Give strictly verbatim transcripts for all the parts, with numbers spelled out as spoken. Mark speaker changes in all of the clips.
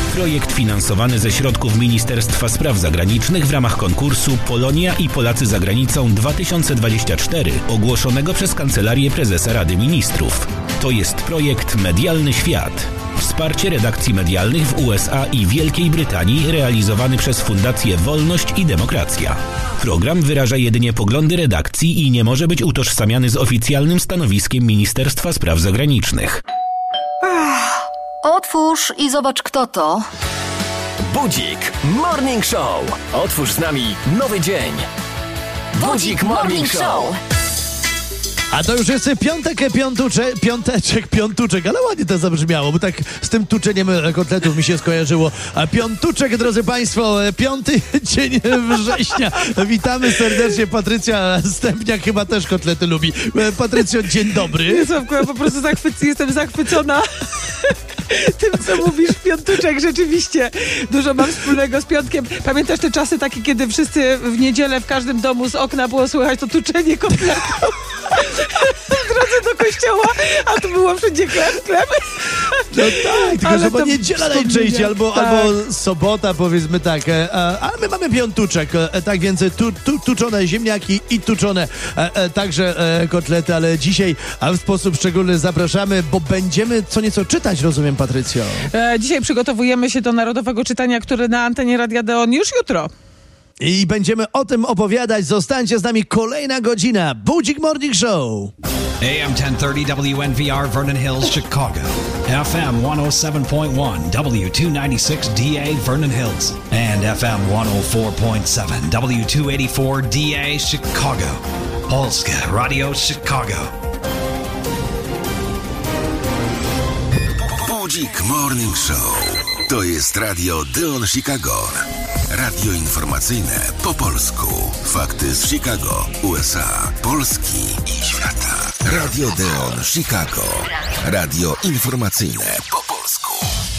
Speaker 1: Projekt finansowany ze środków Ministerstwa Spraw Zagranicznych w ramach konkursu Polonia i Polacy za granicą dwa tysiące dwadzieścia cztery ogłoszonego przez Kancelarię Prezesa Rady Ministrów. To jest projekt Medialny Świat. Wsparcie redakcji medialnych w U S A i Wielkiej Brytanii realizowany przez Fundację Wolność i Demokracja. Program wyraża jedynie poglądy redakcji i nie może być utożsamiany z oficjalnym stanowiskiem Ministerstwa Spraw Zagranicznych.
Speaker 2: Otwórz i zobacz, kto to.
Speaker 3: Budzik Morning Show. Otwórz z nami nowy dzień. Budzik Morning Show.
Speaker 4: A to już jest piątek, piątuczek, piąteczek, piątuczek, ale ładnie to zabrzmiało, bo tak z tym tuczeniem kotletów mi się skojarzyło. A piątuczek, drodzy Państwo, piąty dzień września. Witamy serdecznie, Patrycja Stępniak chyba też kotlety lubi. Patrycjo, dzień dobry.
Speaker 5: Sławku, ja po prostu zachwyc- jestem zachwycona tym, co mówisz, piątuczek, rzeczywiście. Dużo mam wspólnego z piątkiem. Pamiętasz te czasy takie, kiedy wszyscy w niedzielę w każdym domu z okna było słychać to tuczenie kotletów? W drodze do kościoła, a tu było wszędzie chleb, chleb.
Speaker 4: No tak, tylko
Speaker 5: Ale
Speaker 4: że bo
Speaker 5: to
Speaker 4: niedziela najczęściej, albo,
Speaker 5: tak.
Speaker 4: albo sobota, powiedzmy tak. E, ale my mamy piątuczek, e, tak więc tu, tu, tuczone ziemniaki i tuczone e, e, także e, kotlety, ale dzisiaj a w sposób szczególny zapraszamy, bo będziemy co nieco czytać, rozumiem, Patrycjo.
Speaker 5: E, dzisiaj przygotowujemy się do narodowego czytania, które na antenie Radia Deon już jutro.
Speaker 4: I będziemy o tym opowiadać. Zostańcie z nami, kolejna godzina. Budzik Morning Show.
Speaker 6: A M ten trzydzieści W N V R Vernon Hills, Chicago. F M one oh seven point one W two ninety-six D A Vernon Hills. And F M one oh four point seven W two eighty-four D A Chicago. Polskie Radio Chicago.
Speaker 7: Budzik Morning Show. To jest Radio Deon Chicago. Radio informacyjne po polsku. Fakty z Chicago, U S A, Polski i świata. Radio Deon Chicago. Radio informacyjne po polsku.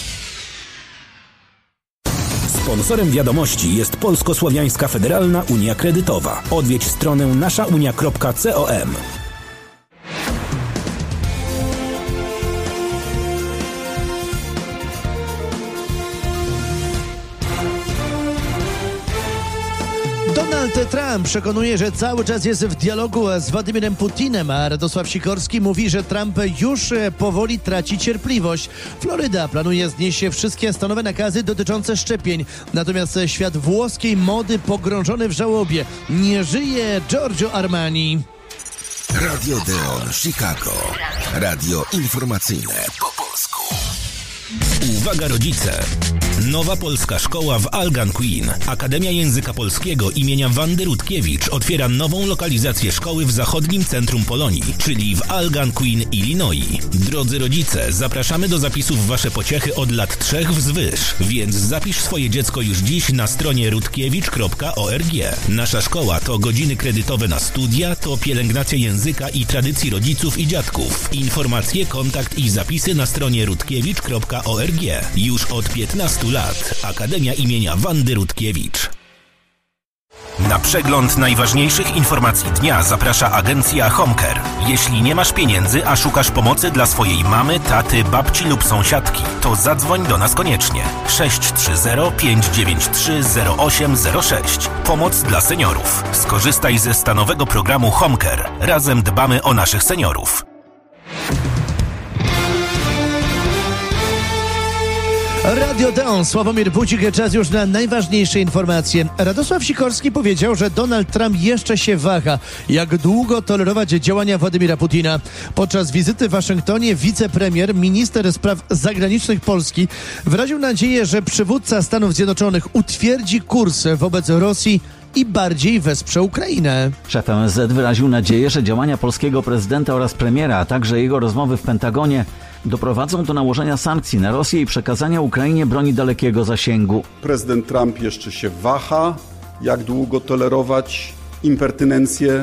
Speaker 1: Sponsorem wiadomości jest Polsko-Słowiańska Federalna Unia Kredytowa. Odwiedź stronę naszaunia kropka com.
Speaker 4: Donald Trump przekonuje, że cały czas jest w dialogu z Władimirem Putinem, a Radosław Sikorski mówi, że Trump już powoli traci cierpliwość. Floryda planuje znieść wszystkie stanowe nakazy dotyczące szczepień. Natomiast świat włoskiej mody pogrążony w żałobie. Nie żyje Giorgio Armani.
Speaker 7: Radio Deon Chicago. Radio informacyjne po polsku.
Speaker 1: Uwaga rodzice! Nowa polska szkoła w Algonquin. Akademia Języka Polskiego imienia Wandy Rutkiewicz otwiera nową lokalizację szkoły w zachodnim centrum Polonii, czyli w Algonquin, Illinois. Drodzy rodzice, zapraszamy do zapisów w wasze pociechy od lat trzech wzwyż, więc zapisz swoje dziecko już dziś na stronie rutkiewicz kropka org. Nasza szkoła to godziny kredytowe na studia, to pielęgnacja języka i tradycji rodziców i dziadków. Informacje, kontakt i zapisy na stronie rutkiewicz kropka org. Już od piętnastu lat. Akademia imienia Wandy Rutkiewicz. Na przegląd najważniejszych informacji dnia zaprasza agencja HomeCare. Jeśli nie masz pieniędzy, a szukasz pomocy dla swojej mamy, taty, babci lub sąsiadki, to zadzwoń do nas koniecznie. sześć trzy zero pięć dziewięć trzy zero osiem zero sześć. Pomoc dla seniorów. Skorzystaj ze stanowego programu HomeCare. Razem dbamy o naszych seniorów.
Speaker 4: Radio Deon, Sławomir Budzik, czas już na najważniejsze informacje. Radosław Sikorski powiedział, że Donald Trump jeszcze się waha, jak długo tolerować działania Władimira Putina. Podczas wizyty w Waszyngtonie wicepremier, minister spraw zagranicznych Polski wyraził nadzieję, że przywódca Stanów Zjednoczonych utwierdzi kurs wobec Rosji i bardziej wesprze Ukrainę.
Speaker 8: Szef M S Z wyraził nadzieję, że działania polskiego prezydenta oraz premiera, a także jego rozmowy w Pentagonie doprowadzą do nałożenia sankcji na Rosję i przekazania Ukrainie broni dalekiego zasięgu.
Speaker 9: Prezydent Trump jeszcze się waha, jak długo tolerować impertynencję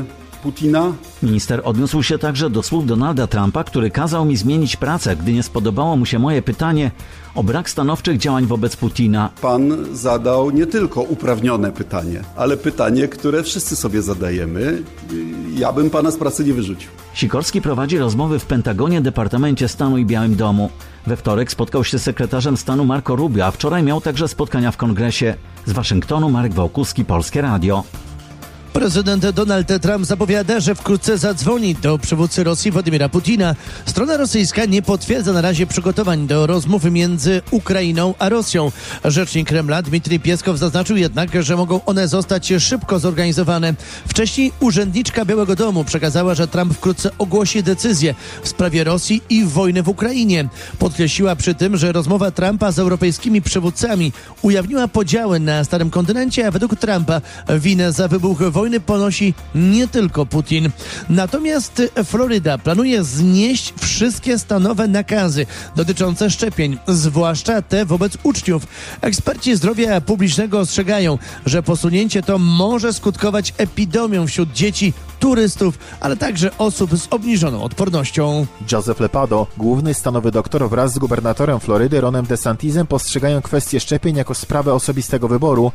Speaker 9: Putina.
Speaker 8: Minister odniósł się także do słów Donalda Trumpa, który kazał mi zmienić pracę, gdy nie spodobało mu się moje pytanie o brak stanowczych działań wobec Putina.
Speaker 9: Pan zadał nie tylko uprawnione pytanie, ale pytanie, które wszyscy sobie zadajemy. Ja bym pana z pracy nie wyrzucił.
Speaker 8: Sikorski prowadzi rozmowy w Pentagonie, Departamencie Stanu i Białym Domu. We wtorek spotkał się z sekretarzem stanu Marco Rubio, a wczoraj miał także spotkania w Kongresie. Z Waszyngtonu Marek Wałkuski, Polskie Radio.
Speaker 4: Prezydent Donald Trump zapowiada, że wkrótce zadzwoni do przywódcy Rosji Władimira Putina. Strona rosyjska nie potwierdza na razie przygotowań do rozmów między Ukrainą a Rosją. Rzecznik Kremla Dmitrij Pieskow zaznaczył jednak, że mogą one zostać szybko zorganizowane. Wcześniej urzędniczka Białego Domu przekazała, że Trump wkrótce ogłosi decyzję w sprawie Rosji i wojny w Ukrainie. Podkreśliła przy tym, że rozmowa Trumpa z europejskimi przywódcami ujawniła podziały na Starym Kontynencie, a według Trumpa winę za wybuch wojny ponosi nie tylko Putin. Natomiast Floryda planuje znieść wszystkie stanowe nakazy dotyczące szczepień, zwłaszcza te wobec uczniów. Eksperci zdrowia publicznego ostrzegają, że posunięcie to może skutkować epidemią wśród dzieci, turystów, ale także osób z obniżoną odpornością.
Speaker 10: Joseph Lepado, główny stanowy doktor, wraz z gubernatorem Florydy Ronem DeSantisem postrzegają kwestię szczepień jako sprawę osobistego wyboru.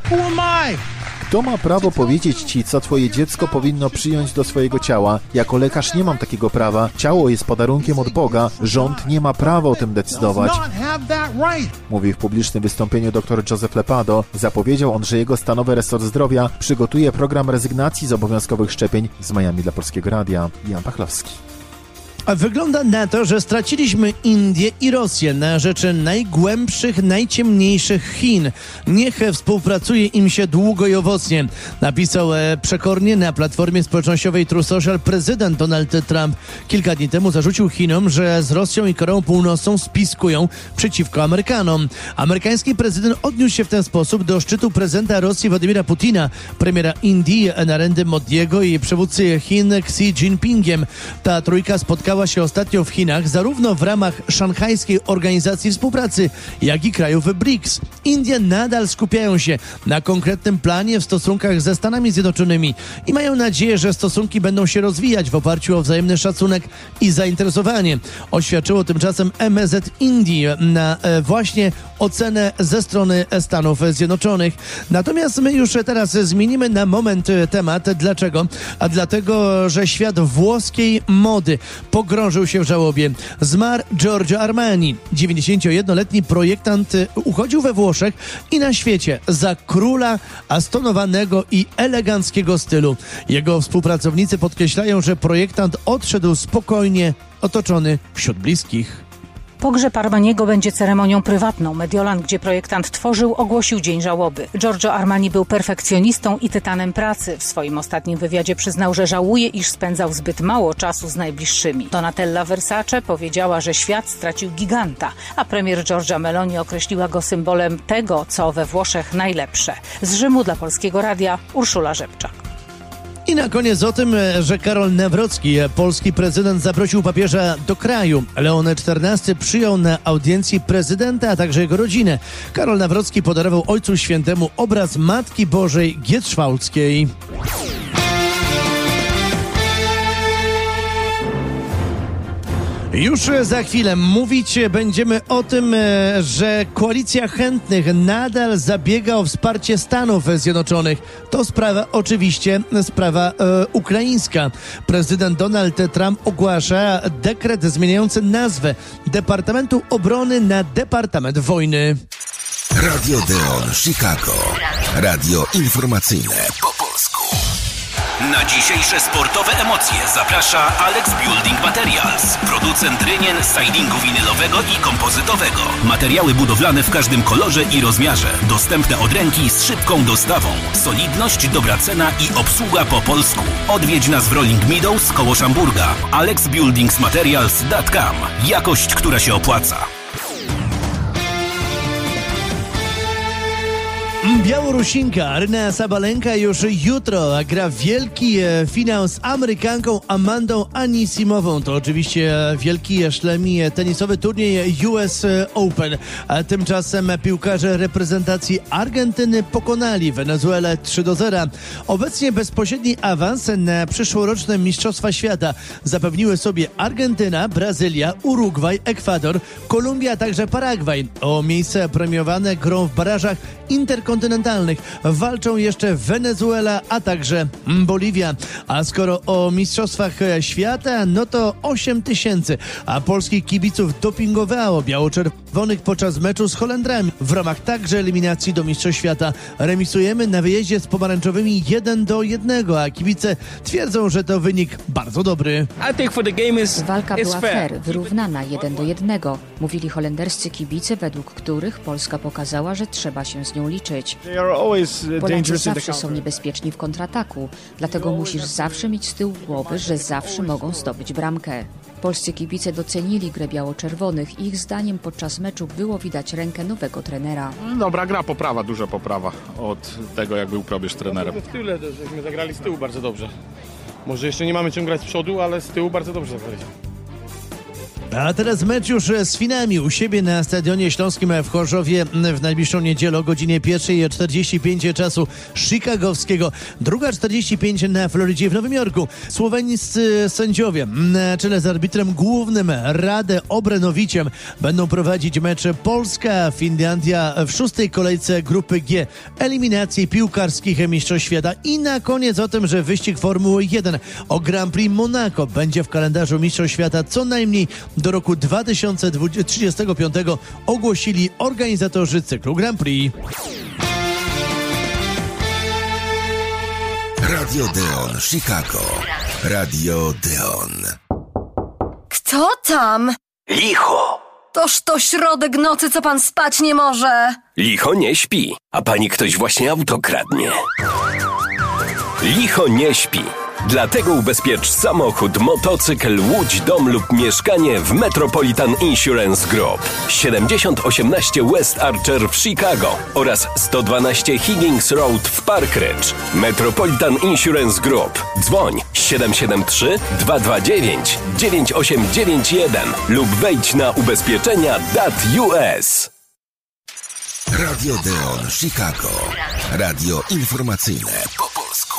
Speaker 10: Kto ma prawo powiedzieć ci, co twoje dziecko powinno przyjąć do swojego ciała? Jako lekarz nie mam takiego prawa. Ciało jest podarunkiem od Boga. Rząd nie ma prawa o tym decydować. Mówi w publicznym wystąpieniu dr Joseph Lepado. Zapowiedział on, że jego stanowy resort zdrowia przygotuje program rezygnacji z obowiązkowych szczepień. Z Miami dla Polskiego Radia, Jan Pachlowski.
Speaker 4: A wygląda na to, że straciliśmy Indię i Rosję na rzecz najgłębszych, najciemniejszych Chin. Niech współpracuje im się długo i owocnie. Napisał e, przekornie na platformie społecznościowej True Social prezydent Donald Trump. Kilka dni temu zarzucił Chinom, że z Rosją i Koreą Północną spiskują przeciwko Amerykanom. Amerykański prezydent odniósł się w ten sposób do szczytu prezydenta Rosji Władimira Putina, premiera Indii Narendry Modiego i przywódcy Chin Xi Jinpingiem. Ta trójka spotkała się ostatnio w Chinach zarówno w ramach Szanghajskiej Organizacji Współpracy, jak i krajów B R I C S. Indie nadal skupiają się na konkretnym planie w stosunkach ze Stanami Zjednoczonymi i mają nadzieję, że stosunki będą się rozwijać w oparciu o wzajemny szacunek i zainteresowanie. Oświadczyło tymczasem M Z Indii na e, właśnie ocenę ze strony Stanów Zjednoczonych. Natomiast my już teraz zmienimy na moment temat. Dlaczego? A dlatego, że świat włoskiej mody pogrążył się w żałobie. Zmarł Giorgio Armani. dziewięćdziesięciojednoletni projektant uchodził we Włoszech i na świecie za króla astonowanego i eleganckiego stylu. Jego współpracownicy podkreślają, że projektant odszedł spokojnie, otoczony wśród bliskich.
Speaker 11: Pogrzeb Armaniego będzie ceremonią prywatną. Mediolan, gdzie projektant tworzył, ogłosił dzień żałoby. Giorgio Armani był perfekcjonistą i tytanem pracy. W swoim ostatnim wywiadzie przyznał, że żałuje, iż spędzał zbyt mało czasu z najbliższymi. Donatella Versace powiedziała, że świat stracił giganta, a premier Giorgia Meloni określiła go symbolem tego, co we Włoszech najlepsze. Z Rzymu dla Polskiego Radia Urszula Rzepczak.
Speaker 4: I na koniec o tym, że Karol Nawrocki, polski prezydent, zaprosił papieża do kraju. Leon czternasty przyjął na audiencji prezydenta, a także jego rodzinę. Karol Nawrocki podarował Ojcu Świętemu obraz Matki Bożej Gietrzwałdzkiej. Już za chwilę mówić będziemy o tym, że koalicja chętnych nadal zabiega o wsparcie Stanów Zjednoczonych. To sprawa, oczywiście, sprawa e, ukraińska. Prezydent Donald Trump ogłasza dekret zmieniający nazwę Departamentu Obrony na Departament Wojny.
Speaker 7: Radio Deon Chicago. Radio informacyjne po polsku.
Speaker 1: Na dzisiejsze sportowe emocje zaprasza Alex Building Materials, producent rynien, stylingu winylowego i kompozytowego. Materiały budowlane w każdym kolorze i rozmiarze, dostępne od ręki z szybką dostawą. Solidność, dobra cena i obsługa po polsku. Odwiedź nas w Rolling Meadows koło Szamburga. alex buildings materials kropka com. Jakość, która się opłaca.
Speaker 4: Białorusinka Aryna Sabalenka już jutro gra wielki finał z Amerykanką Amandą Anisimową. To oczywiście wielki szlemi tenisowy turniej U S Open. A tymczasem piłkarze reprezentacji Argentyny pokonali Wenezuelę trzy do zera. Obecnie bezpośredni awans na przyszłoroczne Mistrzostwa Świata zapewniły sobie Argentyna, Brazylia, Urugwaj, Ekwador, Kolumbia, a także Paragwaj. O miejsce premiowane grą w barażach interkontynentalnych walczą jeszcze Wenezuela, a także Boliwia. A skoro o Mistrzostwach Świata, no to osiem tysięcy, a polskich kibiców dopingowało biało-czerwonych podczas meczu z Holendrami. W ramach także eliminacji do Mistrzostw Świata remisujemy na wyjeździe z pomarańczowymi jeden do jednego, a kibice twierdzą, że to wynik bardzo dobry.
Speaker 12: Walka była fair, wyrównana jeden do jednego, mówili holenderscy kibice, według których Polska pokazała, że trzeba się z nią liczyć. Polacy zawsze są niebezpieczni w kontrataku, dlatego musisz zawsze mieć z tyłu głowy, że zawsze mogą zdobyć bramkę. Polscy kibice docenili grę biało-czerwonych i ich zdaniem podczas meczu było widać rękę nowego trenera.
Speaker 13: Dobra gra, poprawa, duża poprawa od tego, jak był Probierz trenerem. W tyle, żeśmy zagrali z tyłu bardzo dobrze. Może jeszcze nie mamy czym grać z przodu, ale z tyłu bardzo dobrze zagraliśmy.
Speaker 4: A teraz mecz już z Finami u siebie na Stadionie Śląskim w Chorzowie w najbliższą niedzielę o godzinie pierwszej czterdzieści pięć czasu chicagowskiego. Druga czterdzieści pięć na Florydzie w Nowym Jorku. Słoweńscy sędziowie na czele z arbitrem głównym Radę Obrenowiciem będą prowadzić mecz Polska-Finlandia w szóstej kolejce grupy G eliminacji piłkarskich Mistrzostw Świata. I na koniec o tym, że wyścig Formuły jeden o Grand Prix Monaco będzie w kalendarzu Mistrzostw Świata co najmniej do roku dwa tysiące trzydziestego piątego ogłosili organizatorzy cyklu Grand Prix.
Speaker 7: Radio Deon Chicago. Radio Deon.
Speaker 2: Kto tam?
Speaker 3: Licho.
Speaker 2: Toż to środek nocy, co pan spać nie może.
Speaker 3: Licho nie śpi, a pani ktoś właśnie auto kradnie. Licho nie śpi. Dlatego ubezpiecz samochód, motocykl, łódź, dom lub mieszkanie w Metropolitan Insurance Group. siedemdziesiąt osiemnaście West Archer w Chicago oraz sto dwanaście Higgins Road w Park Ridge. Metropolitan Insurance Group. Dzwoń siedem siedem trzy, dwa dwa dziewięć, dziewięć osiem dziewięć jeden lub wejdź na ubezpieczenia kropka u s.
Speaker 7: Radio Deon Chicago. Radio informacyjne po polsku.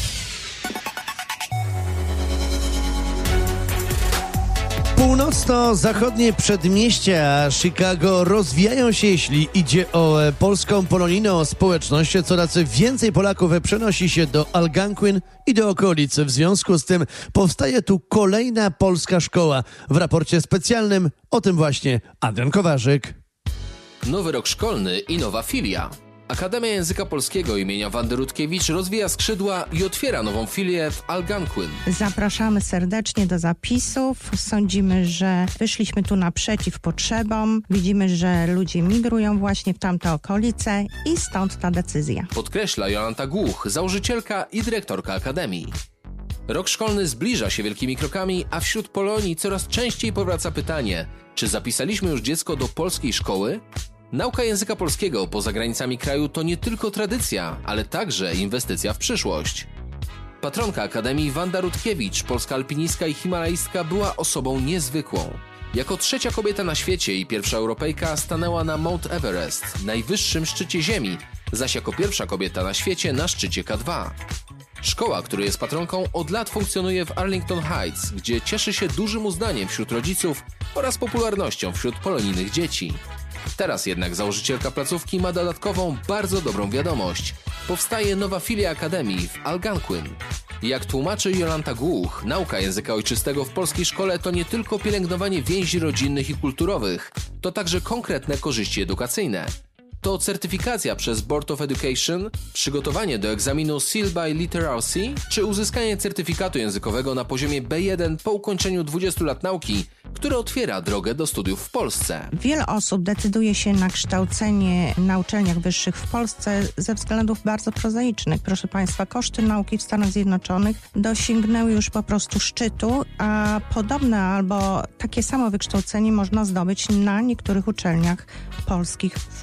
Speaker 4: Północno-zachodnie przedmieścia Chicago rozwijają się, jeśli idzie o polską polonijną społeczność. Coraz więcej Polaków przenosi się do Algonquin i do okolic. W związku z tym powstaje tu kolejna polska szkoła. W raporcie specjalnym o tym właśnie Adrian Kowarzyk.
Speaker 14: Nowy rok szkolny i nowa filia. Akademia Języka Polskiego imienia Wandy Rutkiewicz rozwija skrzydła i otwiera nową filię w Algonquin.
Speaker 15: Zapraszamy serdecznie do zapisów. Sądzimy, że wyszliśmy tu naprzeciw potrzebom. Widzimy, że ludzie migrują właśnie w tamte okolice i stąd ta decyzja.
Speaker 14: Podkreśla Jolanta Głuch, założycielka i dyrektorka Akademii. Rok szkolny zbliża się wielkimi krokami, a wśród Polonii coraz częściej powraca pytanie, czy zapisaliśmy już dziecko do polskiej szkoły? Nauka języka polskiego poza granicami kraju to nie tylko tradycja, ale także inwestycja w przyszłość. Patronka Akademii Wanda Rutkiewicz, polska alpinistka i himalaistka, była osobą niezwykłą. Jako trzecia kobieta na świecie i pierwsza Europejka stanęła na Mount Everest, najwyższym szczycie Ziemi, zaś jako pierwsza kobieta na świecie na szczycie K dwa. Szkoła, której jest patronką, od lat funkcjonuje w Arlington Heights, gdzie cieszy się dużym uznaniem wśród rodziców oraz popularnością wśród polonijnych dzieci. Teraz jednak założycielka placówki ma dodatkową, bardzo dobrą wiadomość. Powstaje nowa filia Akademii w Algonquin. Jak tłumaczy Jolanta Głuch, nauka języka ojczystego w polskiej szkole to nie tylko pielęgnowanie więzi rodzinnych i kulturowych, to także konkretne korzyści edukacyjne. To certyfikacja przez Board of Education, przygotowanie do egzaminu Seal by Literacy, czy uzyskanie certyfikatu językowego na poziomie B jeden po ukończeniu dwudziestu lat nauki, które otwiera drogę do studiów w Polsce.
Speaker 15: Wiele osób decyduje się na kształcenie na uczelniach wyższych w Polsce ze względów bardzo prozaicznych. Proszę Państwa, koszty nauki w Stanach Zjednoczonych dosięgnęły już po prostu szczytu, a podobne albo takie samo wykształcenie można zdobyć na niektórych uczelniach polskich w Polsce.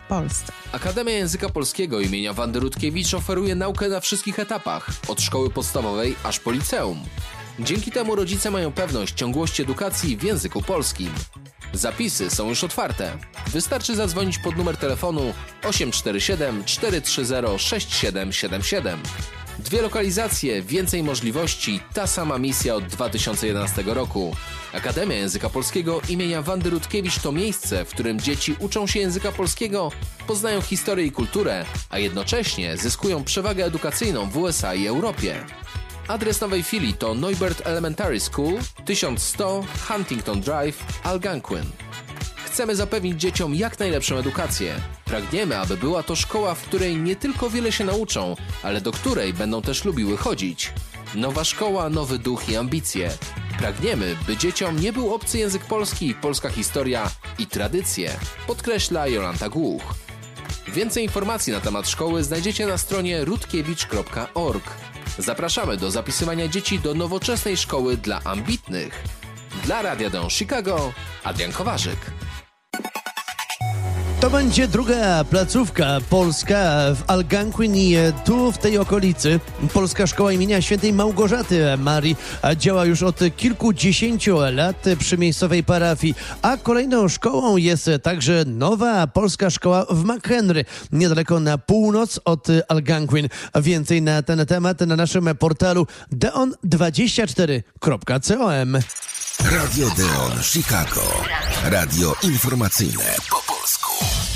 Speaker 14: Akademia Języka Polskiego imienia Wandy Rutkiewicz oferuje naukę na wszystkich etapach, od szkoły podstawowej aż po liceum. Dzięki temu rodzice mają pewność ciągłości edukacji w języku polskim. Zapisy są już otwarte. Wystarczy zadzwonić pod numer telefonu osiem cztery siedem cztery trzy zero sześć siedem siedem siedem. Dwie lokalizacje, więcej możliwości, ta sama misja od dwa tysiące jedenastego roku. Akademia Języka Polskiego imienia Wandy Rutkiewicz to miejsce, w którym dzieci uczą się języka polskiego, poznają historię i kulturę, a jednocześnie zyskują przewagę edukacyjną w U S A i Europie. Adres nowej filii to Neubert Elementary School, tysiąc sto Huntington Drive, Algonquin. Chcemy zapewnić dzieciom jak najlepszą edukację. Pragniemy, aby była to szkoła, w której nie tylko wiele się nauczą, ale do której będą też lubiły chodzić. Nowa szkoła, nowy duch i ambicje. Pragniemy, by dzieciom nie był obcy język polski, polska historia i tradycje, podkreśla Jolanta Głuch. Więcej informacji na temat szkoły znajdziecie na stronie rutkiewicz kropka org. Zapraszamy do zapisywania dzieci do nowoczesnej szkoły dla ambitnych. Dla Radia Don Chicago, Adrian Kowarzyk.
Speaker 4: To będzie druga placówka polska w Algonquin i tu w tej okolicy. Polska Szkoła imienia Świętej Małgorzaty Marii działa już od kilkudziesięciu lat przy miejscowej parafii, a kolejną szkołą jest także nowa polska szkoła w McHenry, niedaleko na północ od Algonquin. Więcej na ten temat na naszym portalu deon dwadzieścia cztery kropka com.
Speaker 7: Radio Deon Chicago. Radio informacyjne po polsku.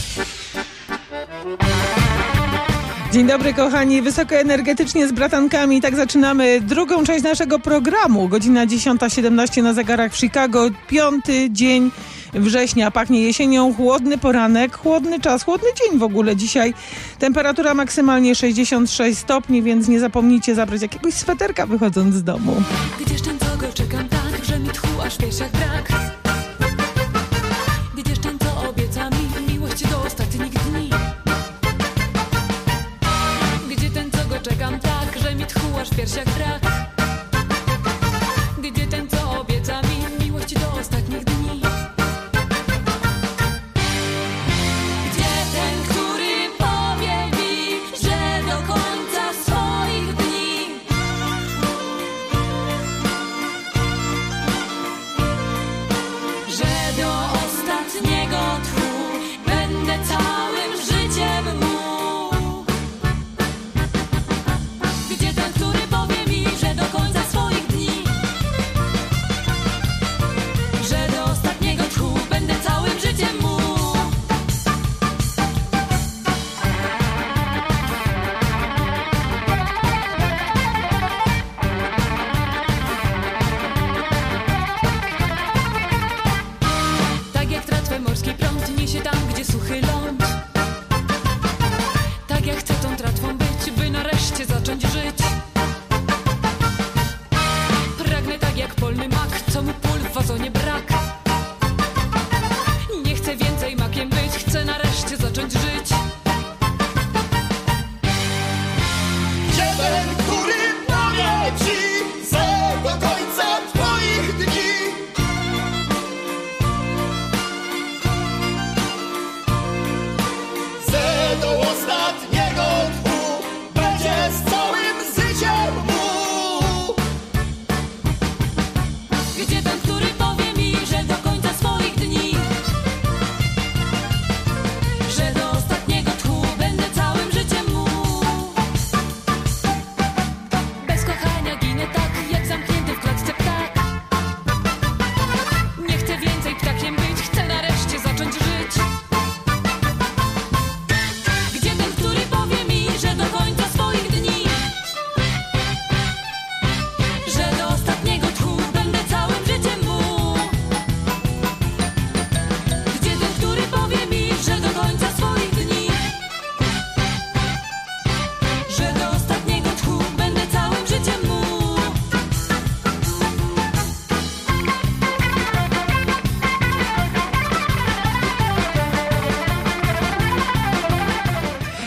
Speaker 5: Dzień dobry kochani, wysokoenergetycznie z bratankami. Tak zaczynamy drugą część naszego programu. Godzina dziesiąta siedemnaście na zegarach w Chicago. Piąty dzień września. Pachnie jesienią, chłodny poranek, chłodny czas, chłodny dzień w ogóle. Dzisiaj temperatura maksymalnie sześćdziesiąt sześć stopni, więc nie zapomnijcie zabrać jakiegoś sweterka wychodząc z domu.
Speaker 16: Gdzież ten, co go czekam tak, że mi tchu aż piersiach brak. Gdzież ten, co obieca mi miłość do ostatnich dni. Gdzie ten, co go czekam tak, że mi tchu aż piersiach brak. Gdzie ten, co obieca mi miłość do ostatnich dni.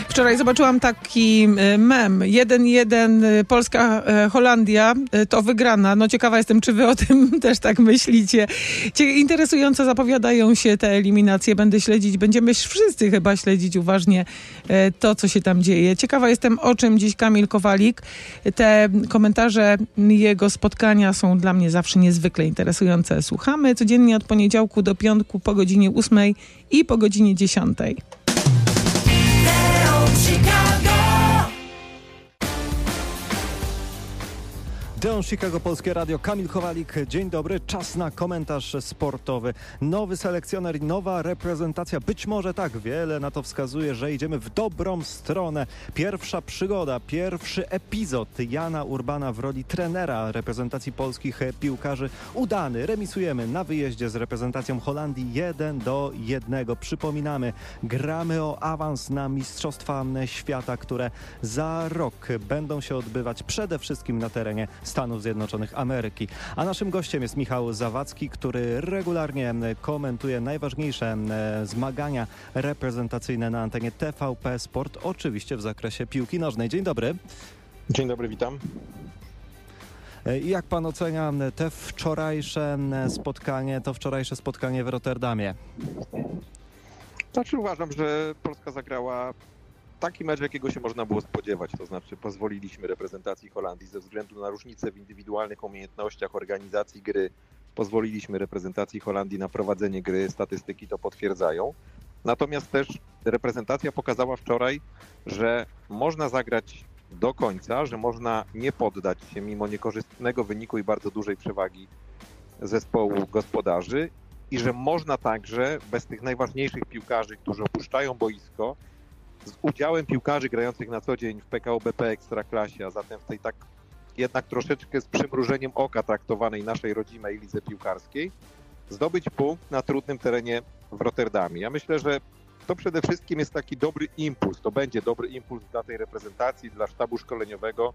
Speaker 5: Wczoraj zobaczyłam taki mem. jeden jeden Polska-Holandia to wygrana. No ciekawa jestem, czy wy o tym też tak myślicie. Interesująco zapowiadają się te eliminacje. Będę śledzić, będziemy wszyscy chyba śledzić uważnie to, co się tam dzieje. Ciekawa jestem, o czym dziś Kamil Kowalik. Te komentarze jego spotkania są dla mnie zawsze niezwykle interesujące. Słuchamy codziennie od poniedziałku do piątku po godzinie ósmej i po godzinie dziesiątej.
Speaker 17: Deon Chicago, Polskie Radio, Kamil Kowalik. Dzień dobry, czas na komentarz sportowy. Nowy selekcjoner i nowa reprezentacja. Być może tak, wiele na to wskazuje, że idziemy w dobrą stronę. Pierwsza przygoda, pierwszy epizod Jana Urbana w roli trenera reprezentacji polskich piłkarzy udany. Remisujemy na wyjeździe z reprezentacją Holandii jeden do jednego. Przypominamy, gramy o awans na Mistrzostwa Świata, które za rok będą się odbywać przede wszystkim na terenie Stanów Zjednoczonych Ameryki. A naszym gościem jest Michał Zawadzki, który regularnie komentuje najważniejsze zmagania reprezentacyjne na antenie T V P Sport, oczywiście w zakresie piłki nożnej. Dzień dobry.
Speaker 18: Dzień dobry, witam.
Speaker 17: Jak pan ocenia te wczorajsze spotkanie, to wczorajsze spotkanie w Rotterdamie?
Speaker 18: Znaczy uważam, że Polska zagrała taki mecz, jakiego się można było spodziewać, to znaczy pozwoliliśmy reprezentacji Holandii ze względu na różnice w indywidualnych umiejętnościach organizacji gry, pozwoliliśmy reprezentacji Holandii na prowadzenie gry, statystyki to potwierdzają. Natomiast też reprezentacja pokazała wczoraj, że można zagrać do końca, że można nie poddać się mimo niekorzystnego wyniku i bardzo dużej przewagi zespołu gospodarzy i że można także bez tych najważniejszych piłkarzy, którzy opuszczają boisko, z udziałem piłkarzy grających na co dzień w P K O B P Ekstraklasie, a zatem w tej tak jednak troszeczkę z przymrużeniem oka traktowanej naszej rodzimej lidze piłkarskiej, zdobyć punkt na trudnym terenie w Rotterdamie. Ja myślę, że to przede wszystkim jest taki dobry impuls, to będzie dobry impuls dla tej reprezentacji, dla sztabu szkoleniowego,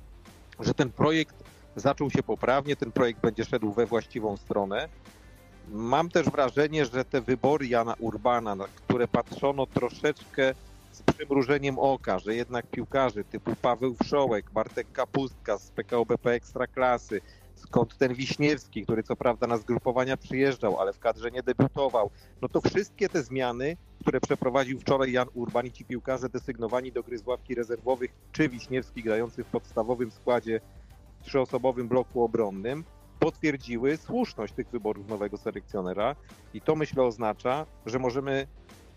Speaker 18: że ten projekt zaczął się poprawnie, ten projekt będzie szedł we właściwą stronę. Mam też wrażenie, że te wybory Jana Urbana, na które patrzono troszeczkę z przymrużeniem oka, że jednak piłkarzy typu Paweł Wszołek, Bartek Kapustka z P K O B P Ekstraklasy, skąd ten Wiśniewski, który co prawda na zgrupowania przyjeżdżał, ale w kadrze nie debiutował, no to wszystkie te zmiany, które przeprowadził wczoraj Jan Urban i ci piłkarze desygnowani do gry z ławki rezerwowych, czy Wiśniewski grający w podstawowym składzie trzyosobowym bloku obronnym, potwierdziły słuszność tych wyborów nowego selekcjonera i to myślę oznacza, że możemy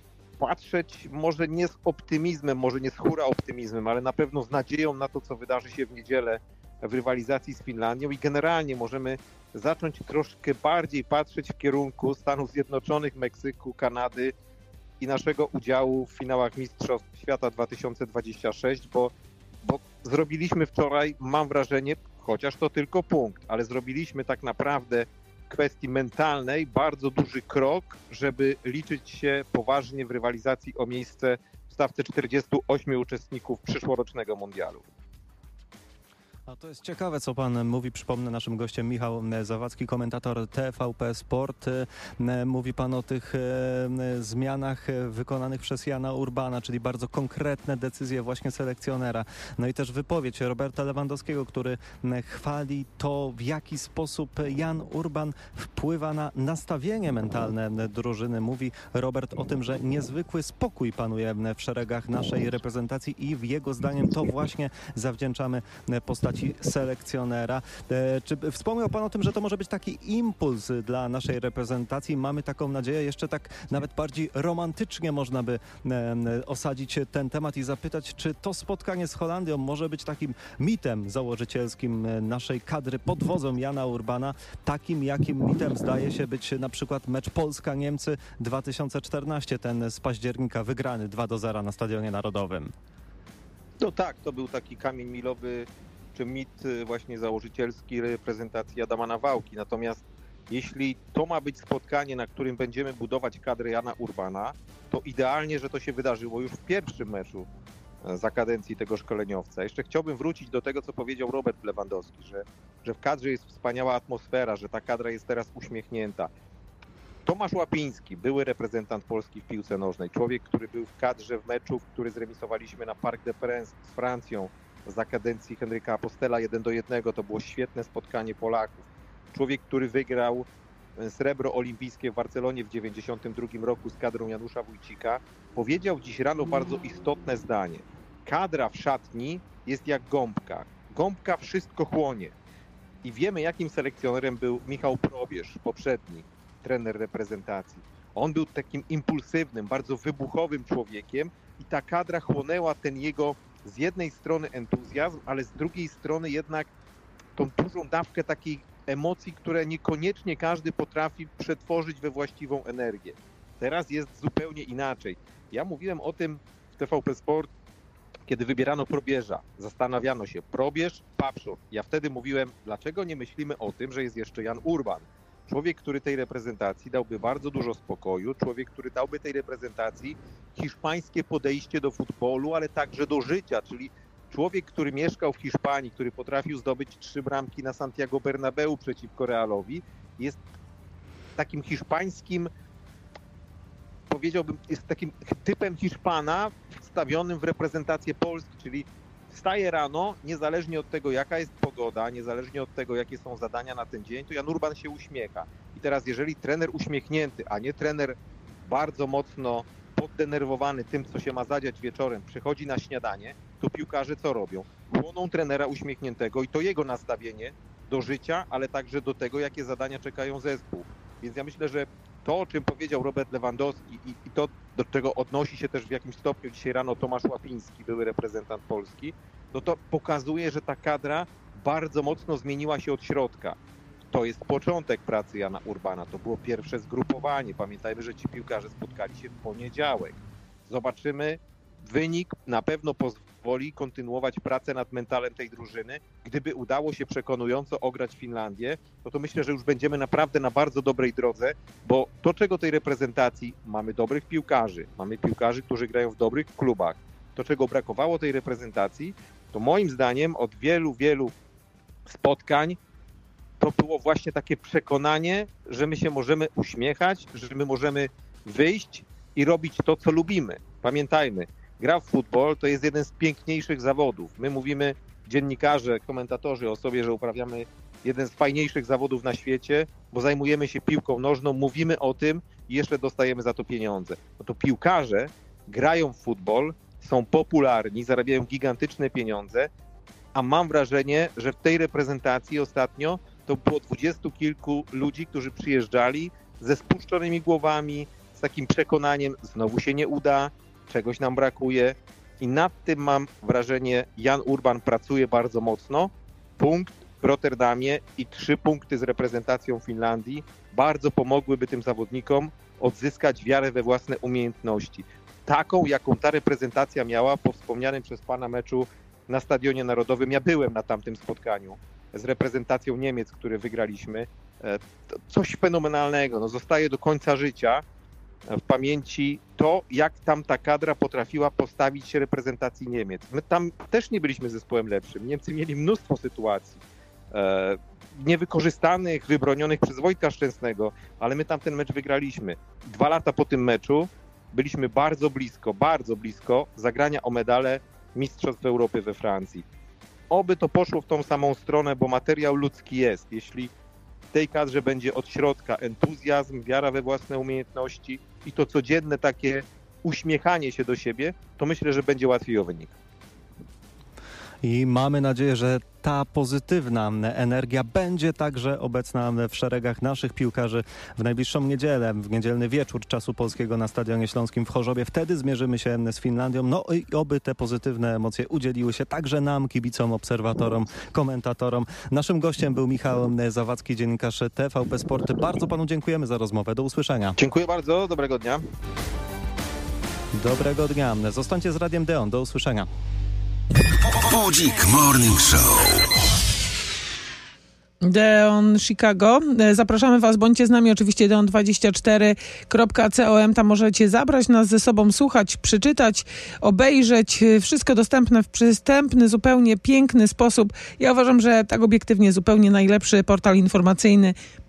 Speaker 18: patrzeć może nie z optymizmem, może nie z hura optymizmem, ale na pewno z nadzieją na to, co wydarzy się w niedzielę w rywalizacji z Finlandią i generalnie możemy zacząć troszkę bardziej patrzeć w kierunku Stanów Zjednoczonych, Meksyku, Kanady i naszego udziału w finałach Mistrzostw Świata dwa tysiące dwudziestego szóstego, bo, bo zrobiliśmy wczoraj, mam wrażenie, chociaż to tylko punkt, ale zrobiliśmy tak naprawdę w kwestii mentalnej bardzo duży krok, żeby liczyć się poważnie w rywalizacji o miejsce w stawce czterdziestu ośmiu uczestników przyszłorocznego mundialu.
Speaker 17: A to jest ciekawe, co pan mówi. Przypomnę, naszym gościem Michał Zawadzki, komentator T V P Sport. Mówi pan o tych zmianach wykonanych przez Jana Urbana, czyli bardzo konkretne decyzje właśnie selekcjonera. No i też wypowiedź Roberta Lewandowskiego, który chwali to, w jaki sposób Jan Urban wpływa na nastawienie mentalne drużyny. Mówi Robert o tym, że niezwykły spokój panuje w szeregach naszej reprezentacji i jego zdaniem to właśnie zawdzięczamy postaci selekcjonera. Czy wspomniał pan o tym, że to może być taki impuls dla naszej reprezentacji? Mamy taką nadzieję, jeszcze tak nawet bardziej romantycznie można by osadzić ten temat i zapytać, czy to spotkanie z Holandią może być takim mitem założycielskim naszej kadry pod wodzą Jana Urbana, takim jakim mitem zdaje się być na przykład mecz Polska-Niemcy dwa tysiące czternasty, ten z października wygrany dwa do zera na Stadionie Narodowym.
Speaker 18: No tak, to był taki kamień milowy czy mit właśnie założycielski reprezentacji Adama Nawałki. Natomiast jeśli to ma być spotkanie, na którym będziemy budować kadrę Jana Urbana, to idealnie, że to się wydarzyło już w pierwszym meczu za kadencji tego szkoleniowca. Jeszcze chciałbym wrócić do tego, co powiedział Robert Lewandowski, że, że w kadrze jest wspaniała atmosfera, że ta kadra jest teraz uśmiechnięta. Tomasz Łapiński, były reprezentant Polski w piłce nożnej, człowiek, który był w kadrze w meczu, który zremisowaliśmy na Parc des Princes z Francją za kadencji Henryka Apostela jeden do jednego. To było świetne spotkanie Polaków. Człowiek, który wygrał srebro olimpijskie w Barcelonie w dziewięćdziesiątym drugim roku z kadrą Janusza Wójcika, powiedział dziś rano bardzo istotne zdanie. Kadra w szatni jest jak gąbka. Gąbka wszystko chłonie. I wiemy, jakim selekcjonerem był Michał Probierz, poprzedni trener reprezentacji. On był takim impulsywnym, bardzo wybuchowym człowiekiem i ta kadra chłonęła ten jego z jednej strony entuzjazm, ale z drugiej strony jednak tą dużą dawkę takich emocji, które niekoniecznie każdy potrafi przetworzyć we właściwą energię. Teraz jest zupełnie inaczej. Ja mówiłem o tym w T V P Sport, kiedy wybierano Probierza. Zastanawiano się, Probierz, Papszor. Ja wtedy mówiłem, dlaczego nie myślimy o tym, że jest jeszcze Jan Urban. Człowiek, który tej reprezentacji dałby bardzo dużo spokoju, człowiek, który dałby tej reprezentacji hiszpańskie podejście do futbolu, ale także do życia, czyli człowiek, który mieszkał w Hiszpanii, który potrafił zdobyć trzy bramki na Santiago Bernabeu przeciwko Realowi, jest takim hiszpańskim, powiedziałbym, jest takim typem Hiszpana wstawionym w reprezentację Polski, czyli wstaje rano, niezależnie od tego, jaka jest pogoda, niezależnie od tego, jakie są zadania na ten dzień, to Jan Urban się uśmiecha. I teraz, jeżeli trener uśmiechnięty, a nie trener bardzo mocno poddenerwowany tym, co się ma zadziać wieczorem, przychodzi na śniadanie, to piłkarze co robią? Chłoną trenera uśmiechniętego i to jego nastawienie do życia, ale także do tego, jakie zadania czekają zespół. Więc ja myślę, że to, o czym powiedział Robert Lewandowski i, i to, do czego odnosi się też w jakimś stopniu dzisiaj rano Tomasz Łapiński, były reprezentant Polski, no to pokazuje, że ta kadra bardzo mocno zmieniła się od środka. To jest początek pracy Jana Urbana, to było pierwsze zgrupowanie. Pamiętajmy, że ci piłkarze spotkali się w poniedziałek. Zobaczymy, wynik na pewno pozwoli kontynuować pracę nad mentalem tej drużyny. Gdyby udało się przekonująco ograć Finlandię, no to myślę, że już będziemy naprawdę na bardzo dobrej drodze, bo to, czego tej reprezentacji, mamy dobrych piłkarzy, mamy piłkarzy, którzy grają w dobrych klubach. To, czego brakowało tej reprezentacji, to moim zdaniem od wielu, wielu spotkań to było właśnie takie przekonanie, że my się możemy uśmiechać, że my możemy wyjść i robić to, co lubimy. Pamiętajmy, gra w futbol to jest jeden z piękniejszych zawodów. My mówimy, dziennikarze, komentatorzy o sobie, że uprawiamy jeden z fajniejszych zawodów na świecie, bo zajmujemy się piłką nożną, mówimy o tym i jeszcze dostajemy za to pieniądze. No to piłkarze grają w futbol, są popularni, zarabiają gigantyczne pieniądze, a mam wrażenie, że w tej reprezentacji ostatnio to było dwudziestu kilku ludzi, którzy przyjeżdżali ze spuszczonymi głowami, z takim przekonaniem, znowu się nie uda, czegoś nam brakuje i nad tym mam wrażenie, Jan Urban pracuje bardzo mocno. Punkt w Rotterdamie i trzy punkty z reprezentacją Finlandii bardzo pomogłyby tym zawodnikom odzyskać wiarę we własne umiejętności. Taką, jaką ta reprezentacja miała po wspomnianym przez pana meczu na Stadionie Narodowym. Ja byłem na tamtym spotkaniu z reprezentacją Niemiec, które wygraliśmy. Coś fenomenalnego. No, zostaje do końca życia w pamięci to, jak tam ta kadra potrafiła postawić się reprezentacji Niemiec. My tam też nie byliśmy zespołem lepszym. Niemcy mieli mnóstwo sytuacji e, niewykorzystanych, wybronionych przez Wojtka Szczęsnego, ale my tam ten mecz wygraliśmy. Dwa lata po tym meczu byliśmy bardzo blisko, bardzo blisko zagrania o medale Mistrzostw Europy we Francji. Oby to poszło w tą samą stronę, bo materiał ludzki jest. Jeśli w tej kadrze będzie od środka entuzjazm, wiara we własne umiejętności i to codzienne takie uśmiechanie się do siebie, to myślę, że będzie łatwiej o wynik.
Speaker 17: I mamy nadzieję, że ta pozytywna energia będzie także obecna w szeregach naszych piłkarzy w najbliższą niedzielę, w niedzielny wieczór czasu polskiego na Stadionie Śląskim w Chorzowie. Wtedy zmierzymy się z Finlandią. No i oby te pozytywne emocje udzieliły się także nam, kibicom, obserwatorom, komentatorom. Naszym gościem był Michał Zawadzki, dziennikarz T V P Sport. Bardzo panu dziękujemy za rozmowę. Do usłyszenia.
Speaker 18: Dziękuję bardzo. Dobrego dnia.
Speaker 17: Dobrego dnia. Zostańcie z Radiem Deon. Do usłyszenia.
Speaker 7: Budzik Morning Show.
Speaker 5: Deon Chicago. Zapraszamy was, bądźcie z nami oczywiście deon dwadzieścia cztery kropka com. Tam możecie zabrać nas ze sobą, słuchać, przeczytać, obejrzeć. Wszystko dostępne w przystępny, zupełnie piękny sposób. Ja uważam, że tak obiektywnie zupełnie najlepszy portal informacyjny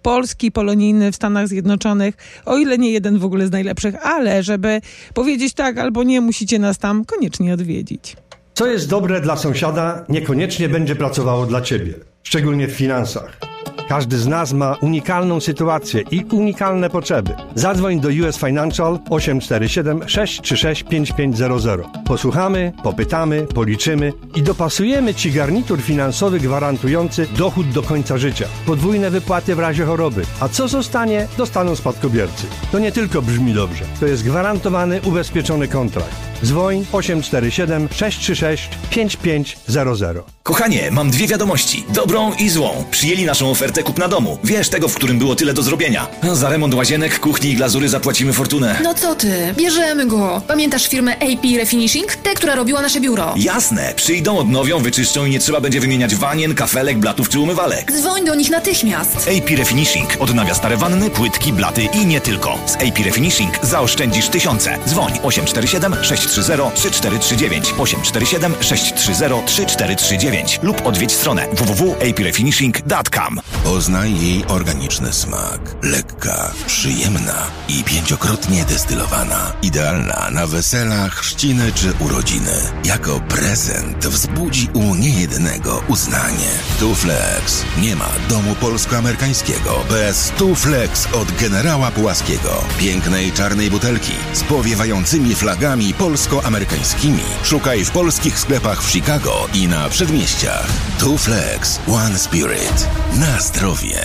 Speaker 5: polski, polonijny w Stanach Zjednoczonych, o ile nie jeden w ogóle z najlepszych, ale żeby powiedzieć tak albo nie, musicie nas tam koniecznie odwiedzić.
Speaker 19: Co jest dobre dla sąsiada, niekoniecznie będzie pracowało dla ciebie, szczególnie w finansach. Każdy z nas ma unikalną sytuację i unikalne potrzeby. Zadzwoń do U S Financial osiem cztery siedem sześć trzy sześć pięć pięć zero zero. Posłuchamy, popytamy, policzymy i dopasujemy Ci garnitur finansowy gwarantujący dochód do końca życia. Podwójne wypłaty w razie choroby. A co zostanie, dostaną spadkobiercy. To nie tylko brzmi dobrze. To jest gwarantowany, ubezpieczony kontrakt. Dzwoń osiem cztery siedem sześć trzy sześć pięć pięć zero zero.
Speaker 1: Kochanie, mam dwie wiadomości. Dobrą i złą. Przyjęli naszą ofertę kupna domu. Wiesz, tego, w którym było tyle do zrobienia. Za remont łazienek, kuchni i glazury zapłacimy fortunę.
Speaker 20: No co ty? Bierzemy go. Pamiętasz firmę A P Refinishing? Tę, która robiła nasze biuro.
Speaker 1: Jasne. Przyjdą, odnowią, wyczyszczą i nie trzeba będzie wymieniać wanien, kafelek, blatów czy umywalek.
Speaker 20: Dzwoń do nich natychmiast.
Speaker 1: A P Refinishing. Odnawia stare wanny, płytki, blaty i nie tylko. Z A P Refinishing zaoszczędzisz tysiące. Dzwoń osiem cztery siedem sześć trzy zero trzy cztery trzy dziewięć osiem cztery siedem sześć trzy zero trzy cztery trzy dziewięć lub odwiedź stronę w w w kropka a p refinishing kropka com.
Speaker 7: Poznaj jej organiczny smak. Lekka, przyjemna i pięciokrotnie destylowana. Idealna na wesela, chrzciny czy urodziny. Jako prezent wzbudzi u niejednego uznanie. Tuflex. Nie ma domu polsko-amerykańskiego bez Tuflex od generała Pułaskiego. Pięknej czarnej butelki z powiewającymi flagami polsko-amerykańskimi. Szukaj w polskich sklepach w Chicago i na przedmieściach. Tuflex One Spirit. Na zdrowie.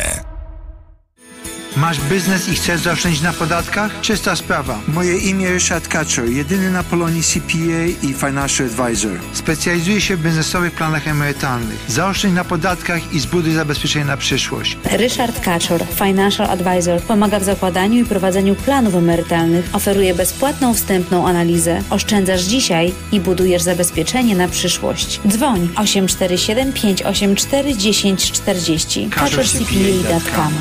Speaker 21: Masz biznes i chcesz zaoszczędzić na podatkach? Czysta sprawa. Moje imię Ryszard Kaczor, jedyny na Polonii C P A i Financial Advisor. Specjalizuję się w biznesowych planach emerytalnych. Zaoszczędź na podatkach i zbuduj zabezpieczenie na przyszłość.
Speaker 22: Ryszard Kaczor, Financial Advisor, pomaga w zakładaniu i prowadzeniu planów emerytalnych. Oferuje bezpłatną wstępną analizę. Oszczędzasz dzisiaj i budujesz zabezpieczenie na przyszłość. Dzwoń osiem cztery siedem pięć osiem cztery dziesięć czterdzieści. kaczor c p a kropka com.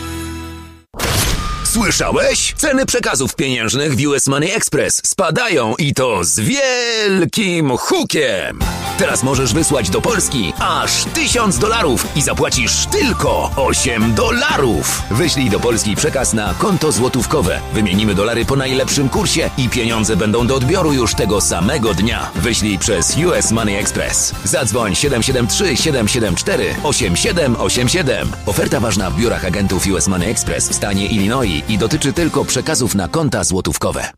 Speaker 3: Słyszałeś? Ceny przekazów pieniężnych w U S Money Express spadają i to z wielkim hukiem. Teraz możesz wysłać do Polski aż tysiąc dolarów i zapłacisz tylko osiem dolarów. Wyślij do Polski przekaz na konto złotówkowe. Wymienimy dolary po najlepszym kursie i pieniądze będą do odbioru już tego samego dnia. Wyślij przez U S Money Express. Zadzwoń siedem siedem trzy siedem siedem cztery osiem siedem osiem siedem. Oferta ważna w biurach agentów U S Money Express w stanie Illinois i dotyczy tylko przekazów na konta złotówkowe.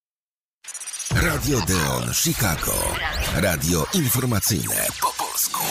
Speaker 7: Radio Deon Chicago. Radio informacyjne po polsku.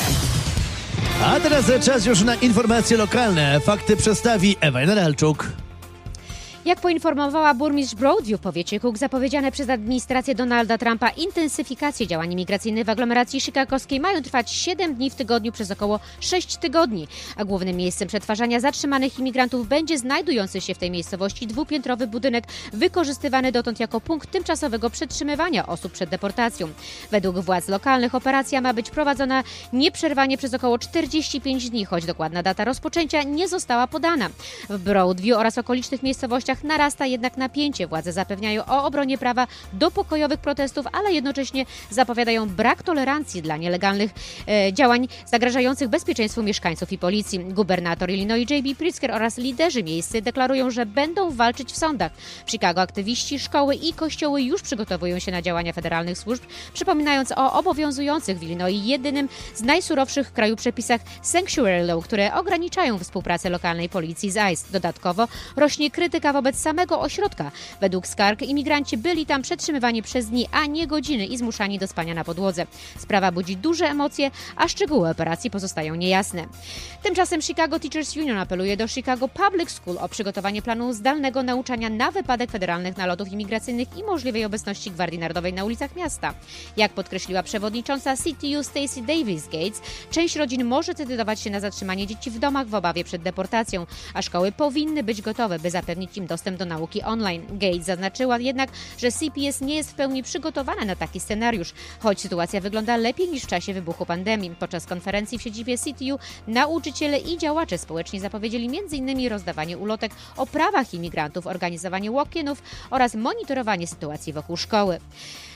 Speaker 4: A teraz czas już na informacje lokalne. Fakty przedstawi Ewa Generalczuk.
Speaker 23: Jak poinformowała burmistrz Broadview w powiecie Cook, zapowiedziane przez administrację Donalda Trumpa intensyfikacje działań imigracyjnych w aglomeracji chicagowskiej mają trwać siedem dni w tygodniu przez około sześć tygodni, a głównym miejscem przetwarzania zatrzymanych imigrantów będzie znajdujący się w tej miejscowości dwupiętrowy budynek wykorzystywany dotąd jako punkt tymczasowego przetrzymywania osób przed deportacją. Według władz lokalnych operacja ma być prowadzona nieprzerwanie przez około czterdzieści pięć dni, choć dokładna data rozpoczęcia nie została podana. W Broadview oraz okolicznych miejscowościach narasta jednak napięcie. Władze zapewniają o obronie prawa do pokojowych protestów, ale jednocześnie zapowiadają brak tolerancji dla nielegalnych e, działań zagrażających bezpieczeństwu mieszkańców i policji. Gubernator Illinois J B Pritzker oraz liderzy miejscy deklarują, że będą walczyć w sądach. W Chicago aktywiści, szkoły i kościoły już przygotowują się na działania federalnych służb, przypominając o obowiązujących w Illinois jedynym z najsurowszych w kraju przepisach Sanctuary Law, które ograniczają współpracę lokalnej policji z I C E. Dodatkowo rośnie krytyka wobec samego ośrodka. Według skarg imigranci byli tam przetrzymywani przez dni, a nie godziny i zmuszani do spania na podłodze. Sprawa budzi duże emocje, a szczegóły operacji pozostają niejasne. Tymczasem Chicago Teachers Union apeluje do Chicago Public School o przygotowanie planu zdalnego nauczania na wypadek federalnych nalotów imigracyjnych i możliwej obecności Gwardii Narodowej na ulicach miasta. Jak podkreśliła przewodnicząca C T U Stacey Davis Gates, część rodzin może decydować się na zatrzymanie dzieci w domach w obawie przed deportacją, a szkoły powinny być gotowe, by zapewnić im dostęp do nauki online. Gates zaznaczyła jednak, że C P S nie jest w pełni przygotowana na taki scenariusz, choć sytuacja wygląda lepiej niż w czasie wybuchu pandemii. Podczas konferencji w siedzibie C T U nauczyciele i działacze społeczni zapowiedzieli między innymi rozdawanie ulotek o prawach imigrantów, organizowanie walk-inów oraz monitorowanie sytuacji wokół szkoły.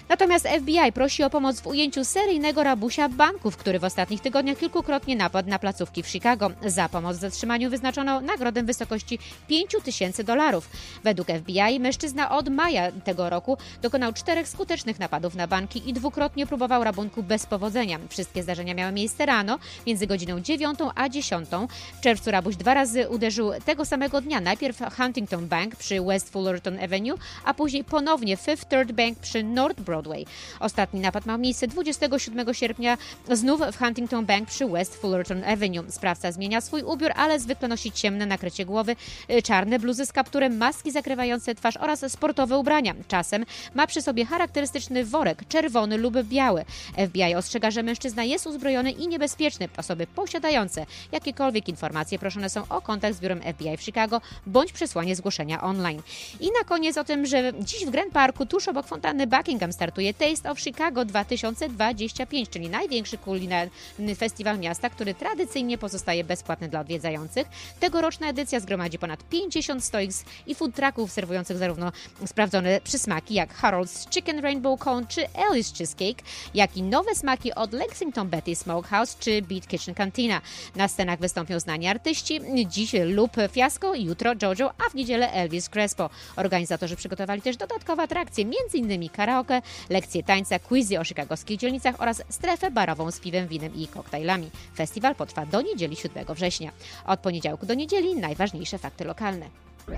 Speaker 23: Natomiast F B I prosi o pomoc w ujęciu seryjnego rabusia banków, który w ostatnich tygodniach kilkukrotnie napadł na placówki w Chicago. Za pomoc w zatrzymaniu wyznaczono nagrodę w wysokości pięć tysięcy dolarów. Według F B I mężczyzna od maja tego roku dokonał czterech skutecznych napadów na banki i dwukrotnie próbował rabunku bez powodzenia. Wszystkie zdarzenia miały miejsce rano, między godziną dziewiątą a dziesiątą. W czerwcu rabuś dwa razy uderzył tego samego dnia. Najpierw Huntington Bank przy West Fullerton Avenue, a później ponownie Fifth Third Bank przy North Broadway. Ostatni napad miał miejsce dwudziestego siódmego sierpnia znów w Huntington Bank przy West Fullerton Avenue. Sprawca zmienia swój ubiór, ale zwykle nosi ciemne nakrycie głowy, czarne bluzy z kapturem, maski zakrywające twarz oraz sportowe ubrania. Czasem ma przy sobie charakterystyczny worek, czerwony lub biały. F B I ostrzega, że mężczyzna jest uzbrojony i niebezpieczny. Osoby posiadające jakiekolwiek informacje proszone są o kontakt z biurem F B I w Chicago bądź przesłanie zgłoszenia online. I na koniec o tym, że dziś w Grand Parku tuż obok fontanny Buckingham startuje Taste of Chicago dwa tysiące dwadzieścia pięć, czyli największy kulinarny festiwal miasta, który tradycyjnie pozostaje bezpłatny dla odwiedzających. Tegoroczna edycja zgromadzi ponad pięćdziesiąt stoisk i food trucków serwujących zarówno sprawdzone przysmaki jak Harold's Chicken Rainbow Cone czy Ellie's Cheesecake, jak i nowe smaki od Lexington Betty Smokehouse czy Beat Kitchen Cantina. Na scenach wystąpią znani artyści, dziś lub Fiasco, jutro JoJo, a w niedzielę Elvis Crespo. Organizatorzy przygotowali też dodatkowe atrakcje, m.in. karaoke, lekcje tańca, quizy o chicagowskich dzielnicach oraz strefę barową z piwem, winem i koktajlami. Festiwal potrwa do niedzieli siódmego września. Od poniedziałku do niedzieli najważniejsze fakty lokalne.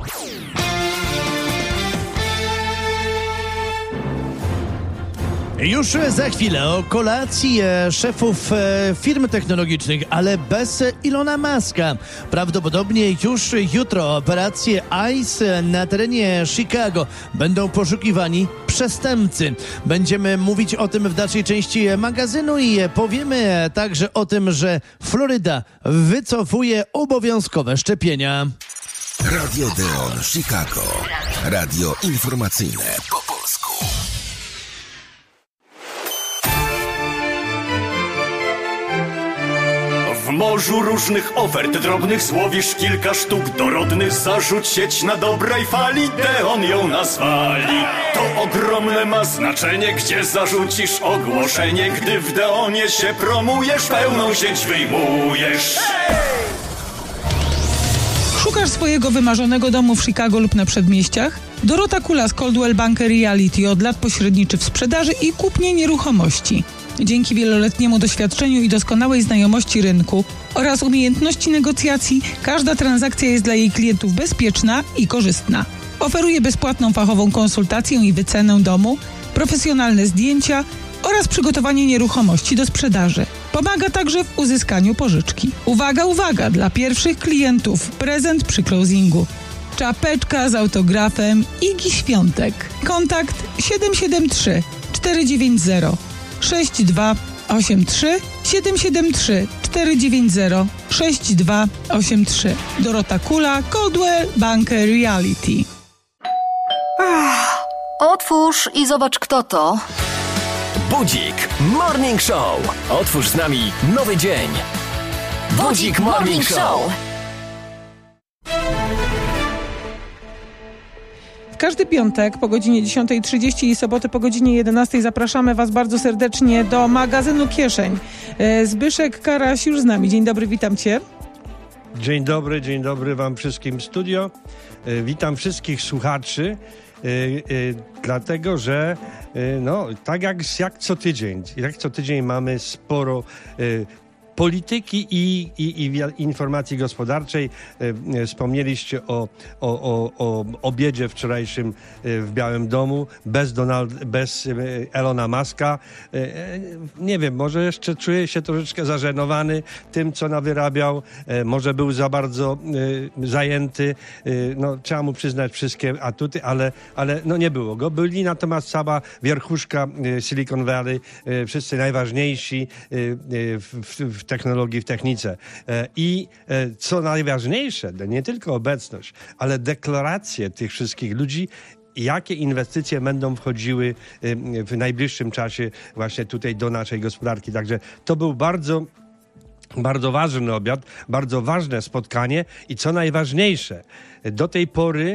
Speaker 4: Już za chwilę o kolacji szefów firm technologicznych, ale bez Ilona Muska. Prawdopodobnie już jutro operacje ICE na terenie Chicago będą poszukiwani przestępcy. Będziemy mówić o tym w dalszej części magazynu i powiemy także o tym, że Floryda wycofuje obowiązkowe szczepienia.
Speaker 7: Radio Deon Chicago. Radio informacyjne po polsku.
Speaker 6: W morzu różnych ofert drobnych złowisz kilka sztuk dorodnych. Zarzuć sieć na dobrej fali, Deon ją nazwali. To ogromne ma znaczenie, gdzie zarzucisz ogłoszenie. Gdy w Deonie się promujesz, pełną sieć wyjmujesz.
Speaker 5: Szukasz swojego wymarzonego domu w Chicago lub na przedmieściach? Dorota Kula z Coldwell Banker Realty od lat pośredniczy w sprzedaży i kupnie nieruchomości. Dzięki wieloletniemu doświadczeniu i doskonałej znajomości rynku oraz umiejętności negocjacji, każda transakcja jest dla jej klientów bezpieczna i korzystna. Oferuje bezpłatną fachową konsultację i wycenę domu, profesjonalne zdjęcia oraz przygotowanie nieruchomości do sprzedaży. Pomaga także w uzyskaniu pożyczki. Uwaga, uwaga! Dla pierwszych klientów prezent przy closingu. Czapeczka z autografem Igi Świątek. Kontakt siedem siedem trzy cztery dziewięć zero sześć dwa osiem trzy siedem siedem trzy cztery dziewięć zero sześć dwa osiem trzy. Dorota Kula, Coldwell Banker Realty.
Speaker 2: Ach, otwórz i zobacz, kto to.
Speaker 3: Budzik Morning Show. Otwórz z nami nowy dzień. Budzik Morning Show.
Speaker 5: Każdy piątek po godzinie dziesiąta trzydzieści i sobotę po godzinie jedenastej zapraszamy Was bardzo serdecznie do magazynu Kieszeń. Zbyszek Karaś już z nami. Dzień dobry, witam Cię.
Speaker 19: Dzień dobry, dzień dobry Wam wszystkim w studio. Witam wszystkich słuchaczy, dlatego że no, tak jak, jak co tydzień, jak co tydzień mamy sporo polityki i, i, i informacji gospodarczej. E, wspomnieliście o, o, o, o obiedzie wczorajszym w Białym Domu bez, Donald, bez Elona Muska. E, nie wiem, może jeszcze czuję się troszeczkę zażenowany tym, co nawyrabiał. E, może był za bardzo e, zajęty. E, no, trzeba mu przyznać wszystkie atuty, ale, ale no, nie było go. Byli natomiast cała wierchuszka e, Silicon Valley, e, wszyscy najważniejsi e, w, w, w technologii, w technice. I co najważniejsze, nie tylko obecność, ale deklaracje tych wszystkich ludzi, jakie inwestycje będą wchodziły w najbliższym czasie właśnie tutaj do naszej gospodarki. Także to był bardzo, bardzo ważny obiad, bardzo ważne spotkanie i co najważniejsze, do tej pory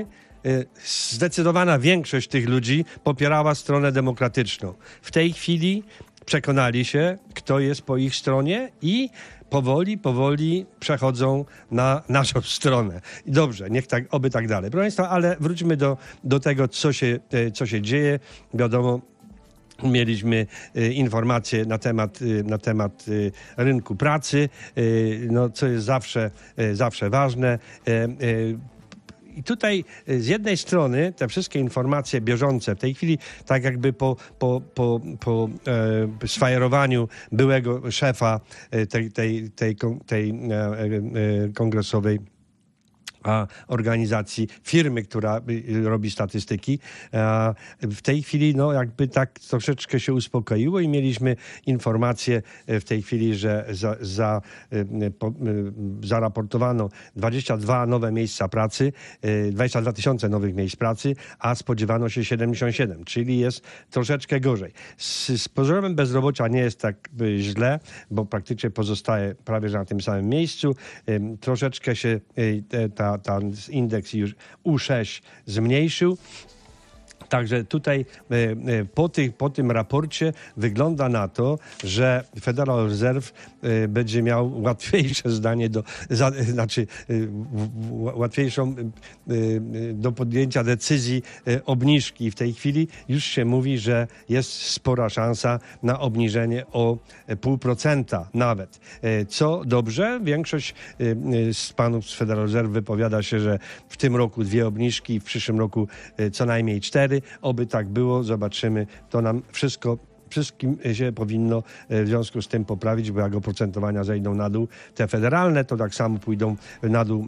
Speaker 19: zdecydowana większość tych ludzi popierała stronę demokratyczną. W tej chwili przekonali się, kto jest po ich stronie i powoli, powoli przechodzą na naszą stronę. I dobrze, niech tak, oby tak dalej. Proszę Państwa, ale wróćmy do, do tego, co się, co się dzieje. Wiadomo, mieliśmy y, informacje na temat, y, na temat y, rynku pracy, y, no, co jest zawsze, y, zawsze ważne. Y, y, I tutaj z jednej strony te wszystkie informacje bieżące, w tej chwili tak jakby po, po, po, po e, sfajerowaniu byłego szefa tej, tej, tej, tej e, e, kongresowej a organizacji, firmy, która robi statystyki. W tej chwili no jakby tak troszeczkę się uspokoiło i mieliśmy informację w tej chwili, że za, za, po, zaraportowano dwadzieścia dwa nowe miejsca pracy, dwadzieścia dwa tysiące nowych miejsc pracy, a spodziewano się siedemdziesiąt siedem, czyli jest troszeczkę gorzej. Z, z poziomem bezrobocia nie jest tak źle, bo praktycznie pozostaje prawie że na tym samym miejscu. Troszeczkę się ta ten indeks już U sześć zmniejszył. Także tutaj po, tych, po tym raporcie wygląda na to, że Federal Reserve będzie miał łatwiejsze zdanie do, za, znaczy łatwiejszą do podjęcia decyzji obniżki. W tej chwili już się mówi, że jest spora szansa na obniżenie o pół procenta nawet. Co dobrze, większość z panów z Federal Reserve wypowiada się, że w tym roku dwie obniżki, w przyszłym roku co najmniej cztery. Oby tak było, zobaczymy. To nam wszystko, wszystkim się powinno w związku z tym poprawić, bo jak oprocentowania zejdą na dół, te federalne, to tak samo pójdą na dół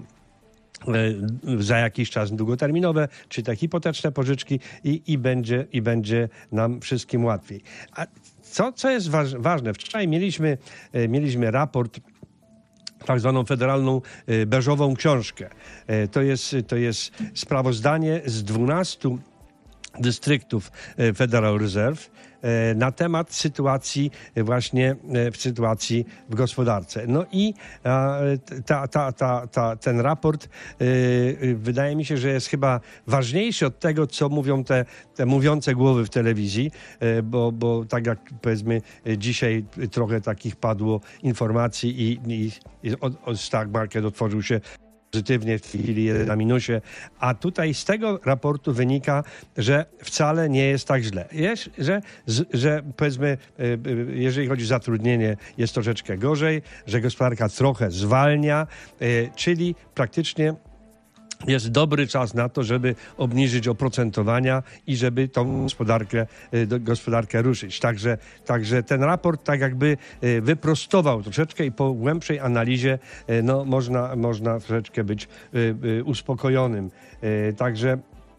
Speaker 19: za jakiś czas długoterminowe, czy te hipoteczne pożyczki i, i, będzie, i będzie nam wszystkim łatwiej. A co, co jest waż, ważne? Wczoraj mieliśmy, mieliśmy raport, tak zwaną federalną beżową książkę. To jest, to jest sprawozdanie z dwunastu dystryktów Federal Reserve na temat sytuacji właśnie w sytuacji w gospodarce. No i ta, ta, ta, ta, ten raport wydaje mi się, że jest chyba ważniejszy od tego, co mówią te, te mówiące głowy w telewizji, bo, bo tak jak powiedzmy dzisiaj trochę takich padło informacji i, i, i od, od stock market otworzył się pozytywnie, w tej chwili jest na minusie, a tutaj z tego raportu wynika, że wcale nie jest tak źle. Jest, że, że powiedzmy, jeżeli chodzi o zatrudnienie, jest troszeczkę gorzej, że gospodarka trochę zwalnia, czyli praktycznie jest dobry czas na to, żeby obniżyć oprocentowania i żeby tą gospodarkę, gospodarkę ruszyć. Także, także ten raport tak jakby wyprostował troszeczkę i po głębszej analizie no, można, można troszeczkę być uspokojonym. Także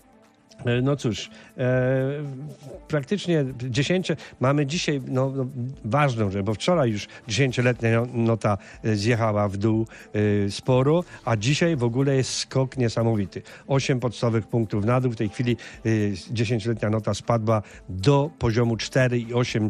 Speaker 19: no cóż, e, praktycznie dziesięcie, mamy dzisiaj no, no, ważną rzecz, bo wczoraj już dziesięcioletnia nota zjechała w dół e, sporo, a dzisiaj w ogóle jest skok niesamowity. Osiem podstawowych punktów na dół, w tej chwili e, dziesięcioletnia nota spadła do poziomu cztery przecinek osiem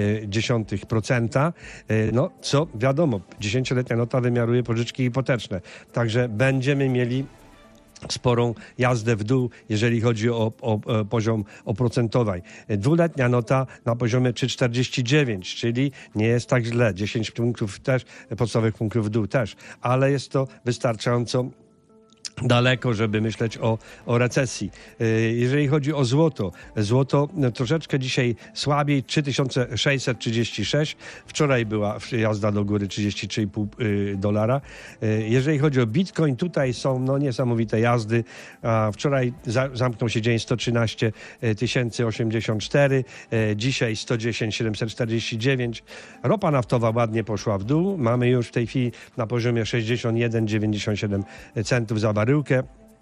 Speaker 19: procent. E, no co wiadomo, dziesięcioletnia nota wymiaruje pożyczki hipoteczne, także będziemy mieli sporą jazdę w dół, jeżeli chodzi o, o, o poziom oprocentowań. Dwuletnia nota na poziomie trzy przecinek czterdzieści dziewięć, czyli nie jest tak źle. dziesięć punktów też, podstawowych punktów w dół też, ale jest to wystarczająco daleko, żeby myśleć o, o recesji. Jeżeli chodzi o złoto, złoto troszeczkę dzisiaj słabiej, trzy tysiące sześćset trzydzieści sześć. Wczoraj była jazda do góry trzydzieści trzy i pół dolara. Jeżeli chodzi o bitcoin, tutaj są no, niesamowite jazdy. Wczoraj za, zamknął się dzień sto trzynaście tysięcy osiemdziesiąt cztery, dzisiaj sto dziesięć tysięcy siedemset czterdzieści dziewięć. Ropa naftowa ładnie poszła w dół. Mamy już w tej chwili na poziomie sześćdziesiąt jeden przecinek dziewięćdziesiąt siedem centów za baryłkę.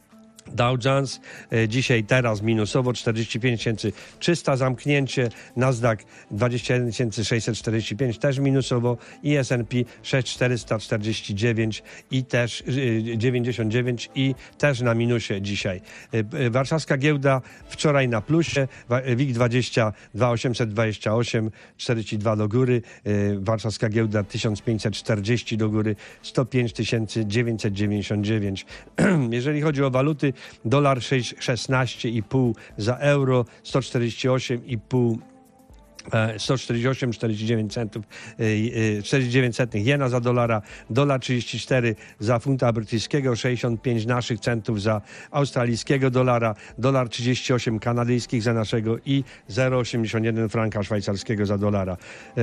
Speaker 19: Dow Jones e, dzisiaj teraz minusowo czterdzieści pięć tysięcy trzysta zamknięcie, Nasdaq dwadzieścia jeden tysięcy sześćset czterdzieści pięć też minusowo i S and P sześć tysięcy czterysta czterdzieści dziewięć i też e, dziewięćdziesiąt dziewięć i też na minusie dzisiaj. E, e, warszawska giełda wczoraj na plusie, W I G dwadzieścia dwa tysiące osiemset dwadzieścia osiem, czterdzieści dwa do góry, e, warszawska giełda tysiąc pięćset czterdzieści do góry, sto pięć tysięcy dziewięćset dziewięćdziesiąt dziewięć. Jeżeli chodzi o waluty, trzy, dolar szesnaście i pół za euro, sto czterdzieści osiem i pół sto czterdzieści osiem przecinek czterdzieści dziewięć centów, czterdzieści dziewięć centnych jena za dolara, dolar trzydzieści cztery za funta brytyjskiego, sześćdziesiąt pięć naszych centów za australijskiego dolara, dolar trzydzieści osiem kanadyjskich za naszego i zero przecinek osiemdziesiąt jeden franka szwajcarskiego za dolara.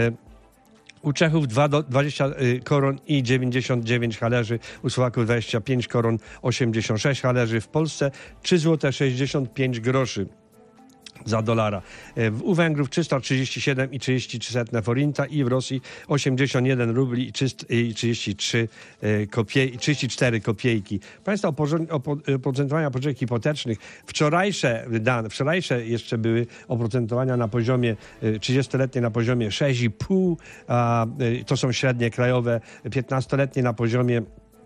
Speaker 19: U Czechów dwadzieścia koron i dziewięćdziesiąt dziewięć halerzy, u Słowaków dwadzieścia pięć koron osiemdziesiąt sześć halerzy, w Polsce trzy złote sześćdziesiąt pięć groszy za dolara. U Węgrów trzysta trzydzieści siedem i trzydzieści trzy setne forinta i w Rosji osiemdziesiąt jeden rubli i trzydzieści trzy kopie, trzydzieści cztery kopiejki. Państwa, oprocentowania pożyczek hipotecznych. Wczorajsze dane, wczorajsze jeszcze były oprocentowania na poziomie trzydziestoletnie na poziomie sześć i pół, a to są średnie krajowe, piętnastoletnie na poziomie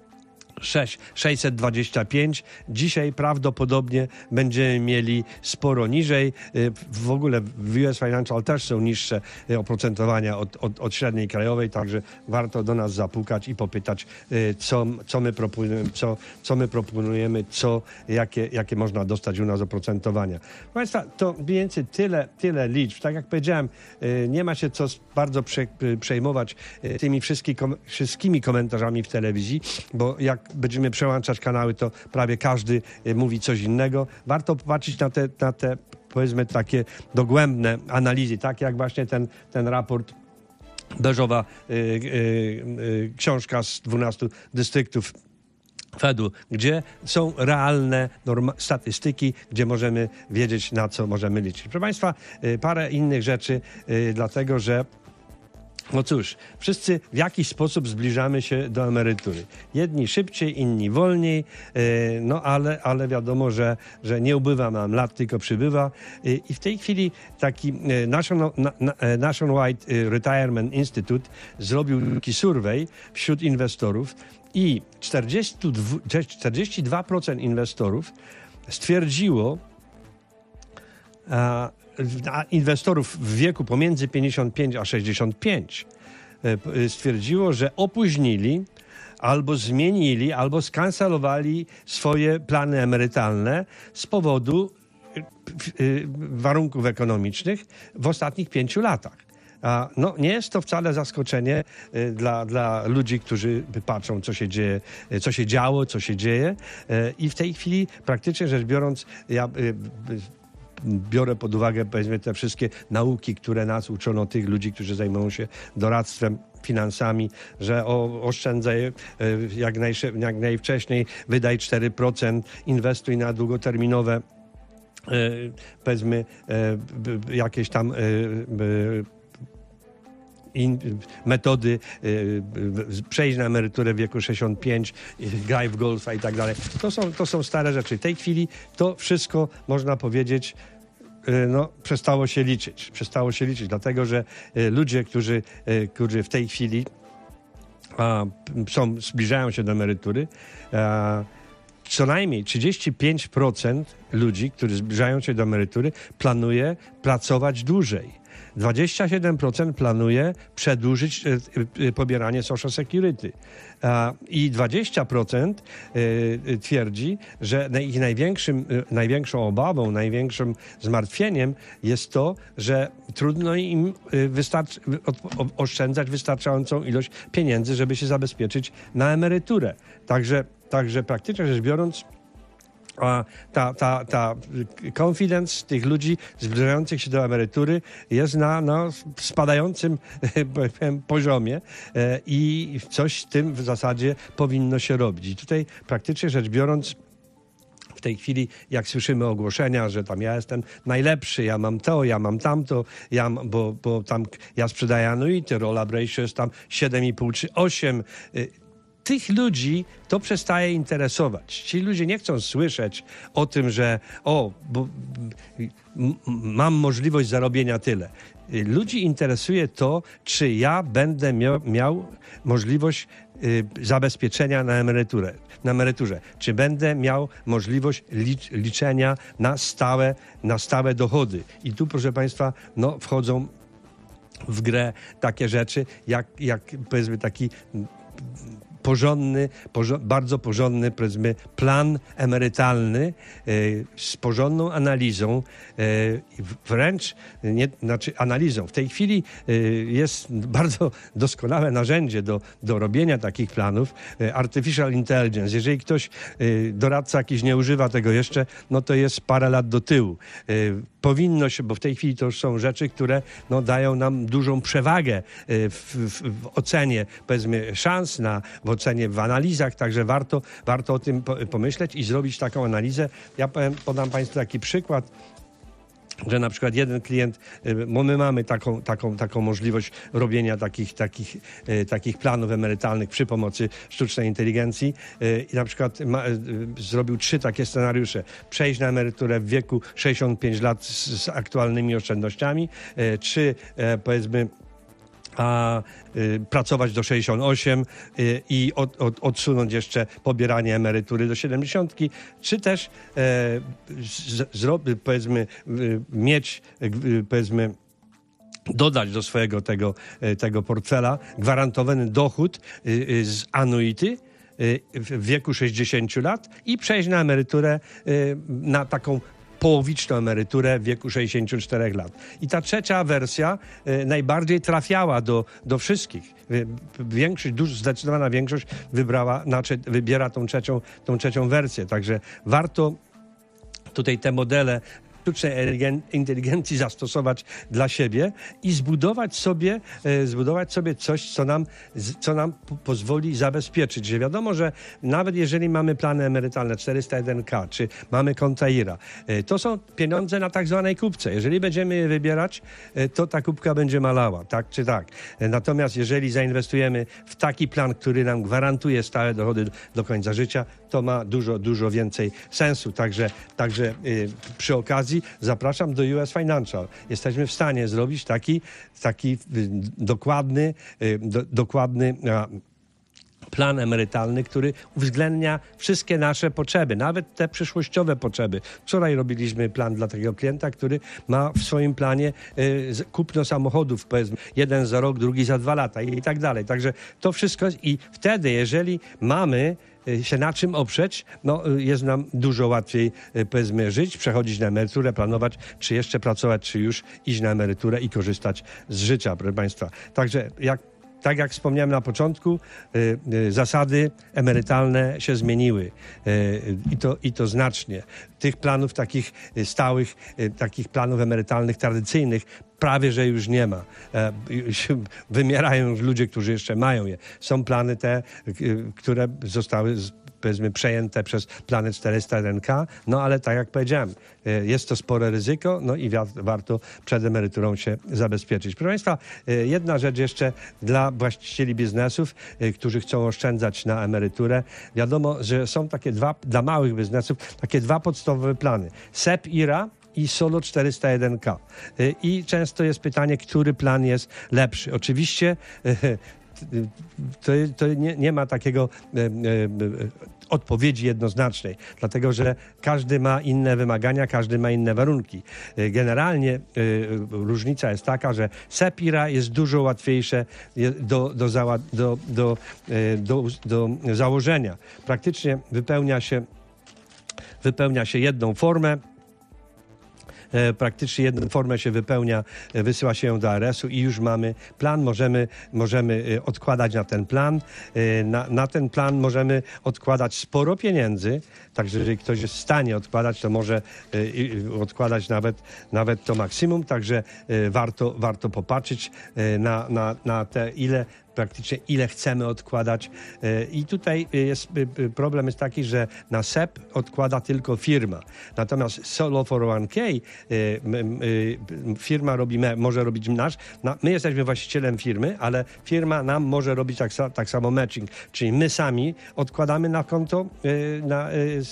Speaker 19: sześćset dwadzieścia pięć. Dzisiaj prawdopodobnie będziemy mieli sporo niżej. W ogóle w U S Financial też są niższe oprocentowania od, od, od średniej krajowej, także warto do nas zapukać i popytać, co, co, my, proponujemy, co, co my proponujemy, co, jakie, jakie można dostać u nas oprocentowania. Państwa, to mniej więcej tyle, tyle liczb. Tak jak powiedziałem, nie ma się co bardzo prze, przejmować tymi wszystkimi, wszystkimi komentarzami w telewizji, bo jak będziemy przełączać kanały, to prawie każdy mówi coś innego. Warto popatrzeć na te, na te powiedzmy takie dogłębne analizy, tak jak właśnie ten, ten raport Beżowa, y, y, y, książka z dwunastu dystryktów Fedu, gdzie są realne norma- statystyki, gdzie możemy wiedzieć, na co możemy liczyć. Proszę Państwa, y, parę innych rzeczy, y, dlatego że no cóż, wszyscy w jakiś sposób zbliżamy się do emerytury. Jedni szybciej, inni wolniej, no ale, ale wiadomo, że, że nie ubywa nam lat, tylko przybywa. I w tej chwili taki National, Nationwide Retirement Institute zrobił taki survey wśród inwestorów i czterdzieści dwa procent inwestorów stwierdziło, a, inwestorów w wieku pomiędzy pięćdziesiąt pięć a sześćdziesiąt pięć stwierdziło, że opóźnili albo zmienili, albo skancelowali swoje plany emerytalne z powodu warunków ekonomicznych w ostatnich pięciu latach. No, nie jest to wcale zaskoczenie dla, dla ludzi, którzy patrzą, co się dzieje, co się działo, co się dzieje i w tej chwili praktycznie rzecz biorąc, ja biorę pod uwagę, powiedzmy, te wszystkie nauki, które nas uczono, tych ludzi, którzy zajmują się doradztwem, finansami, że o, oszczędzaj jak, najsze, jak najwcześniej, wydaj cztery procent, inwestuj na długoterminowe, powiedzmy, jakieś tam In, metody, y, przejść na emeryturę w wieku sześćdziesiąt pięć, y, graj w golfa i tak dalej. To są, to są stare rzeczy. W tej chwili to wszystko, można powiedzieć, y, no, przestało się liczyć. Przestało się liczyć, dlatego że y, ludzie, którzy, y, którzy w tej chwili a, są, zbliżają się do emerytury, a, co najmniej trzydzieści pięć procent ludzi, którzy zbliżają się do emerytury, planuje pracować dłużej. dwadzieścia siedem procent planuje przedłużyć pobieranie Social Security i dwadzieścia procent twierdzi, że ich największym, największą obawą, największym zmartwieniem jest to, że trudno im wystarczy, oszczędzać wystarczającą ilość pieniędzy, żeby się zabezpieczyć na emeryturę. Także, także praktycznie rzecz biorąc, a ta, ta, ta confidence tych ludzi zbliżających się do emerytury jest na, na spadającym poziomie i coś z tym w zasadzie powinno się robić. I tutaj praktycznie rzecz biorąc, w tej chwili, jak słyszymy ogłoszenia, że tam ja jestem najlepszy, ja mam to, ja mam tamto, ja, bo, bo tam ja sprzedaję annuity, roll-up ratio jest tam siedem i pół czy osiem. Tych ludzi to przestaje interesować. Ci ludzie nie chcą słyszeć o tym, że o, bo m- mam możliwość zarobienia tyle. Ludzi interesuje to, czy ja będę miał, miał możliwość y, zabezpieczenia na emeryturę, na emeryturze. Czy będę miał możliwość licz, liczenia na stałe, na stałe dochody. I tu, proszę Państwa, no, wchodzą w grę takie rzeczy, jak, jak powiedzmy taki porządny, porzo- bardzo porządny, powiedzmy, plan emerytalny z porządną analizą, wręcz nie, znaczy analizą. W tej chwili jest bardzo doskonałe narzędzie do, do robienia takich planów, Artificial Intelligence. Jeżeli ktoś, doradca jakiś nie używa tego jeszcze, no to jest parę lat do tyłu. Powinno się, bo w tej chwili to już są rzeczy, które no, dają nam dużą przewagę w, w, w ocenie, powiedzmy, szans, na, w ocenie, w analizach, także warto, warto o tym pomyśleć i zrobić taką analizę. Ja powiem, podam Państwu taki przykład, że na przykład jeden klient, bo my mamy taką, taką, taką możliwość robienia takich, takich, takich planów emerytalnych przy pomocy sztucznej inteligencji i na przykład ma, zrobił trzy takie scenariusze. Przejść na emeryturę w wieku sześćdziesiąt pięć lat z, z aktualnymi oszczędnościami, czy powiedzmy a y, pracować do sześćdziesiąt osiem y, i od, od, odsunąć jeszcze pobieranie emerytury do siedemdziesiątki, czy też e, z, z, powiedzmy y, mieć y, powiedzmy dodać do swojego tego, tego portfela gwarantowany dochód y, y, z annuity y, w wieku sześćdziesięciu lat i przejść na emeryturę y, na taką połowiczną emeryturę w wieku sześćdziesięciu czterech lat. I ta trzecia wersja y, najbardziej trafiała do, do wszystkich. Y, większość, dużo, zdecydowana większość wybrała, znaczy, wybiera tą trzecią, tą trzecią wersję. Także warto tutaj te modele sztucznej inteligencji zastosować dla siebie i zbudować sobie, e, zbudować sobie coś, co nam, co nam po- pozwoli zabezpieczyć. Że wiadomo, że nawet jeżeli mamy plany emerytalne czterysta jeden K, czy mamy konta I R A, e, to są pieniądze na tak zwanej kupce. Jeżeli będziemy je wybierać, e, to ta kupka będzie malała, tak czy tak. E, natomiast jeżeli zainwestujemy w taki plan, który nam gwarantuje stałe dochody do, do końca życia, to ma dużo, dużo więcej sensu. Także, także e, przy okazji zapraszam do U S Financial. Jesteśmy w stanie zrobić taki, taki dokładny, do, dokładny plan emerytalny, który uwzględnia wszystkie nasze potrzeby, nawet te przyszłościowe potrzeby. Wczoraj robiliśmy plan dla takiego klienta, który ma w swoim planie y, kupno samochodów, powiedzmy, jeden za rok, drugi za dwa lata i, i tak dalej. Także to wszystko i wtedy, jeżeli mamy się na czym oprzeć, no jest nam dużo łatwiej, powiedzmy, żyć, przechodzić na emeryturę, planować, czy jeszcze pracować, czy już iść na emeryturę i korzystać z życia, proszę Państwa. Także jak Tak jak wspomniałem na początku, y, y, zasady emerytalne się zmieniły y, i, to, i to znacznie. Tych planów takich stałych, y, takich planów emerytalnych tradycyjnych prawie, że już nie ma. E, wymierają już ludzie, którzy jeszcze mają je. Są plany te, y, które zostały z, powiedzmy przejęte przez plany czterysta jeden K, no ale tak jak powiedziałem, jest to spore ryzyko, no i warto przed emeryturą się zabezpieczyć. Proszę Państwa, jedna rzecz jeszcze dla właścicieli biznesów, którzy chcą oszczędzać na emeryturę. Wiadomo, że są takie dwa, dla małych biznesów, takie dwa podstawowe plany. S E P I R A i Solo czterysta jeden K. I często jest pytanie, który plan jest lepszy. Oczywiście to, to nie, nie ma takiego e, e, odpowiedzi jednoznacznej, dlatego że każdy ma inne wymagania, każdy ma inne warunki. Generalnie e, różnica jest taka, że S E P I R A jest dużo łatwiejsze do, do, zała, do, do, e, do, do założenia. Praktycznie wypełnia się, wypełnia się jedną formę, praktycznie jedną formę się wypełnia, wysyła się ją do A R S u i już mamy plan, możemy, możemy odkładać na ten plan. Na, na ten plan możemy odkładać sporo pieniędzy, także jeżeli ktoś jest w stanie odkładać, to może odkładać nawet, nawet to maksimum, także warto, warto popatrzeć na, na, na te ile praktycznie ile chcemy odkładać. I tutaj jest problem jest taki, że na S E P odkłada tylko firma. Natomiast Solo czterysta jeden K firma robi, może robić nasz. My jesteśmy właścicielem firmy, ale firma nam może robić tak, tak samo matching. Czyli my sami odkładamy na konto na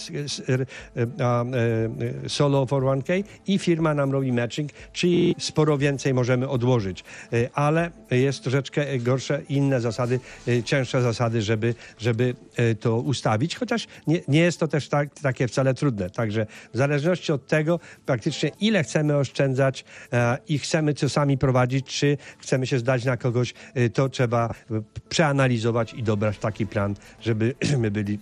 Speaker 19: Solo czterysta jeden K i firma nam robi matching, czyli sporo więcej możemy odłożyć. Ale jest troszeczkę gorsze inne zasady, cięższe zasady, żeby, żeby to ustawić, chociaż nie, nie jest to też tak, takie wcale trudne. Także w zależności od tego praktycznie ile chcemy oszczędzać i chcemy to sami prowadzić, czy chcemy się zdać na kogoś, to trzeba przeanalizować i dobrać taki plan, żeby my byli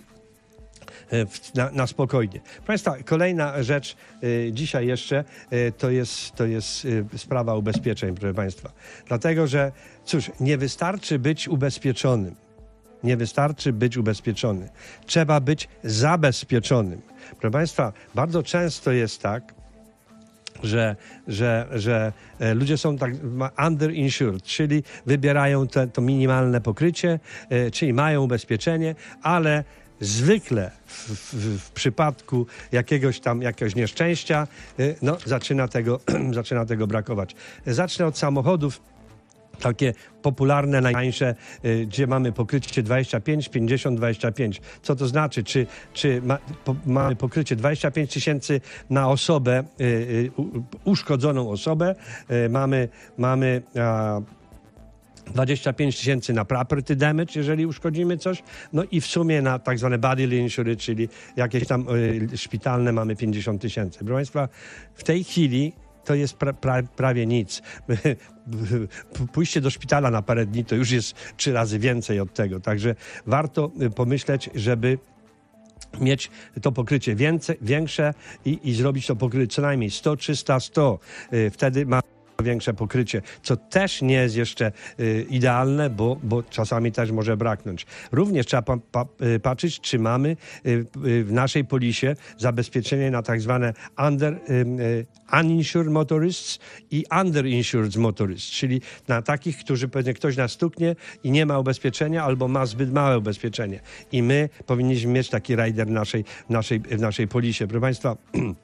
Speaker 19: Na, na spokojnie. Proszę Państwa, kolejna rzecz y, dzisiaj jeszcze y, to jest, to jest y, sprawa ubezpieczeń, proszę Państwa. Dlatego, że cóż, nie wystarczy być ubezpieczonym. Nie wystarczy być ubezpieczony. Trzeba być zabezpieczonym. Proszę Państwa, bardzo często jest tak, że, że, że ludzie są tak underinsured, czyli wybierają te, to minimalne pokrycie, y, czyli mają ubezpieczenie, ale zwykle w, w, w przypadku jakiegoś tam jakiegoś nieszczęścia no, zaczyna tego, zaczyna tego brakować. Zacznę od samochodów. Takie popularne, najtańsze, gdzie mamy pokrycie dwadzieścia pięć, pięćdziesiąt, dwadzieścia pięć. Co to znaczy? Czy, czy ma, po, mamy pokrycie dwadzieścia pięć tysięcy na osobę, y, u, uszkodzoną osobę, y, mamy, mamy a, dwadzieścia pięć tysięcy na property damage, jeżeli uszkodzimy coś, no i w sumie na tak zwane bodily injury, czyli jakieś tam y, szpitalne mamy pięćdziesiąt tysięcy. Proszę Państwa, w tej chwili to jest pra, pra, prawie nic. Pójście do szpitala na parę dni to już jest trzy razy więcej od tego, także warto pomyśleć, żeby mieć to pokrycie więcej, większe i, i zrobić to pokrycie co najmniej sto, trzysta, sto. Y, wtedy ma większe pokrycie, co też nie jest jeszcze y, idealne, bo, bo czasami też może braknąć. Również trzeba pa, pa, y, patrzeć, czy mamy y, y, w naszej polisie zabezpieczenie na tak zwane under, y, y, uninsured motorists i underinsured motorists, czyli na takich, którzy pewnie ktoś nas stuknie i nie ma ubezpieczenia albo ma zbyt małe ubezpieczenie. I my powinniśmy mieć taki rider w naszej, naszej, w naszej polisie. Proszę Państwa,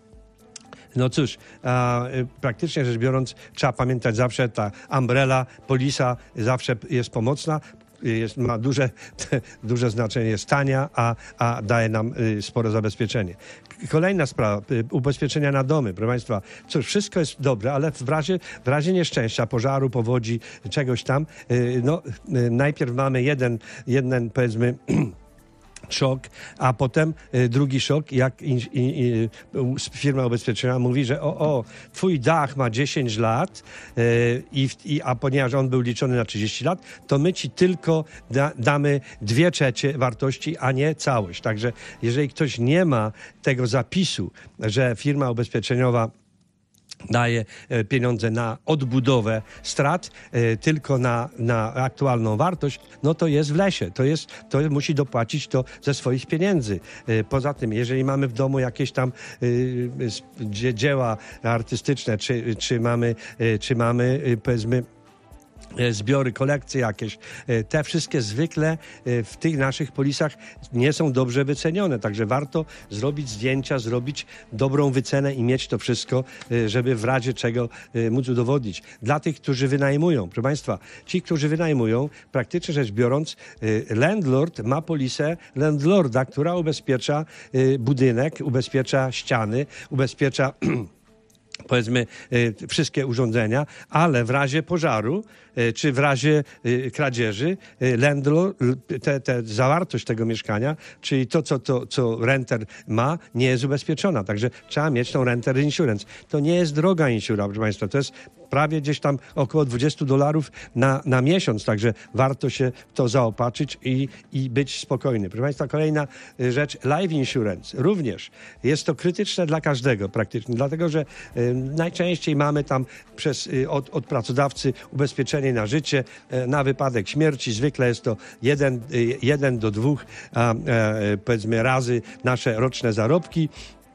Speaker 19: no cóż, a, praktycznie rzecz biorąc, trzeba pamiętać zawsze, ta umbrella, polisa zawsze jest pomocna, jest, ma duże, duże znaczenie, jest tania, a, a daje nam y, spore zabezpieczenie. Kolejna sprawa, y, ubezpieczenia na domy. Proszę Państwa, cóż, wszystko jest dobre, ale w razie, w razie nieszczęścia, pożaru, powodzi, czegoś tam, y, no y, najpierw mamy jeden, jeden powiedzmy, szok, a potem y, drugi szok, jak in, in, in, firma ubezpieczenia mówi, że o, o, twój dach ma dziesięć lat, y, i, a ponieważ on był liczony na trzydzieści lat, to my ci tylko da, damy dwie trzecie wartości, a nie całość. Także jeżeli ktoś nie ma tego zapisu, że firma ubezpieczeniowa daje pieniądze na odbudowę strat, y, tylko na, na aktualną wartość, no to jest w lesie. To jest, to musi dopłacić to ze swoich pieniędzy. Y, poza tym, jeżeli mamy w domu jakieś tam y, y, dzieła artystyczne, czy, czy mamy, y, czy mamy y, powiedzmy zbiory, kolekcje jakieś, te wszystkie zwykle w tych naszych polisach nie są dobrze wycenione, także warto zrobić zdjęcia, zrobić dobrą wycenę i mieć to wszystko, żeby w razie czego móc udowodnić. Dla tych, którzy wynajmują, proszę Państwa, ci, którzy wynajmują, praktycznie rzecz biorąc, landlord ma polisę landlorda, która ubezpiecza budynek, ubezpiecza ściany, ubezpiecza powiedzmy y, wszystkie urządzenia, ale w razie pożaru y, czy w razie y, kradzieży y, landlord, te, te zawartość tego mieszkania, czyli to, co, to, co renter ma, nie jest ubezpieczona. Także trzeba mieć tą renter insurance. To nie jest droga insura, proszę Państwa. To jest prawie gdzieś tam około dwadzieścia dolarów na, na miesiąc, także warto się w to zaopatrzyć i, i być spokojny. Proszę Państwa, kolejna rzecz, life insurance. Również jest to krytyczne dla każdego praktycznie, dlatego że y, najczęściej mamy tam przez, y, od, od pracodawcy ubezpieczenie na życie, y, na wypadek śmierci. Zwykle jest to jeden, y, jeden do dwóch a, y, powiedzmy razy nasze roczne zarobki.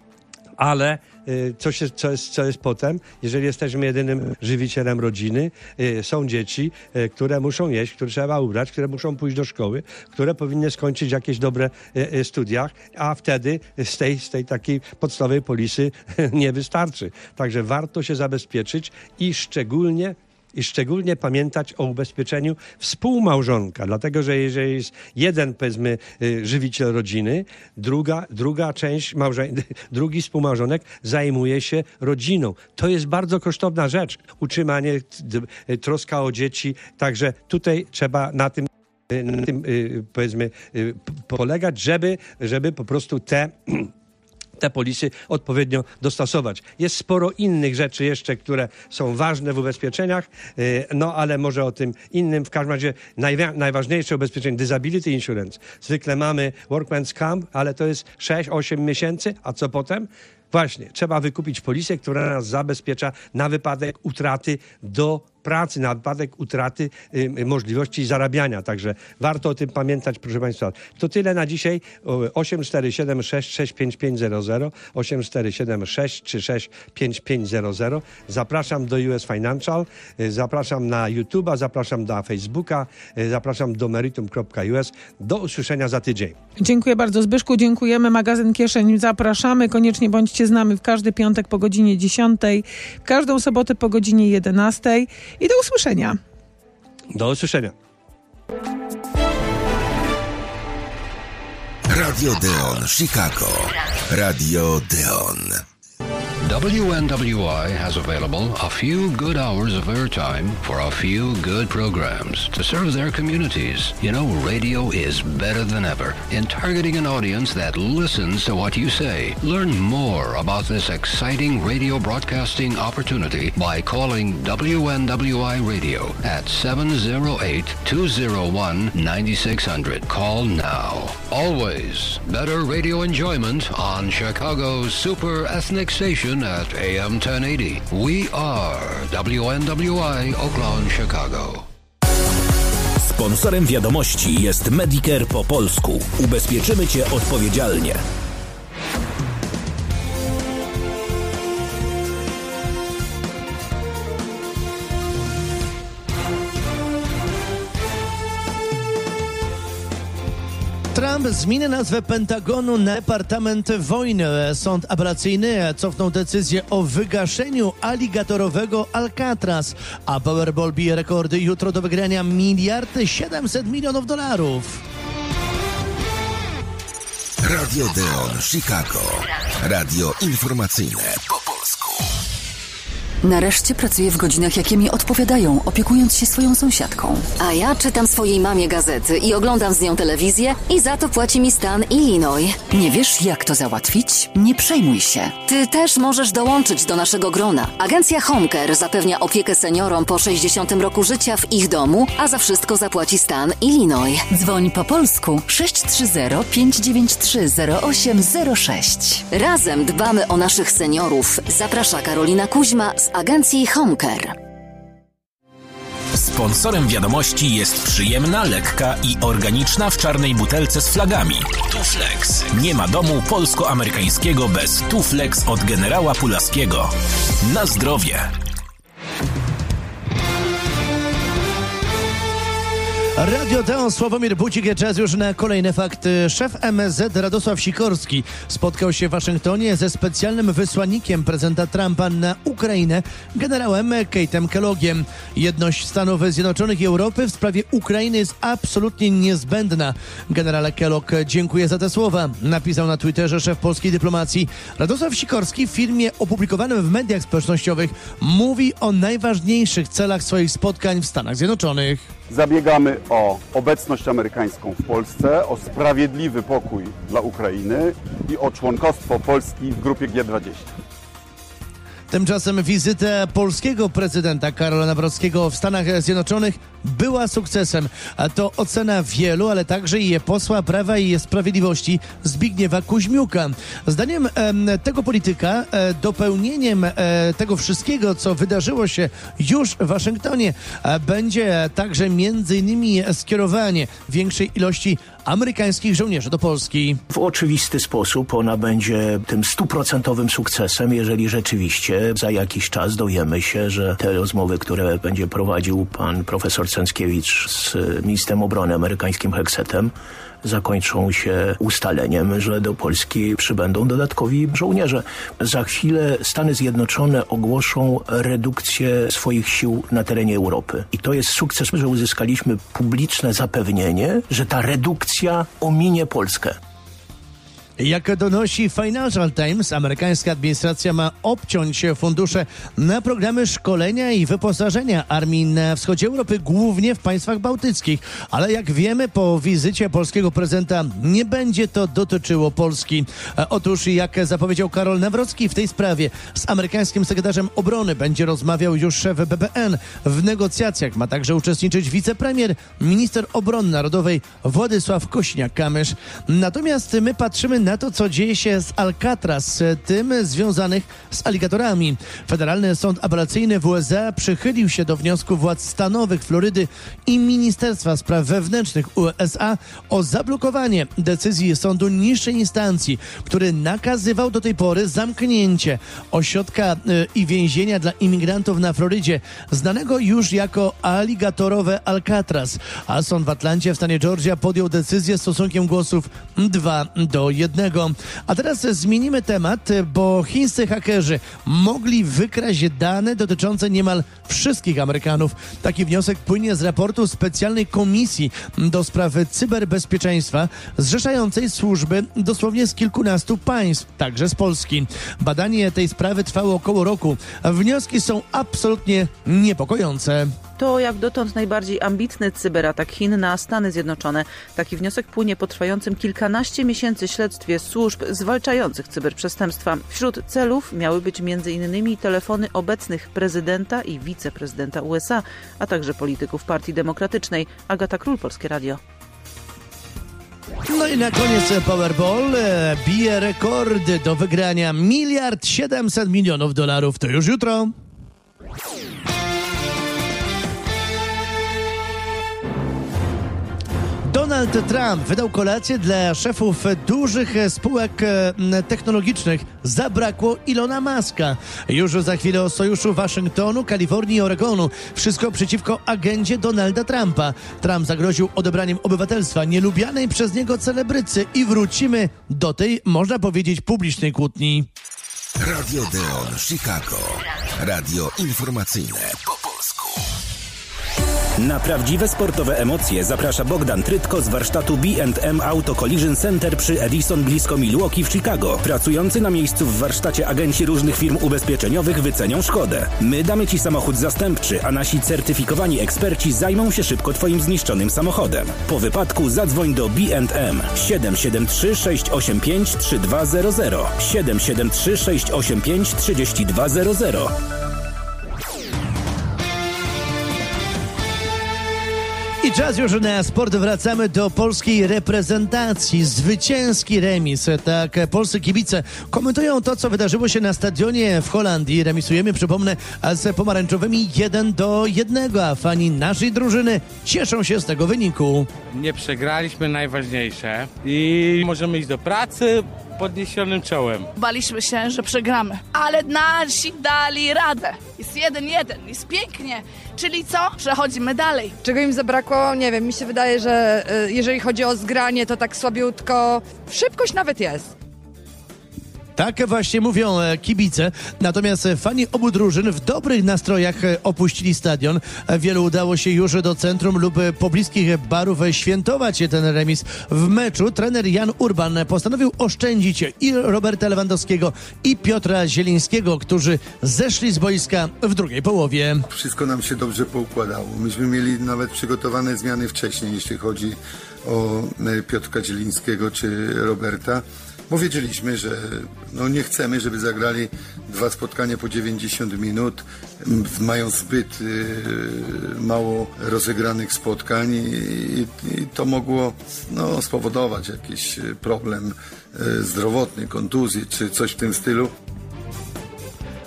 Speaker 19: Ale y, co, się, co, jest, co jest potem, jeżeli jesteśmy jedynym żywicielem rodziny, y, są dzieci, y, które muszą jeść, które trzeba ubrać, które muszą pójść do szkoły, które powinny skończyć jakieś dobre y, y, studia, a wtedy z tej, z tej takiej podstawowej polisy nie wystarczy. Także warto się zabezpieczyć i szczególnie i szczególnie pamiętać o ubezpieczeniu współmałżonka, dlatego że jeżeli jest jeden, powiedzmy, żywiciel rodziny, druga, druga część, małże- drugi współmałżonek zajmuje się rodziną. To jest bardzo kosztowna rzecz. Utrzymanie, troska o dzieci, także tutaj trzeba na tym na tym, powiedzmy, polegać, żeby, żeby po prostu te te polisy odpowiednio dostosować. Jest sporo innych rzeczy jeszcze, które są ważne w ubezpieczeniach, no ale może o tym innym. W każdym razie najwa- najważniejsze ubezpieczenie Disability Insurance. Zwykle mamy Workman's Comp, ale to jest sześć osiem miesięcy, a co potem? Właśnie, trzeba wykupić polisę, która nas zabezpiecza na wypadek utraty do pracy, na wypadek utraty y, możliwości zarabiania. Także warto o tym pamiętać, proszę Państwa. To tyle na dzisiaj. osiem cztery siedem sześć sześć pięć pięć zero zero, osiem cztery siedem sześć trzy sześć pięć pięć zero zero. Zapraszam do U S Financial, y, zapraszam na YouTube'a, zapraszam na Facebooka, y, zapraszam do meritum kropka u s. Do usłyszenia za tydzień.
Speaker 5: Dziękuję bardzo, Zbyszku. Dziękujemy. Magazyn Kieszeń zapraszamy. Koniecznie bądźcie z nami w każdy piątek po godzinie dziesiątej, w każdą sobotę po godzinie jedenastej. I do usłyszenia.
Speaker 19: Do usłyszenia.
Speaker 7: Radio Deon Chicago. Radio Deon.
Speaker 8: W N W I has available a few good hours of airtime for a few good programs to serve their communities. You know, radio is better than ever in targeting an audience that listens to what you say. Learn more about this exciting radio broadcasting opportunity by calling W N W I Radio at seven zero eight, two zero one, nine six zero zero. Call now. Always better radio enjoyment on Chicago's super ethnic station at A M ten eighty. We are W N W I Oakland, Chicago.
Speaker 1: Sponsorem wiadomości jest Medicare po polsku. Ubezpieczymy Cię odpowiedzialnie.
Speaker 4: Trump zmieni nazwę Pentagonu na Departament Wojny. Sąd apelacyjny cofnął decyzję o wygaszeniu aligatorowego Alcatraz, a Powerball bije rekordy jutro do wygrania miliard siedemset milionów dolarów.
Speaker 7: Radio Deon Chicago. Radio informacyjne po polsku.
Speaker 9: Nareszcie pracuję w godzinach, jakie mi odpowiadają, opiekując się swoją sąsiadką.
Speaker 2: A ja czytam swojej mamie gazety i oglądam z nią telewizję i za to płaci mi stan Illinois.
Speaker 9: Nie wiesz, jak to załatwić? Nie przejmuj się.
Speaker 2: Ty też możesz dołączyć do naszego grona. Agencja Homecare zapewnia opiekę seniorom po sześćdziesiątym roku życia w ich domu, a za wszystko zapłaci stan Illinois.
Speaker 9: Dzwoń po polsku sześć trzy zero, pięć dziewięć trzy, zero osiem zero sześć.
Speaker 2: Razem dbamy o naszych seniorów. Zaprasza Karolina Kuźma z agencji Homecare.
Speaker 1: Sponsorem wiadomości jest przyjemna, lekka i organiczna w czarnej butelce z flagami Tuflex. Nie ma domu polsko-amerykańskiego bez Tuflex od generała Pulaskiego. Na zdrowie!
Speaker 4: Radio Deon, Sławomir Bucik, czas już na kolejne fakty. Szef M S Z Radosław Sikorski spotkał się w Waszyngtonie ze specjalnym wysłannikiem prezydenta Trumpa na Ukrainę, generałem Kate'em Kellogiem. Jedność Stanów Zjednoczonych i Europy w sprawie Ukrainy jest absolutnie niezbędna. Generale Kellogg, dziękuję za te słowa, napisał na Twitterze szef polskiej dyplomacji. Radosław Sikorski w filmie opublikowanym w mediach społecznościowych mówi o najważniejszych celach swoich spotkań w Stanach Zjednoczonych.
Speaker 10: Zabiegamy o obecność amerykańską w Polsce, o sprawiedliwy pokój dla Ukrainy i o członkostwo Polski w grupie G dwadzieścia.
Speaker 4: Tymczasem wizyta polskiego prezydenta Karola Nawrockiego w Stanach Zjednoczonych była sukcesem. A to ocena wielu, ale także i posła Prawa i Sprawiedliwości Zbigniewa Kuźmiuka. Zdaniem e, tego polityka e, dopełnieniem e, tego wszystkiego, co wydarzyło się już w Waszyngtonie, e, będzie także między innymi skierowanie większej ilości amerykańskich żołnierzy do Polski.
Speaker 24: W oczywisty sposób ona będzie tym stuprocentowym sukcesem, jeżeli rzeczywiście za jakiś czas dowiemy się, że te rozmowy, które będzie prowadził pan profesor Cęckiewicz z ministrem obrony amerykańskim Hexetem zakończą się ustaleniem, że do Polski przybędą dodatkowi żołnierze. Za chwilę Stany Zjednoczone ogłoszą redukcję swoich sił na terenie Europy. I to jest sukces, że uzyskaliśmy publiczne zapewnienie, że ta redukcja ominie Polskę.
Speaker 4: Jak donosi Financial Times, amerykańska administracja ma obciąć fundusze na programy szkolenia i wyposażenia armii na wschodzie Europy, głównie w państwach bałtyckich. Ale jak wiemy, po wizycie polskiego prezydenta nie będzie to dotyczyło Polski. Otóż, jak zapowiedział Karol Nawrocki, w tej sprawie z amerykańskim sekretarzem obrony będzie rozmawiał już szef B B N. W negocjacjach ma także uczestniczyć wicepremier, minister obrony narodowej Władysław Kośniak-Kamysz. Natomiast my patrzymy na to, co dzieje się z Alcatraz, tym związanych z aligatorami. Federalny Sąd Apelacyjny w U S A przychylił się do wniosku władz stanowych Florydy i Ministerstwa Spraw Wewnętrznych U S A o zablokowanie decyzji sądu niższej instancji, który nakazywał do tej pory zamknięcie ośrodka y, i więzienia dla imigrantów na Florydzie, znanego już jako aligatorowe Alcatraz. A sąd w Atlancie w stanie Georgia podjął decyzję stosunkiem głosów dwa do jednego. A teraz zmienimy temat, bo chińscy hakerzy mogli wykraść dane dotyczące niemal wszystkich Amerykanów. Taki wniosek płynie z raportu specjalnej komisji do spraw cyberbezpieczeństwa zrzeszającej służby dosłownie z kilkunastu państw, także z Polski. Badanie tej sprawy trwało około roku. Wnioski są absolutnie niepokojące.
Speaker 11: To jak dotąd najbardziej ambitny cyberatak Chin na Stany Zjednoczone. Taki wniosek płynie po trwającym kilkanaście miesięcy śledztwie służb zwalczających cyberprzestępstwa. Wśród celów miały być między innymi telefony obecnych prezydenta i wiceprezydenta U S A, a także polityków Partii Demokratycznej. Agata Król, Polskie Radio.
Speaker 4: No i na koniec Powerball e, bije rekordy do wygrania miliard siedemset milionów dolarów. To już jutro. Donald Trump wydał kolację dla szefów dużych spółek technologicznych. Zabrakło Ilona Muska. Już za chwilę o sojuszu Waszyngtonu, Kalifornii i Oregonu. Wszystko przeciwko agendzie Donalda Trumpa. Trump zagroził odebraniem obywatelstwa nielubianej przez niego celebrycy i wrócimy do tej, można powiedzieć, publicznej kłótni.
Speaker 7: Radio Deon Chicago. Radio informacyjne po polsku.
Speaker 1: Na prawdziwe sportowe emocje zaprasza Bogdan Trytko z warsztatu B and M Auto Collision Center przy Edison blisko Milwaukee w Chicago. Pracujący na miejscu w warsztacie agenci różnych firm ubezpieczeniowych wycenią szkodę. My damy Ci samochód zastępczy, a nasi certyfikowani eksperci zajmą się szybko Twoim zniszczonym samochodem. Po wypadku zadzwoń do B and M siedem siedem trzy sześć osiem pięć trzy dwa zero zero siedem siedem trzy sześć osiem pięć trzy dwa zero zero.
Speaker 4: I czas już na sport. Wracamy do polskiej reprezentacji. Zwycięski remis. Tak, polscy kibice komentują to, co wydarzyło się na stadionie w Holandii. Remisujemy, przypomnę, z pomarańczowymi jeden do jednego, a fani naszej drużyny cieszą się z tego wyniku.
Speaker 12: Nie przegraliśmy, najważniejsze. I możemy iść do pracy podniesionym czołem.
Speaker 13: Baliśmy się, że przegramy, ale nasi dali radę. Jest jeden jeden, jest pięknie. Czyli co? Przechodzimy dalej.
Speaker 15: Czego im zabrakło? Nie wiem, mi się wydaje, że y, jeżeli chodzi o zgranie, to tak słabiutko. Szybkość nawet jest.
Speaker 4: Tak właśnie mówią kibice, natomiast fani obu drużyn w dobrych nastrojach opuścili stadion. Wielu udało się już do centrum lub pobliskich barów świętować ten remis. W meczu trener Jan Urban postanowił oszczędzić i Roberta Lewandowskiego, i Piotra Zielińskiego, którzy zeszli z boiska w drugiej połowie.
Speaker 25: Wszystko nam się dobrze poukładało. Myśmy mieli nawet przygotowane zmiany wcześniej, jeśli chodzi o Piotrka Zielińskiego czy Roberta. Bo wiedzieliśmy, że no nie chcemy, żeby zagrali dwa spotkania po dziewięćdziesiąt minut. Mają zbyt y, mało rozegranych spotkań i, i to mogło no, spowodować jakiś problem y, zdrowotny, kontuzję czy coś w tym stylu.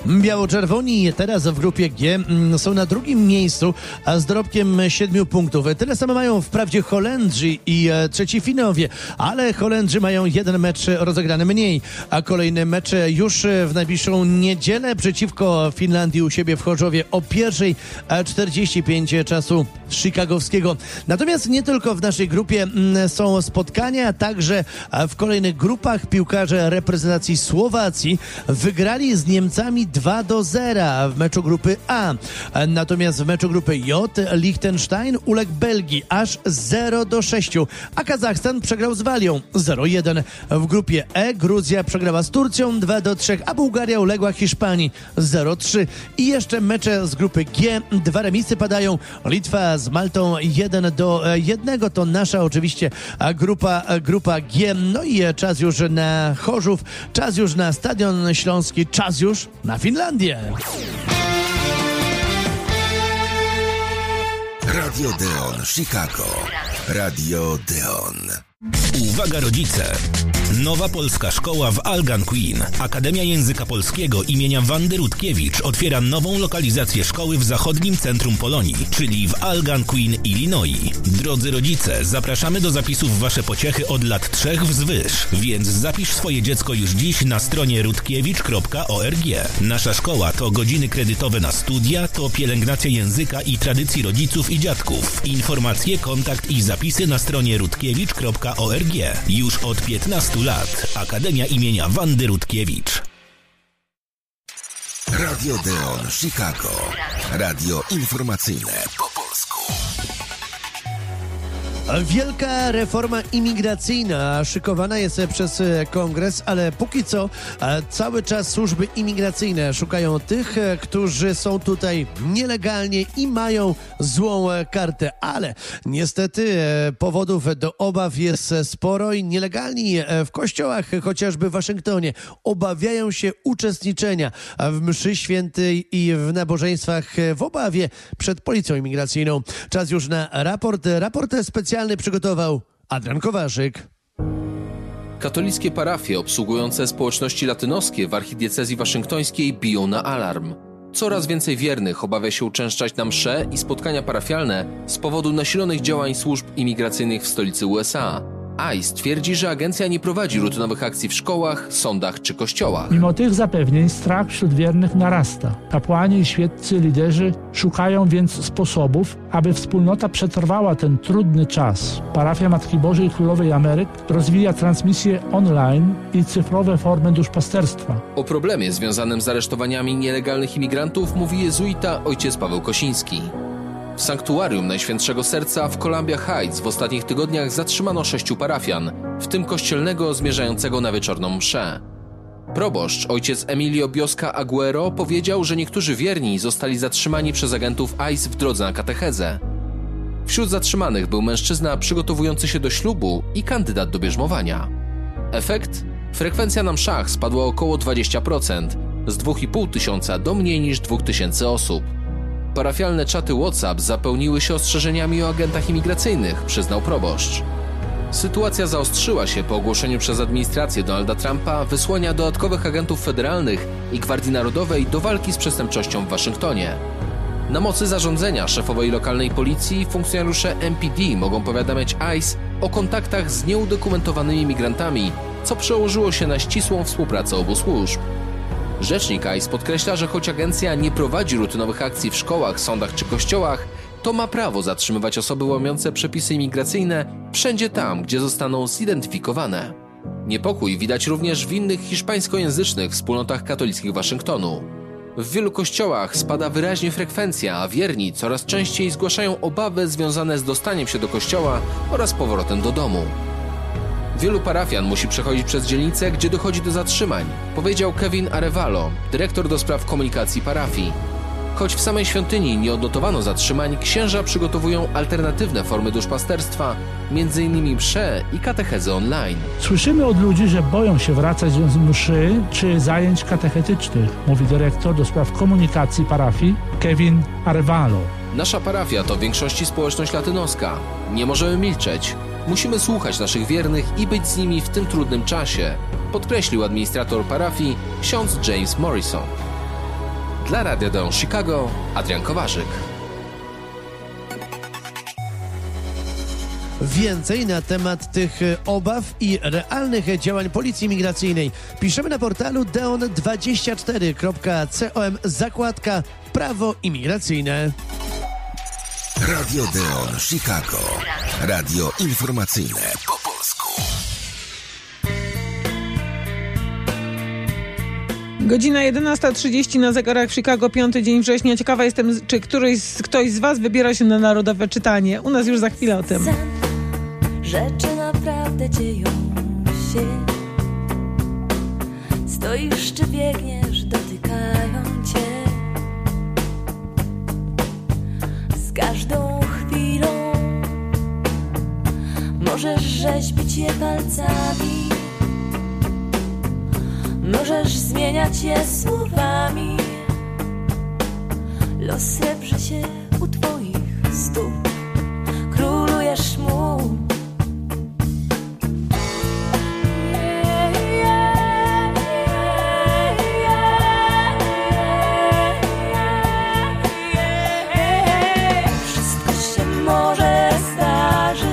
Speaker 4: Biało-czerwoni teraz w grupie G są na drugim miejscu, a z dorobkiem siedmiu punktów. Tyle samo mają wprawdzie Holendrzy i trzeci Finowie, ale Holendrzy mają jeden mecz rozegrany mniej, a kolejne mecze już w najbliższą niedzielę przeciwko Finlandii u siebie w Chorzowie o pierwszej czterdzieści pięć czasu chicagowskiego. Natomiast nie tylko w naszej grupie są spotkania, także w kolejnych grupach piłkarze reprezentacji Słowacji wygrali z Niemcami dwa do zera w meczu grupy A. Natomiast w meczu grupy J Liechtenstein uległ Belgii aż zero do sześciu, a Kazachstan przegrał z Walią zero jeden. W grupie E Gruzja przegrała z Turcją dwa do trzech, a Bułgaria uległa Hiszpanii zero trzy. I jeszcze mecze z grupy G. Dwa remisy padają. Litwa z Maltą jeden do jednego. To nasza oczywiście grupa, grupa G. No i czas już na Chorzów, czas już na Stadion Śląski, czas już na Finlandię.
Speaker 7: Radio Deon Chicago. Radio Deon.
Speaker 1: Uwaga rodzice! Nowa polska szkoła w Algonquin. Akademia Języka Polskiego imienia Wandy Rutkiewicz otwiera nową lokalizację szkoły w zachodnim centrum Polonii, czyli w Algonquin, Illinois. Drodzy rodzice, zapraszamy do zapisów w wasze pociechy od lat trzech wzwyż, więc zapisz swoje dziecko już dziś na stronie rutkiewicz kropka org. Nasza szkoła to godziny kredytowe na studia, to pielęgnacja języka i tradycji rodziców i dziadków. Informacje, kontakt i zapisy na stronie rutkiewicz kropka org. Już od piętnastu lat. Akademia imienia Wandy Rutkiewicz.
Speaker 7: Radio Deon Chicago. Radio informacyjne po polsku.
Speaker 4: Wielka reforma imigracyjna szykowana jest przez Kongres, ale póki co cały czas służby imigracyjne szukają tych, którzy są tutaj nielegalnie i mają złą kartę. Ale niestety powodów do obaw jest sporo i nielegalni w kościołach, chociażby w Waszyngtonie, obawiają się uczestniczenia w mszy świętej i w nabożeństwach w obawie przed policją imigracyjną. Czas już na raport. Raport specjalny przygotował Adrian Kowarzyk.
Speaker 14: Katolickie parafie obsługujące społeczności latynoskie w archidiecezji waszyngtońskiej biją na alarm. Coraz więcej wiernych obawia się uczęszczać na msze i spotkania parafialne z powodu nasilonych działań służb imigracyjnych w stolicy U S A. I C E twierdzi, że agencja nie prowadzi rutynowych akcji w szkołach, sądach czy kościołach.
Speaker 16: Mimo tych zapewnień strach wśród wiernych narasta. Kapłani i świeccy liderzy szukają więc sposobów, aby wspólnota przetrwała ten trudny czas. Parafia Matki Bożej Królowej Ameryk rozwija transmisje online i cyfrowe formy duszpasterstwa.
Speaker 14: O problemie związanym z aresztowaniami nielegalnych imigrantów mówi jezuita ojciec Paweł Kosiński. W sanktuarium Najświętszego Serca w Columbia Heights w ostatnich tygodniach zatrzymano sześciu parafian, w tym kościelnego zmierzającego na wieczorną mszę. Proboszcz, ojciec Emilio Bioska Aguero, powiedział, że niektórzy wierni zostali zatrzymani przez agentów I C E w drodze na katechezę. Wśród zatrzymanych był mężczyzna przygotowujący się do ślubu i kandydat do bierzmowania. Efekt? Frekwencja na mszach spadła o około dwadzieścia procent, z dwóch i pół tysiąca do mniej niż dwóch tysięcy osób. Parafialne czaty WhatsApp zapełniły się ostrzeżeniami o agentach imigracyjnych, przyznał proboszcz. Sytuacja zaostrzyła się po ogłoszeniu przez administrację Donalda Trumpa wysłania dodatkowych agentów federalnych i Gwardii Narodowej do walki z przestępczością w Waszyngtonie. Na mocy zarządzenia szefowej lokalnej policji funkcjonariusze M P D mogą powiadamiać I C E o kontaktach z nieudokumentowanymi migrantami, co przełożyło się na ścisłą współpracę obu służb. Rzecznik I C E podkreśla, że choć agencja nie prowadzi rutynowych akcji w szkołach, sądach czy kościołach, to ma prawo zatrzymywać osoby łamiące przepisy imigracyjne wszędzie tam, gdzie zostaną zidentyfikowane. Niepokój widać również w innych hiszpańskojęzycznych wspólnotach katolickich Waszyngtonu. W wielu kościołach spada wyraźnie frekwencja, a wierni coraz częściej zgłaszają obawy związane z dostaniem się do kościoła oraz powrotem do domu. Wielu parafian musi przechodzić przez dzielnicę, gdzie dochodzi do zatrzymań, powiedział Kevin Arevalo, dyrektor do spraw komunikacji parafii. Choć w samej świątyni nie odnotowano zatrzymań, księża przygotowują alternatywne formy duszpasterstwa, między innymi msze i katechezy online.
Speaker 16: Słyszymy od ludzi, że boją się wracać z mszy czy zajęć katechetycznych, mówi dyrektor do spraw komunikacji parafii Kevin Arevalo.
Speaker 14: Nasza parafia to w większości społeczność latynoska. Nie możemy milczeć. Musimy słuchać naszych wiernych i być z nimi w tym trudnym czasie, podkreślił administrator parafii ksiądz James Morrison. Dla Radia Deon Chicago, Adrian Kowarzyk.
Speaker 4: Więcej na temat tych obaw i realnych działań Policji Migracyjnej piszemy na portalu deon dwadzieścia cztery kropka com, zakładka Prawo imigracyjne.
Speaker 7: Radio Deon Chicago. Radio informacyjne po polsku.
Speaker 5: Godzina jedenasta trzydzieści na zegarach w Chicago, piąty dzień września. Ciekawa jestem, czy któryś, ktoś z was wybiera się na narodowe czytanie. U nas już za chwilę o tym.
Speaker 17: Rzeczy naprawdę dzieją się. Stoisz czy biegniesz, dotykają cię. Z każdą chwilą możesz rzeźbić je palcami. Możesz zmieniać je słowami. Los srebrzy się u twoich stóp. Królujesz mu. Wszystko się może zdarzyć,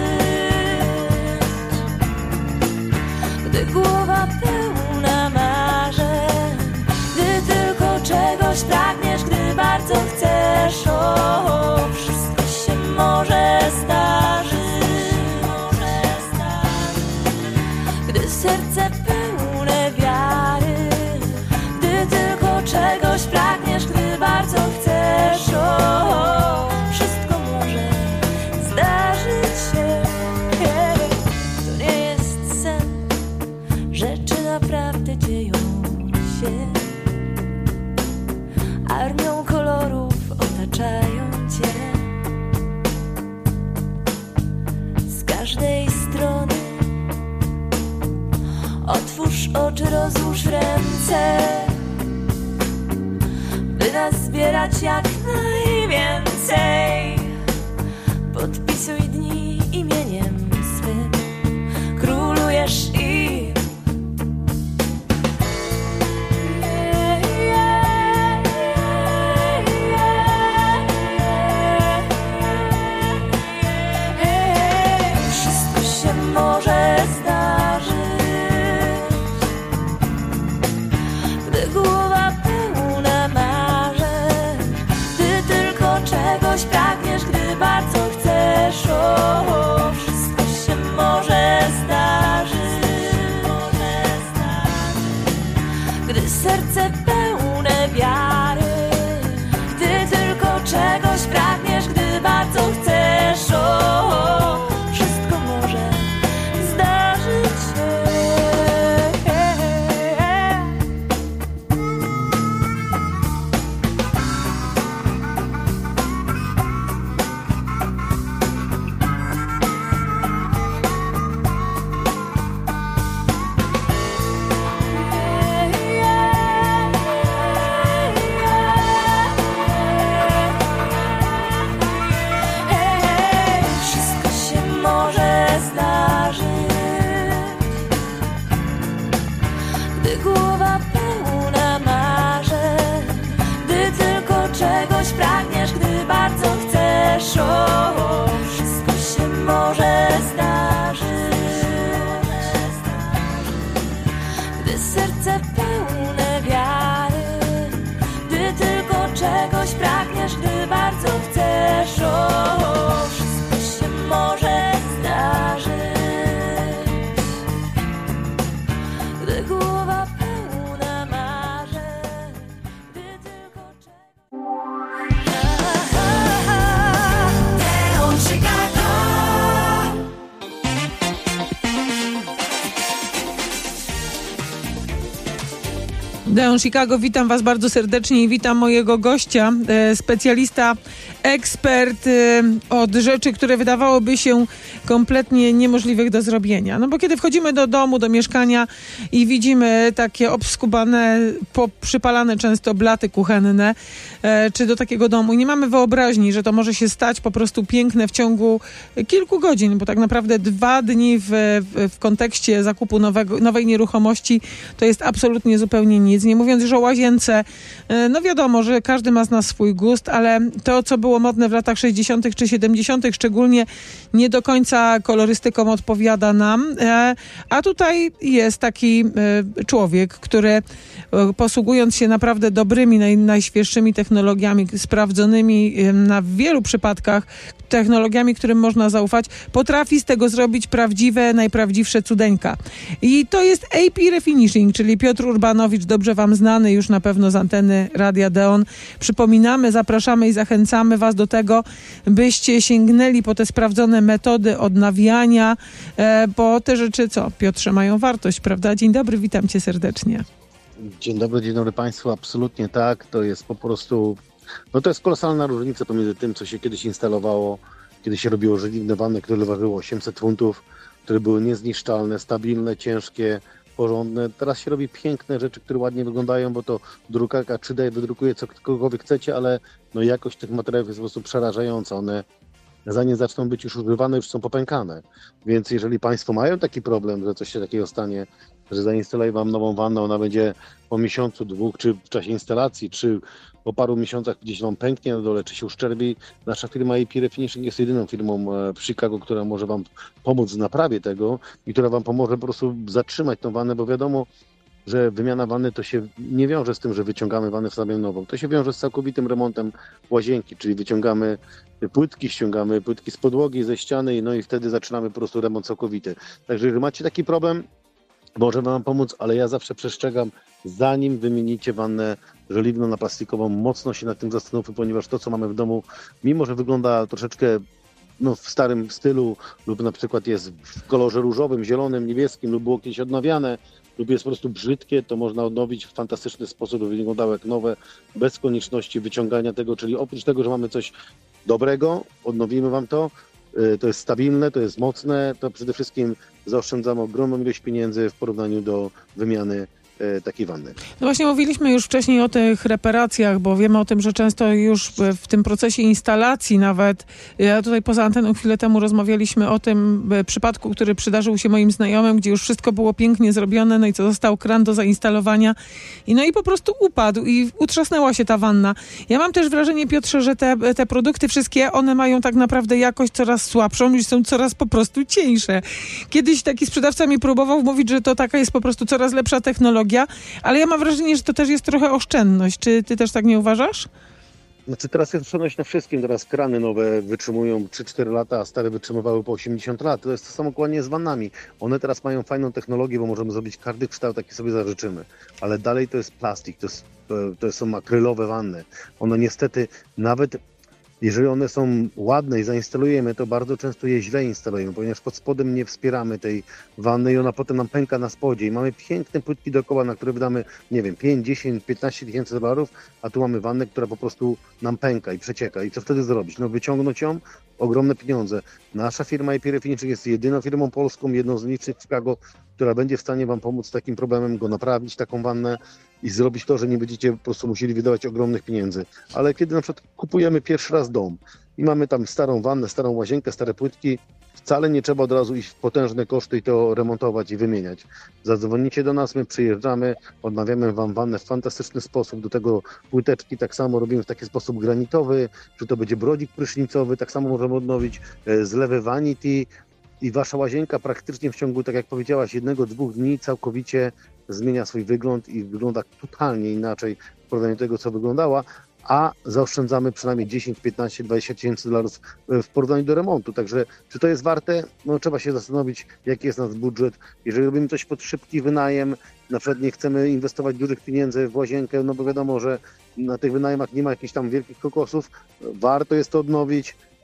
Speaker 17: gdy głowa pełna marzeń, gdy tylko czegoś pragniesz, gdy bardzo chcesz. O, wszystko się może zdarzyć, gdy serce pełne wiary, gdy tylko czegoś pragniesz, gdy bardzo chcesz. O, wszystko może zdarzyć się. To nie jest sen, rzeczy naprawdę dzieją się. Armią kolorów otaczają cię. Z każdej strony otwórz oczy, rozłóż ręce, by nas zbierać jak najwięcej. Podpisuj dni imieniem swym. Królujesz im. Wszystko się może zdarzyć, gdy głowa pełna marzeń, gdy tylko czegoś pragniesz, gdy bardzo chcesz. O, wszystko się może zdarzyć, gdy serce pełne wiary, gdy tylko czegoś pragniesz, gdy bardzo chcesz. O, wszystko może zdarzyć się. Wszystko się może zdarzyć, gdy głowa pełna marzeń, gdy tylko czegoś pragniesz, gdy bardzo chcesz. O, wszystko się może zdarzyć, gdy serce pełne wiary, gdy tylko czegoś pragniesz, gdy bardzo chcesz. O, wszystko się może zdarzyć, gdy głowa pełna marzeń, gdy tylko Deon Chicago.
Speaker 5: Deon Chicago, witam was bardzo serdecznie i witam mojego gościa, e, specjalista ekspert y, od rzeczy, które wydawałoby się kompletnie niemożliwych do zrobienia. No bo kiedy wchodzimy do domu, do mieszkania i widzimy takie obskubane, przypalane często blaty kuchenne, e, czy do takiego domu i nie mamy wyobraźni, że to może się stać po prostu piękne w ciągu kilku godzin, bo tak naprawdę dwa dni w, w, w kontekście zakupu nowego, nowej nieruchomości to jest absolutnie zupełnie nic. Nie mówiąc już o łazience, e, no wiadomo, że każdy ma z nas swój gust, ale to, co było modne w latach sześćdziesiątych czy siedemdziesiątych szczególnie, nie do końca kolorystyką odpowiada nam. E, a tutaj jest taki e, człowiek, który e, posługując się naprawdę dobrymi, naj, najświeższymi technologiami, sprawdzonymi e, na wielu przypadkach, technologiami, którym można zaufać, potrafi z tego zrobić prawdziwe, najprawdziwsze cudeńka. I to jest A P Refinishing, czyli Piotr Urbanowicz, dobrze wam znany już na pewno z anteny Radia Deon. Przypominamy, zapraszamy i zachęcamy was do tego, byście sięgnęli po te sprawdzone metody odnawiania, e, bo te rzeczy, co, Piotrze, mają wartość, prawda? Dzień dobry, witam cię serdecznie.
Speaker 18: Dzień dobry, dzień dobry Państwu, absolutnie tak, to jest po prostu, no to jest kolosalna różnica pomiędzy tym, co się kiedyś instalowało, kiedy się robiło żeliwne wanny, które ważyło osiemset funtów, które były niezniszczalne, stabilne, ciężkie, porządne. Teraz się robi piękne rzeczy, które ładnie wyglądają, bo to drukarka trzy D wydrukuje cokolwiek chcecie, ale no jakość tych materiałów jest po prostu przerażająca. One zanim zaczną być już używane, już są popękane. Więc jeżeli Państwo mają taki problem, że coś się takiego stanie, że zainstaluję Wam nową wannę, ona będzie po miesiącu, dwóch, czy w czasie instalacji, czy po paru miesiącach gdzieś Wam pęknie na dole, czy się uszczerbi. Nasza firma A P Refinishing jest jedyną firmą w Chicago, która może Wam pomóc w naprawie tego i która Wam pomoże po prostu zatrzymać tą wannę, bo wiadomo, że wymiana wanny to się nie wiąże z tym, że wyciągamy wannę, wstawiamy nową. To się wiąże z całkowitym remontem łazienki, czyli wyciągamy płytki, ściągamy płytki z podłogi, ze ściany, no i wtedy zaczynamy po prostu remont całkowity. Także jeżeli macie taki problem, możemy Wam pomóc, ale ja zawsze przestrzegam, zanim wymienicie wannę żeliwną na plastikową, mocno się nad tym zastanówmy, ponieważ to, co mamy w domu, mimo że wygląda troszeczkę no, w starym stylu lub na przykład jest w kolorze różowym, zielonym, niebieskim lub było kiedyś odnawiane, lub jest po prostu brzydkie, to można odnowić w fantastyczny sposób, żeby wyglądało jak nowe, bez konieczności wyciągania tego, czyli oprócz tego, że mamy coś dobrego, odnowimy Wam to, to jest stabilne, to jest mocne, to przede wszystkim zaoszczędzamy ogromną ilość pieniędzy w porównaniu do wymiany takiej wanny.
Speaker 5: No właśnie mówiliśmy już wcześniej o tych reparacjach, bo wiemy o tym, że często już w tym procesie instalacji nawet, ja tutaj poza anteną chwilę temu rozmawialiśmy o tym przypadku, który przydarzył się moim znajomym, gdzie już wszystko było pięknie zrobione, no i co, został kran do zainstalowania i no i po prostu upadł i utrzasnęła się ta wanna. Ja mam też wrażenie, Piotrze, że te, te produkty wszystkie, one mają tak naprawdę jakość coraz słabszą i są coraz po prostu cieńsze. Kiedyś taki sprzedawca mi próbował mówić, że to taka jest po prostu coraz lepsza technologia, ale ja mam wrażenie, że to też jest trochę oszczędność. Czy ty też tak nie uważasz?
Speaker 18: Znaczy teraz jest oszczędność na wszystkim. Teraz krany nowe wytrzymują trzy cztery lata, a stare wytrzymywały po osiemdziesiąt lat. To jest to samo dokładnie z wannami. One teraz mają fajną technologię, bo możemy zrobić każdy kształt, jaki sobie zażyczymy. Ale dalej to jest plastik, to, jest, to, to są akrylowe wanny. One niestety nawet... Jeżeli one są ładne i zainstalujemy, to bardzo często je źle instalujemy, ponieważ pod spodem nie wspieramy tej wanny i ona potem nam pęka na spodzie. I mamy piękne płytki dookoła, na które wydamy, nie wiem, pięć, dziesięć, piętnaście tysięcy dolarów, a tu mamy wannę, która po prostu nam pęka i przecieka. I co wtedy zrobić? No wyciągnąć ją, ogromne pieniądze. Nasza firma A P Refinishing jest jedyną firmą polską, jedną z licznych w Chicago, która będzie w stanie Wam pomóc z takim problemem, go naprawić, taką wannę i zrobić to, że nie będziecie po prostu musieli wydawać ogromnych pieniędzy. Ale kiedy na przykład kupujemy pierwszy raz dom i mamy tam starą wannę, starą łazienkę, stare płytki, wcale nie trzeba od razu iść w potężne koszty i to remontować i wymieniać. Zadzwonicie do nas, my przyjeżdżamy, odnawiamy Wam wannę w fantastyczny sposób, do tego płyteczki tak samo robimy w taki sposób granitowy, czy to będzie brodzik prysznicowy, tak samo możemy odnowić zlewy vanity i Wasza łazienka praktycznie w ciągu, tak jak powiedziałaś, jednego, dwóch dni całkowicie zmienia swój wygląd i wygląda totalnie inaczej w porównaniu do tego, co wyglądała, a zaoszczędzamy przynajmniej dziesięć, piętnaście, dwadzieścia tysięcy dolarów w porównaniu do remontu. Także czy to jest warte? No trzeba się zastanowić, jaki jest nasz budżet. Jeżeli robimy coś pod szybki wynajem, na przykład nie chcemy inwestować dużych pieniędzy w łazienkę, no bo wiadomo, że na tych wynajmach nie ma jakichś tam wielkich kokosów, warto jest to odnowić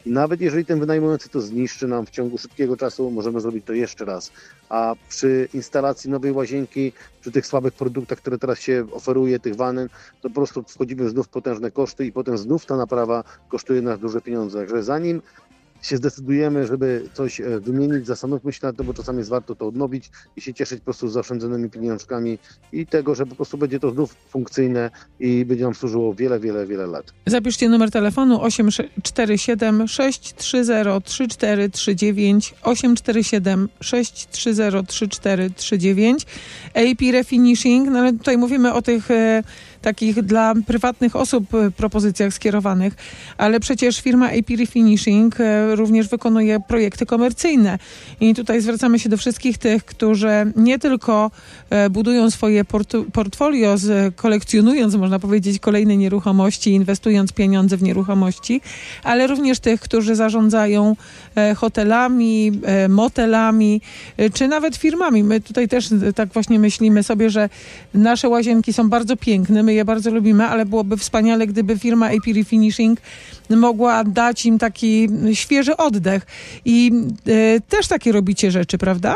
Speaker 18: I nawet jeżeli ten wynajmujący to zniszczy nam w ciągu szybkiego czasu, możemy zrobić to jeszcze raz. A przy instalacji nowej łazienki, przy tych słabych produktach, które teraz się oferuje, tych wannen, to po prostu wchodzimy znów w potężne koszty i potem znów ta naprawa kosztuje nas duże pieniądze. Także zanim się zdecydujemy, żeby coś wymienić, zastanówmy się nad tym, bo czasami jest warto to odnowić i się cieszyć po prostu z zaoszczędzonymi pieniążkami i tego, że po prostu będzie to znów funkcyjne i będzie nam służyło wiele, wiele, wiele lat.
Speaker 5: Zapiszcie numer telefonu osiem cztery siedem sześć trzy zero trzy cztery trzy dziewięć, osiem cztery siedem sześć trzy zero trzy cztery trzy dziewięć. A P Refinishing, no ale tutaj mówimy o tych e, takich dla prywatnych osób e, propozycjach skierowanych, ale przecież firma A P Refinishing e, również wykonuje projekty komercyjne. I tutaj zwracamy się do wszystkich tych, którzy nie tylko e, budują swoje portu, portfolio, z, kolekcjonując, można powiedzieć, kolejne nieruchomości, inwestując pieniądze w nieruchomości, ale również tych, którzy zarządzają e, hotelami, e, motelami, e, czy nawet firmami. My tutaj też e, tak właśnie myślimy sobie, że nasze łazienki są bardzo piękne, my je bardzo lubimy, ale byłoby wspaniale, gdyby firma A P Refinishing mogła dać im taki świeży oddech. I e, też takie robicie rzeczy, prawda?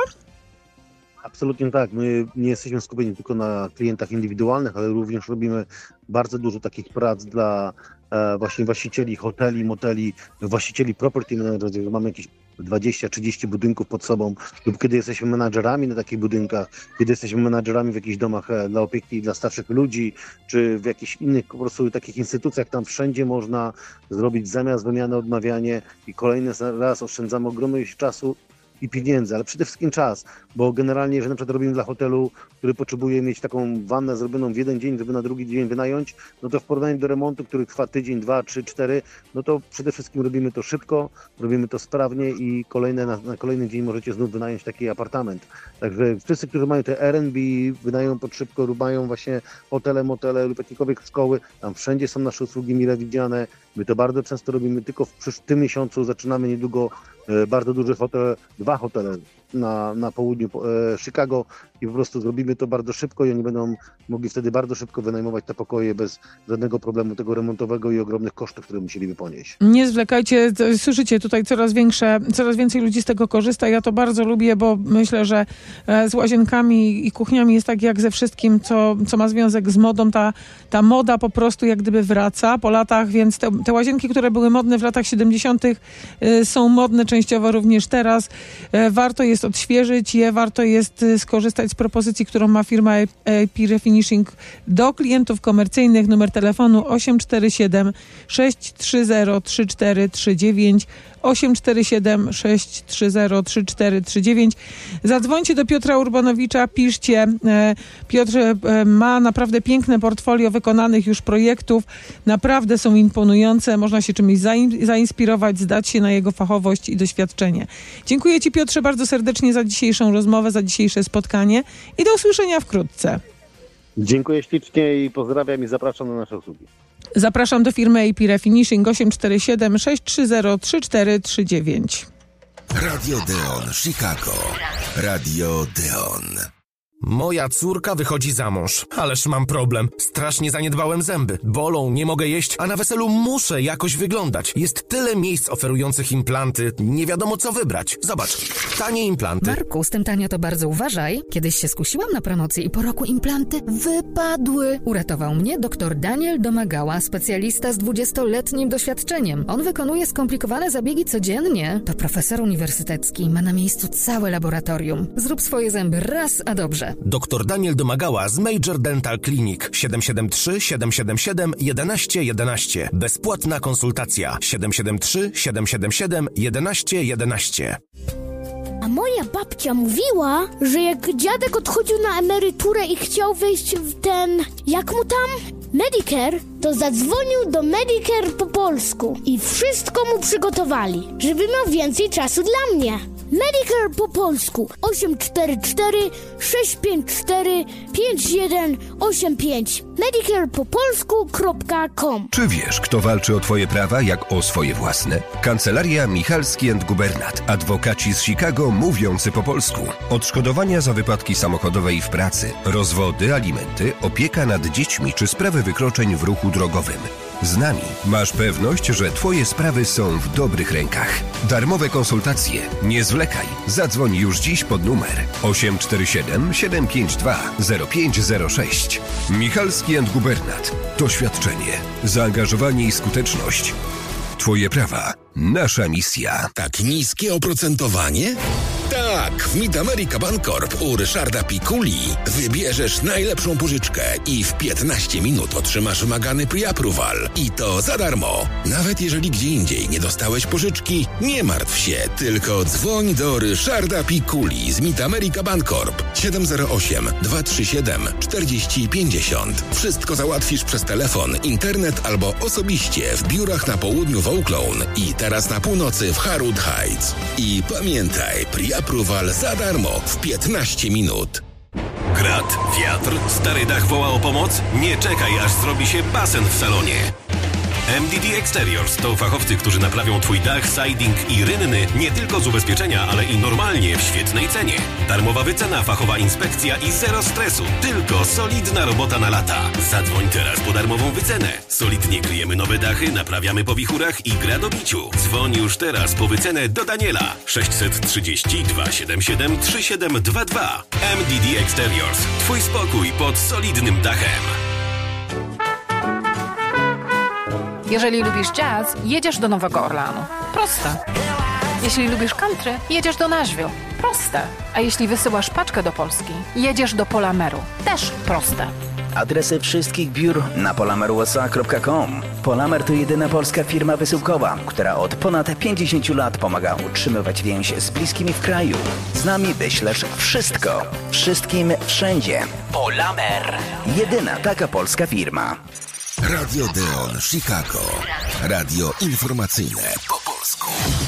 Speaker 18: Absolutnie tak. My nie jesteśmy skupieni tylko na klientach indywidualnych, ale również robimy bardzo dużo takich prac dla e, właśnie właścicieli hoteli, moteli, właścicieli property managers, że mamy jakieś dwadzieścia trzydzieści budynków pod sobą, lub kiedy jesteśmy menadżerami na takich budynkach, kiedy jesteśmy menadżerami w jakichś domach dla opieki dla starszych ludzi, czy w jakichś innych po prostu takich instytucjach, tam wszędzie można zrobić zamiast wymiany, odnawianie i kolejny raz oszczędzamy ogromną ilość czasu i pieniędzy, ale przede wszystkim czas, bo generalnie, jeżeli na przykład robimy dla hotelu, który potrzebuje mieć taką wannę zrobioną w jeden dzień, żeby na drugi dzień wynająć, no to w porównaniu do remontu, który trwa tydzień, dwa, trzy, cztery, no to przede wszystkim robimy to szybko, robimy to sprawnie i kolejne, na, na kolejny dzień możecie znów wynająć taki apartament. Także wszyscy, którzy mają te R and B, wynają pod szybko lub mają właśnie hotele, motele lub jakiekolwiek szkoły, tam wszędzie są nasze usługi mile widziane. My to bardzo często robimy, tylko w, w tym miesiącu zaczynamy niedługo e, bardzo duży hotel, dwa hotele na, na południu e, Chicago i po prostu zrobimy to bardzo szybko i oni będą mogli wtedy bardzo szybko wynajmować te pokoje bez żadnego problemu tego remontowego i ogromnych kosztów, które musieliby ponieść.
Speaker 5: Nie zwlekajcie, słyszycie, tutaj coraz większe, coraz więcej ludzi z tego korzysta. Ja to bardzo lubię, bo myślę, że z łazienkami i kuchniami jest tak jak ze wszystkim, co, co ma związek z modą. Ta, ta moda po prostu jak gdyby wraca po latach, więc te, te łazienki, które były modne w latach siedemdziesiątych są modne częściowo również teraz. Warto jest odświeżyć je, warto jest skorzystać z propozycji, którą ma firma A P Refinishing do klientów komercyjnych. Numer telefonu osiem cztery siedem sześć trzy zero trzy cztery trzy dziewięć, osiem cztery siedem sześć trzy zero trzy cztery trzy dziewięć. Zadzwońcie do Piotra Urbanowicza, piszcie. Piotr ma naprawdę piękne portfolio wykonanych już projektów. Naprawdę są imponujące. Można się czymś zainspirować, zdać się na jego fachowość i doświadczenie. Dziękuję Ci, Piotrze, bardzo serdecznie za dzisiejszą rozmowę, za dzisiejsze spotkanie i do usłyszenia wkrótce.
Speaker 18: Dziękuję ślicznie i pozdrawiam i zapraszam na nasze usługi.
Speaker 5: Zapraszam do firmy A P Refinishing osiem cztery siedem sześć trzy zero trzy cztery trzy dziewięć.
Speaker 7: Radio Deon Chicago. Radio Deon.
Speaker 1: Moja córka wychodzi za mąż, ależ mam problem. Strasznie zaniedbałem zęby. Bolą, nie mogę jeść, a na weselu muszę jakoś wyglądać. Jest tyle miejsc oferujących implanty, nie wiadomo co wybrać. Zobacz, tanie implanty.
Speaker 6: Marku, z tym tanio to bardzo uważaj. Kiedyś się skusiłam na promocję i po roku implanty wypadły. Uratował mnie dr Daniel Domagała, specjalista z dwudziestoletnim doświadczeniem. On wykonuje skomplikowane zabiegi codziennie. To profesor uniwersytecki, ma na miejscu całe laboratorium. Zrób swoje zęby raz, a dobrze.
Speaker 1: doktor Daniel Domagała z Major Dental Clinic siedem siedem trzy siedem siedem siedem jedenaście jedenaście. Bezpłatna konsultacja siedem siedem trzy siedem siedem siedem jedenaście jedenaście.
Speaker 20: A moja babcia mówiła, że jak dziadek odchodził na emeryturę i chciał wejść w ten, jak mu tam, Medicare, to zadzwonił do Medicare po polsku i wszystko mu przygotowali, żeby miał więcej czasu dla mnie. Medicare po polsku osiem cztery cztery sześć pięć cztery pięć jeden osiem pięć medicare po polsku kropka com.
Speaker 21: Czy wiesz, kto walczy o twoje prawa jak o swoje własne? Kancelaria Michalski and Gubernat. Adwokaci z Chicago mówiący po polsku. Odszkodowania za wypadki samochodowe i w pracy, rozwody, alimenty, opieka nad dziećmi czy sprawy wykroczeń w ruchu drogowym. Z nami masz pewność, że Twoje sprawy są w dobrych rękach. Darmowe konsultacje. Nie zwlekaj. Zadzwoń już dziś pod numer osiem cztery siedem, siedem pięć dwa, zero pięć zero sześć. Michalski and Gubernat. Doświadczenie, zaangażowanie i skuteczność. Twoje prawa. Nasza misja.
Speaker 7: Tak niskie oprocentowanie? Tak, w Mid America Bancorp u Ryszarda Pikuli wybierzesz najlepszą pożyczkę i w piętnaście minut otrzymasz wymagany pre-approval. I to za darmo. Nawet jeżeli gdzie indziej nie dostałeś pożyczki, nie martw się, tylko dzwoń do Ryszarda Pikuli z Mid America Bancorp siedem zero osiem, dwa trzy siedem, cztery zero pięć zero. Wszystko załatwisz przez telefon, internet albo osobiście w biurach na południu w Oak Lawn i teraz na północy w Harwood Heights. I pamiętaj, pre-approval za darmo w piętnaście minut.
Speaker 1: Grad, wiatr, stary dach woła o pomoc? Nie czekaj, aż zrobi się basen w salonie. M D D Exteriors to fachowcy, którzy naprawią Twój dach, siding i rynny nie tylko z ubezpieczenia, ale i normalnie w świetnej cenie. Darmowa wycena, fachowa inspekcja i zero stresu. Tylko solidna robota na lata. Zadzwoń teraz po darmową wycenę. Solidnie kryjemy nowe dachy, naprawiamy po wichurach i gradobiciu. Dzwoń już teraz po wycenę do Daniela. sześć trzy zero, dwa siedem siedem, trzy siedem dwa dwa. M D D Exteriors. Twój spokój pod solidnym dachem.
Speaker 6: Jeżeli lubisz jazz, jedziesz do Nowego Orleanu. Proste. Jeśli lubisz country, jedziesz do Nashville. Proste. A jeśli wysyłasz paczkę do Polski, jedziesz do Polameru. Też proste.
Speaker 3: Adresy wszystkich biur na polamer u s a kropka com. Polamer to jedyna polska firma wysyłkowa, która od ponad pięćdziesięciu lat pomaga utrzymywać więź z bliskimi w kraju. Z nami wyślesz wszystko. Wszystkim wszędzie. Polamer. Jedyna taka polska firma.
Speaker 7: Radio Deon Chicago. Radio informacyjne po polsku.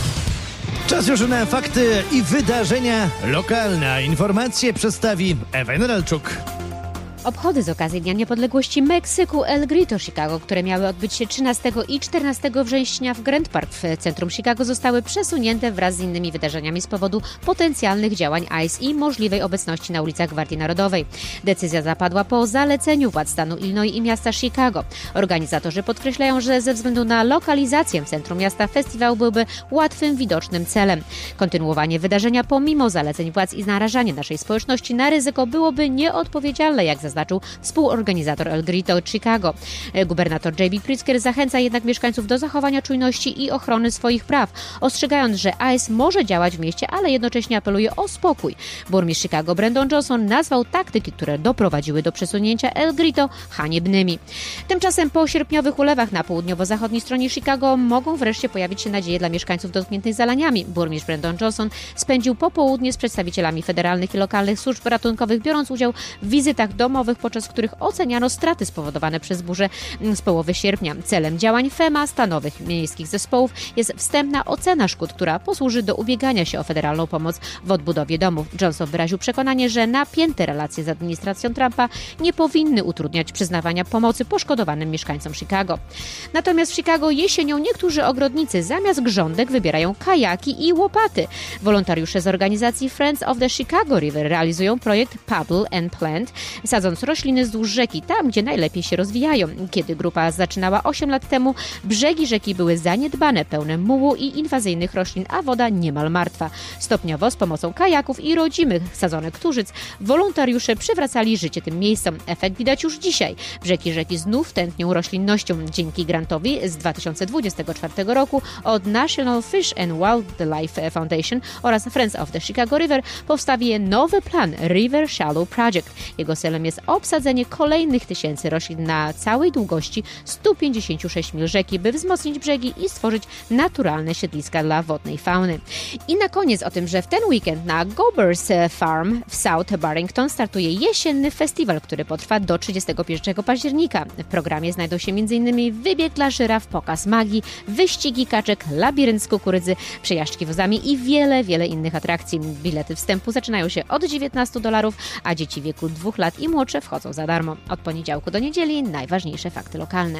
Speaker 4: Czas już na fakty i wydarzenia lokalne. Informacje przedstawi Ewa Generalczuk.
Speaker 8: Obchody z okazji Dnia Niepodległości Meksyku El Grito Chicago, które miały odbyć się trzynastego i czternastego września w Grant Park w centrum Chicago, zostały przesunięte wraz z innymi wydarzeniami z powodu potencjalnych działań I C E i możliwej obecności na ulicach Gwardii Narodowej. Decyzja zapadła po zaleceniu władz stanu Illinois i miasta Chicago. Organizatorzy podkreślają, że ze względu na lokalizację w centrum miasta festiwal byłby łatwym, widocznym celem. Kontynuowanie wydarzenia pomimo zaleceń władz i narażanie naszej społeczności na ryzyko byłoby nieodpowiedzialne, jak zaznaczył zaznaczył współorganizator El Grito Chicago. Gubernator J B Pritzker zachęca jednak mieszkańców do zachowania czujności i ochrony swoich praw, ostrzegając, że I C E może działać w mieście, ale jednocześnie apeluje o spokój. Burmistrz Chicago Brandon Johnson nazwał taktyki, które doprowadziły do przesunięcia El Grito, haniebnymi. Tymczasem po sierpniowych ulewach na południowo-zachodniej stronie Chicago mogą wreszcie pojawić się nadzieje dla mieszkańców dotkniętych zalaniami. Burmistrz Brandon Johnson spędził popołudnie z przedstawicielami federalnych i lokalnych służb ratunkowych, biorąc udział w wizytach domowych, podczas których oceniano straty spowodowane przez burzę z połowy sierpnia. Celem działań FEMA, stanowych miejskich zespołów, jest wstępna ocena szkód, która posłuży do ubiegania się o federalną pomoc w odbudowie domów. Johnson wyraził przekonanie, że napięte relacje z administracją Trumpa nie powinny utrudniać przyznawania pomocy poszkodowanym mieszkańcom Chicago. Natomiast w Chicago jesienią niektórzy ogrodnicy zamiast grządek wybierają kajaki i łopaty. Wolontariusze z organizacji Friends of the Chicago River realizują projekt Paddle and Plant, sadząc rośliny wzdłuż rzeki, tam gdzie najlepiej się rozwijają. Kiedy grupa zaczynała osiem lat temu, brzegi rzeki były zaniedbane, pełne mułu i inwazyjnych roślin, a woda niemal martwa. Stopniowo z pomocą kajaków i rodzimych sadzonek tużyc wolontariusze przywracali życie tym miejscom. Efekt widać już dzisiaj. Brzegi rzeki znów tętnią roślinnością. Dzięki grantowi z dwa tysiące dwudziestego czwartego roku od National Fish and Wildlife Foundation oraz Friends of the Chicago River powstaje nowy plan River Shallow Project. Jego celem jest obsadzenie kolejnych tysięcy roślin na całej długości stu pięćdziesięciu sześciu mil rzeki, by wzmocnić brzegi i stworzyć naturalne siedliska dla wodnej fauny. I na koniec o tym, że w ten weekend na Gober's Farm w South Barrington startuje jesienny festiwal, który potrwa do trzydziestego pierwszego października. W programie znajdą się m.in. wybieg dla żyraf, pokaz magii, wyścigi kaczek, labirynt z kukurydzy, przejażdżki wozami i wiele, wiele innych atrakcji. Bilety wstępu zaczynają się od dziewiętnastu dolarów, a dzieci w wieku dwóch lat i młodsze wchodzą za darmo. Od poniedziałku do niedzieli najważniejsze fakty lokalne.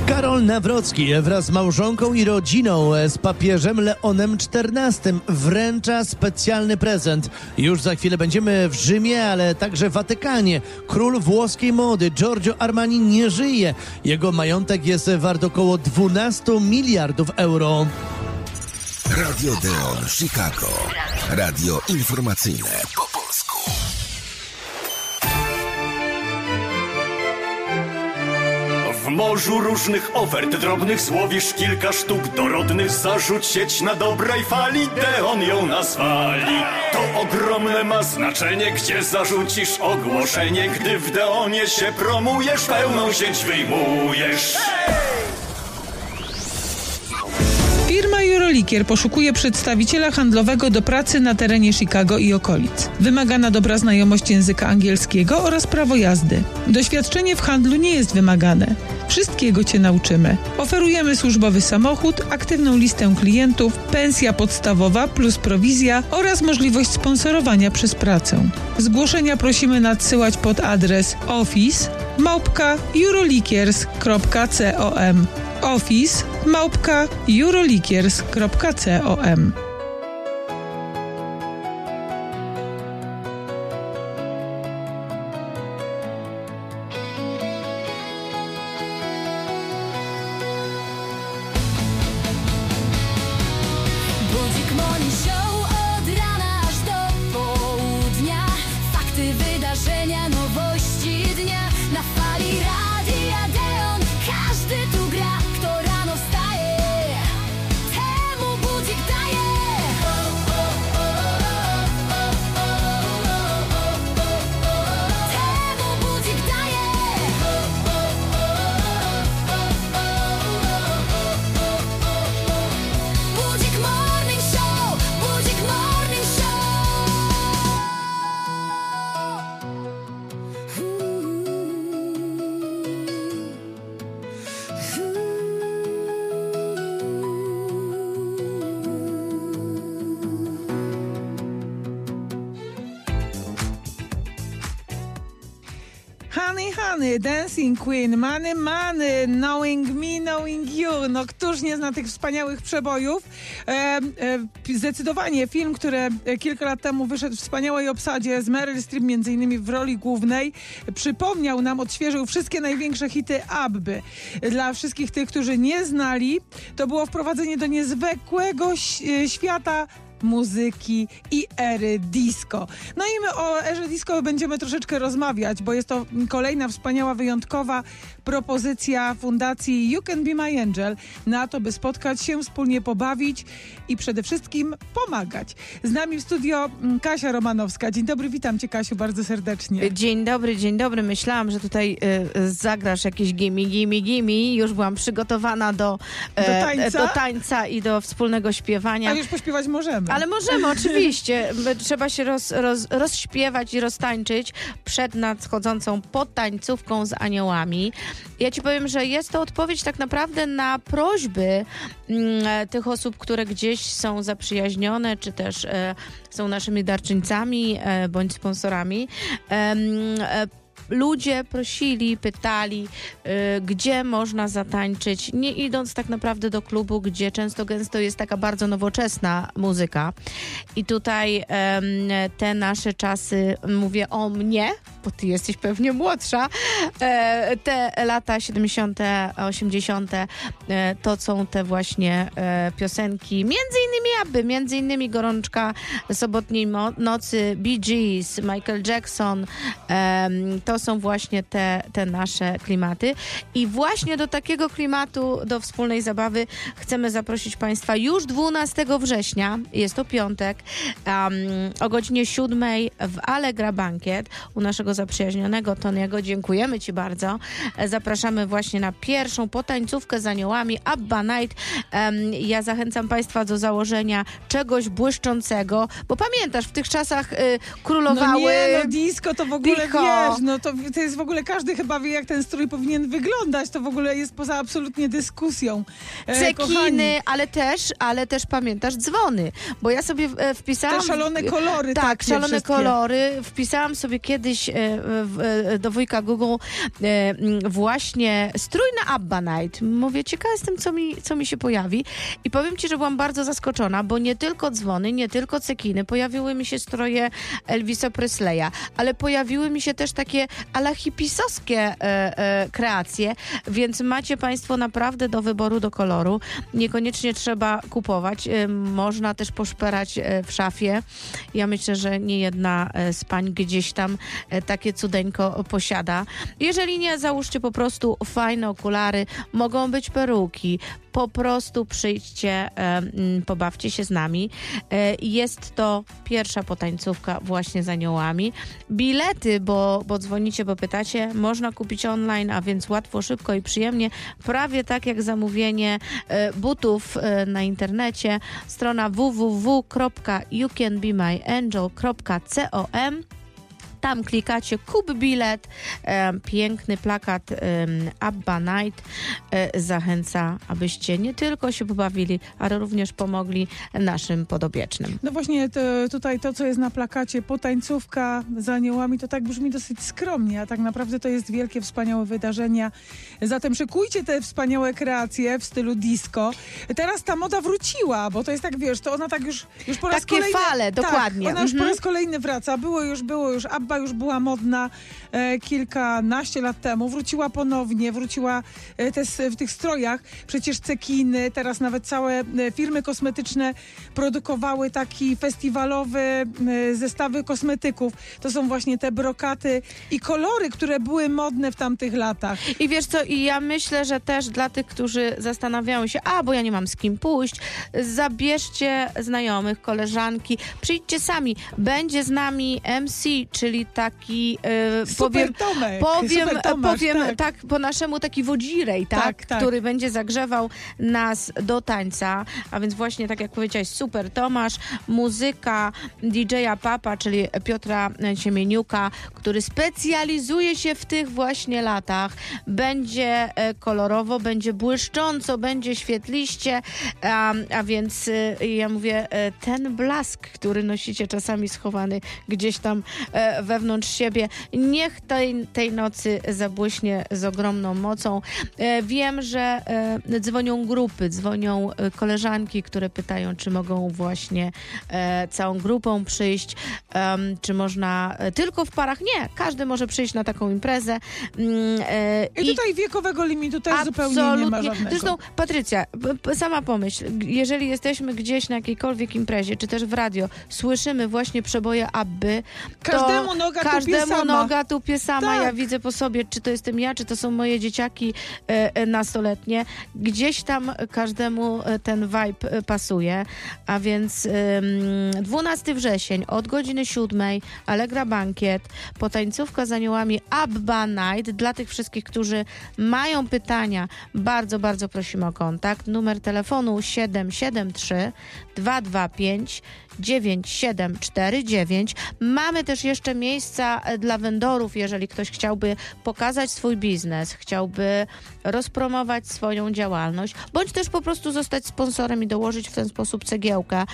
Speaker 4: Karol Nawrocki wraz z małżonką i rodziną z papieżem Leonem czternastym wręcza specjalny prezent. Już za chwilę będziemy w Rzymie, ale także w Watykanie. Król włoskiej mody Giorgio Armani nie żyje. Jego majątek jest wart około dwanaście miliardów euro.
Speaker 7: Radio Deon Chicago. Radio informacyjne po polsku.
Speaker 2: W morzu różnych ofert drobnych złowisz kilka sztuk dorodnych. Zarzuć sieć na dobrej fali, Deon ją nazwali. To ogromne ma znaczenie, gdzie zarzucisz ogłoszenie. Gdy w Deonie się promujesz, pełną sieć wyjmujesz.
Speaker 5: Firma Eurolikier poszukuje przedstawiciela handlowego do pracy na terenie Chicago i okolic. Wymagana dobra znajomość języka angielskiego oraz prawo jazdy. Doświadczenie w handlu nie jest wymagane. Wszystkiego Cię nauczymy. Oferujemy służbowy samochód, aktywną listę klientów, pensja podstawowa plus prowizja oraz możliwość sponsorowania przez pracę. Zgłoszenia prosimy nadsyłać pod adres office małpka eurolikiers kropka com. office małpka eurolikiers kropka com.
Speaker 17: Budzik Morning Show od rana aż do południa. Fakty, wydarzenia, nowości dnia. Na fali Radia Deon każdy tu gra. Kto rano wstaje, temu budzik daje. Temu budzik daje. Budzik Morning Show, budzik Morning
Speaker 5: Honey, honey, dancing queen, money, money, knowing me, knowing you. No któż nie zna tych wspaniałych przebojów? E, e, zdecydowanie film, który kilka lat temu wyszedł w wspaniałej obsadzie z Meryl Streep między innymi w roli głównej, przypomniał nam, odświeżył wszystkie największe hity Abby. Dla wszystkich tych, którzy nie znali, to było wprowadzenie do niezwykłego świata muzyki i ery disco. No i my o erze disco będziemy troszeczkę rozmawiać, bo jest to kolejna wspaniała, wyjątkowa propozycja fundacji You Can Be My Angel na to, by spotkać się, wspólnie pobawić i przede wszystkim pomagać. Z nami w studio Kasia Romanowska. Dzień dobry, witam Cię, Kasiu, bardzo serdecznie.
Speaker 9: Dzień dobry, dzień dobry. Myślałam, że tutaj y, zagrasz jakieś gimme, gimme, gimme. Już byłam przygotowana do, y,
Speaker 5: do, tańca?
Speaker 9: do tańca i do wspólnego śpiewania.
Speaker 5: A już pośpiewać możemy.
Speaker 9: Ale możemy, oczywiście. Trzeba się roz, roz, rozśpiewać i roztańczyć przed nadchodzącą podtańcówką z aniołami. Ja Ci powiem, że jest to odpowiedź tak naprawdę na prośby mm, tych osób, które gdzieś są zaprzyjaźnione, czy też e, są naszymi darczyńcami e, bądź sponsorami. E, e, Ludzie prosili, pytali, y, gdzie można zatańczyć, nie idąc tak naprawdę do klubu, gdzie często gęsto jest taka bardzo nowoczesna muzyka. I tutaj y, te nasze czasy, mówię o mnie, bo ty jesteś pewnie młodsza, y, te lata siedemdziesiąte, osiemdziesiąte, y, to są te właśnie y, piosenki, między innymi Abby, między innymi Gorączka sobotniej mo- nocy, Bee Gees, Michael Jackson, y, to są właśnie te, te nasze klimaty. I właśnie do takiego klimatu, do wspólnej zabawy chcemy zaprosić Państwa już dwunastego września, jest to piątek, um, o godzinie siódmej w Allegra Bankiet u naszego zaprzyjaźnionego Toniego. Dziękujemy Ci bardzo. Zapraszamy właśnie na pierwszą potańcówkę z aniołami, Abba Night. Um, ja zachęcam Państwa do założenia czegoś błyszczącego, bo pamiętasz, w tych czasach y, królowały...
Speaker 5: No nie, no disco to w ogóle,
Speaker 9: Dicho.
Speaker 5: wiesz, no to, to jest w ogóle, każdy chyba wie, jak ten strój powinien wyglądać, to w ogóle jest poza absolutnie dyskusją. E,
Speaker 9: Cekiny,
Speaker 5: kochani.
Speaker 9: ale też, ale też pamiętasz dzwony, bo ja sobie e, wpisałam...
Speaker 5: Te szalone kolory
Speaker 9: Tak,
Speaker 5: takie
Speaker 9: szalone
Speaker 5: wszystkie.
Speaker 9: kolory. Wpisałam sobie kiedyś e, do wujka Google właśnie strój na Abba Night. Mówię, ciekawa jestem, co mi, co mi się pojawi. I powiem ci, że byłam bardzo zaskoczona, bo nie tylko dzwony, nie tylko cekiny, pojawiły mi się stroje Elvisa Presleya, ale pojawiły mi się też takie ala hipisowskie e, e, kreacje, więc macie państwo naprawdę do wyboru, do koloru. Niekoniecznie trzeba kupować. E, można też poszperać e, w szafie. Ja myślę, że nie jedna e, z pań gdzieś tam e, takie cudeńko posiada. Jeżeli nie, załóżcie po prostu fajne okulary. Mogą być peruki. Po prostu przyjdźcie, e, pobawcie się z nami. E, jest to pierwsza potańcówka właśnie z aniołami. Bilety, bo, bo dzwonicie, bo pytacie, można kupić online, a więc łatwo, szybko i przyjemnie. Prawie tak jak zamówienie e, butów e, na internecie. Strona w w w kropka you can be my angel kropka com. Tam klikacie, kup bilet, e, piękny plakat e, Abba Night e, zachęca, abyście nie tylko się pobawili, ale również pomogli naszym podobiecznym.
Speaker 5: No właśnie to, tutaj to, co jest na plakacie, potańcówka z aniołami, to tak brzmi dosyć skromnie, a tak naprawdę to jest wielkie, wspaniałe wydarzenia. Zatem szykujcie te wspaniałe kreacje w stylu disco. Teraz ta moda wróciła, bo to jest tak, wiesz, to ona tak już, już po raz
Speaker 9: Takie
Speaker 5: kolejny...
Speaker 9: fale, dokładnie.
Speaker 5: Tak, ona już
Speaker 9: mhm.
Speaker 5: po raz kolejny wraca. Było już, było już, Abba już była modna e, kilkanaście lat temu. Wróciła ponownie, wróciła e, te, w tych strojach. Przecież cekiny, teraz nawet całe e, firmy kosmetyczne produkowały taki festiwalowy e, zestawy kosmetyków. To są właśnie te brokaty i kolory, które były modne w tamtych latach.
Speaker 9: I wiesz co, i ja myślę, że też dla tych, którzy zastanawiają się, a bo ja nie mam z kim pójść, zabierzcie znajomych, koleżanki, przyjdźcie sami. Będzie z nami M C, czyli taki e,
Speaker 5: Super
Speaker 9: powiem,
Speaker 5: Tomek,
Speaker 9: powiem,
Speaker 5: Super Tomasz,
Speaker 9: powiem
Speaker 5: tak.
Speaker 9: tak po naszemu taki wodzirej, tak,
Speaker 5: Tak, tak.
Speaker 9: który będzie zagrzewał nas do tańca, a więc właśnie tak jak powiedziałeś, Super Tomasz, muzyka D J-a Papa, czyli Piotra Ciemieniuka, który specjalizuje się w tych właśnie latach. Będzie e, kolorowo, będzie błyszcząco, będzie świetliście, a, a więc e, ja mówię, e, ten blask, który nosicie czasami schowany gdzieś tam e, wewnątrz siebie, niech tej, tej nocy zabłyśnie z ogromną mocą. E, wiem, że e, dzwonią grupy, dzwonią e, koleżanki, które pytają, czy mogą właśnie e, całą grupą przyjść, e, czy można e, tylko w parach. Nie, każdy może przyjść na taką imprezę. Mm, e,
Speaker 5: I tutaj wiekowego limitu też zupełnie nie ma żadnego.
Speaker 9: Zresztą, Patrycja, p- p- sama pomyśl, g- jeżeli jesteśmy gdzieś na jakiejkolwiek imprezie, czy też w radio, słyszymy właśnie przeboje Abby,
Speaker 5: Każdemu
Speaker 9: to
Speaker 5: noga tupie
Speaker 9: każdemu
Speaker 5: sama.
Speaker 9: noga tupie sama.
Speaker 5: Tak.
Speaker 9: Ja widzę po sobie, czy to jestem ja, czy to są moje dzieciaki e, e, nastoletnie. Gdzieś tam każdemu e, ten vibe e, pasuje, a więc e, dwunastego września od godziny siódmej Allegra Bankiet, potańcówka z aniołami Abba Night. Dla tych wszystkich, którzy mają pytania, bardzo, bardzo prosimy o kontakt. Numer telefonu siedem siedem trzy dwa dwa pięć dziewięć siedem cztery dziewięć. Mamy też jeszcze miejsca dla vendorów, jeżeli ktoś chciałby pokazać swój biznes, chciałby rozpromować swoją działalność, bądź też po prostu zostać sponsorem i dołożyć w ten sposób cegiełkę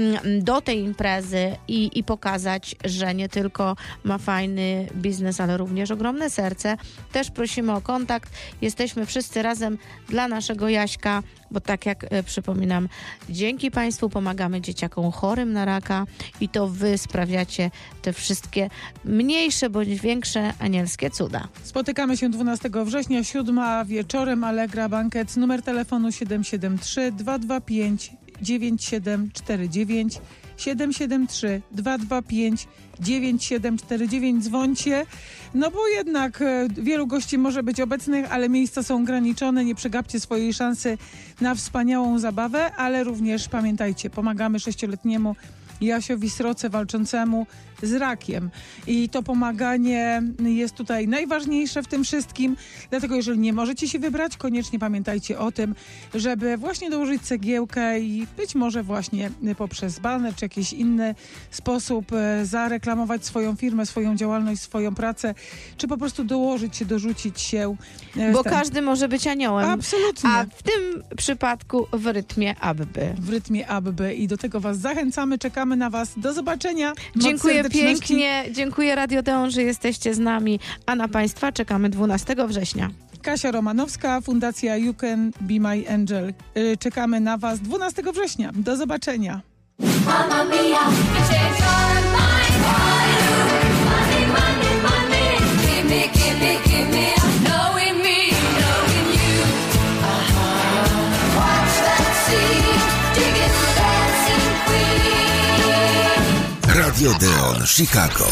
Speaker 9: do tej imprezy i, i pokazać, że nie tylko ma fajny biznes, ale również ogromne serce. Też prosimy o kontakt. Jesteśmy wszyscy razem dla naszego Jaśka, bo tak jak e, przypominam, dzięki Państwu pomagamy dzieciakom chorym na raka i to Wy sprawiacie te wszystkie mniejsze bądź większe anielskie cuda.
Speaker 5: Spotykamy się dwunastego września, siódma wieczorem, Allegra Bankiet, numer telefonu siedem siedem trzy dwa dwa pięć dziewięć siedem cztery dziewięć, siedem siedem trzy dwa dwa pięć dziewięć siedem cztery dziewięć. Dzwońcie, no bo jednak e, wielu gości może być obecnych, ale miejsca są ograniczone, nie przegapcie swojej szansy na wspaniałą zabawę, ale również pamiętajcie, pomagamy sześcioletniemu Jasiowi Sroce walczącemu z rakiem. I to pomaganie jest tutaj najważniejsze w tym wszystkim. Dlatego jeżeli nie możecie się wybrać, koniecznie pamiętajcie o tym, żeby właśnie dołożyć cegiełkę i być może właśnie poprzez baner czy jakiś inny sposób zareklamować swoją firmę, swoją działalność, swoją pracę, czy po prostu dołożyć się, dorzucić się.
Speaker 9: Bo
Speaker 5: ten...
Speaker 9: każdy może być aniołem.
Speaker 5: Absolutnie.
Speaker 9: A w tym przypadku w rytmie Abby.
Speaker 5: W rytmie Abby. I do tego was zachęcamy, czekamy czekamy na was. Do zobaczenia. Moc
Speaker 9: Dziękuję
Speaker 5: serdeczności.
Speaker 9: pięknie. Dziękuję Radio Deon, że jesteście z nami. A na Państwa czekamy dwunastego września.
Speaker 5: Kasia Romanowska, Fundacja You Can Be My Angel. Yy, czekamy na was dwunastego września. Do zobaczenia.
Speaker 17: Mamma mia, you changed our minds. Money, money, money. Give me, give me, give me. Knowing me, knowing you. Uh-huh. Watch that sea, digging the dancing queen.
Speaker 7: Radio Deon Chicago.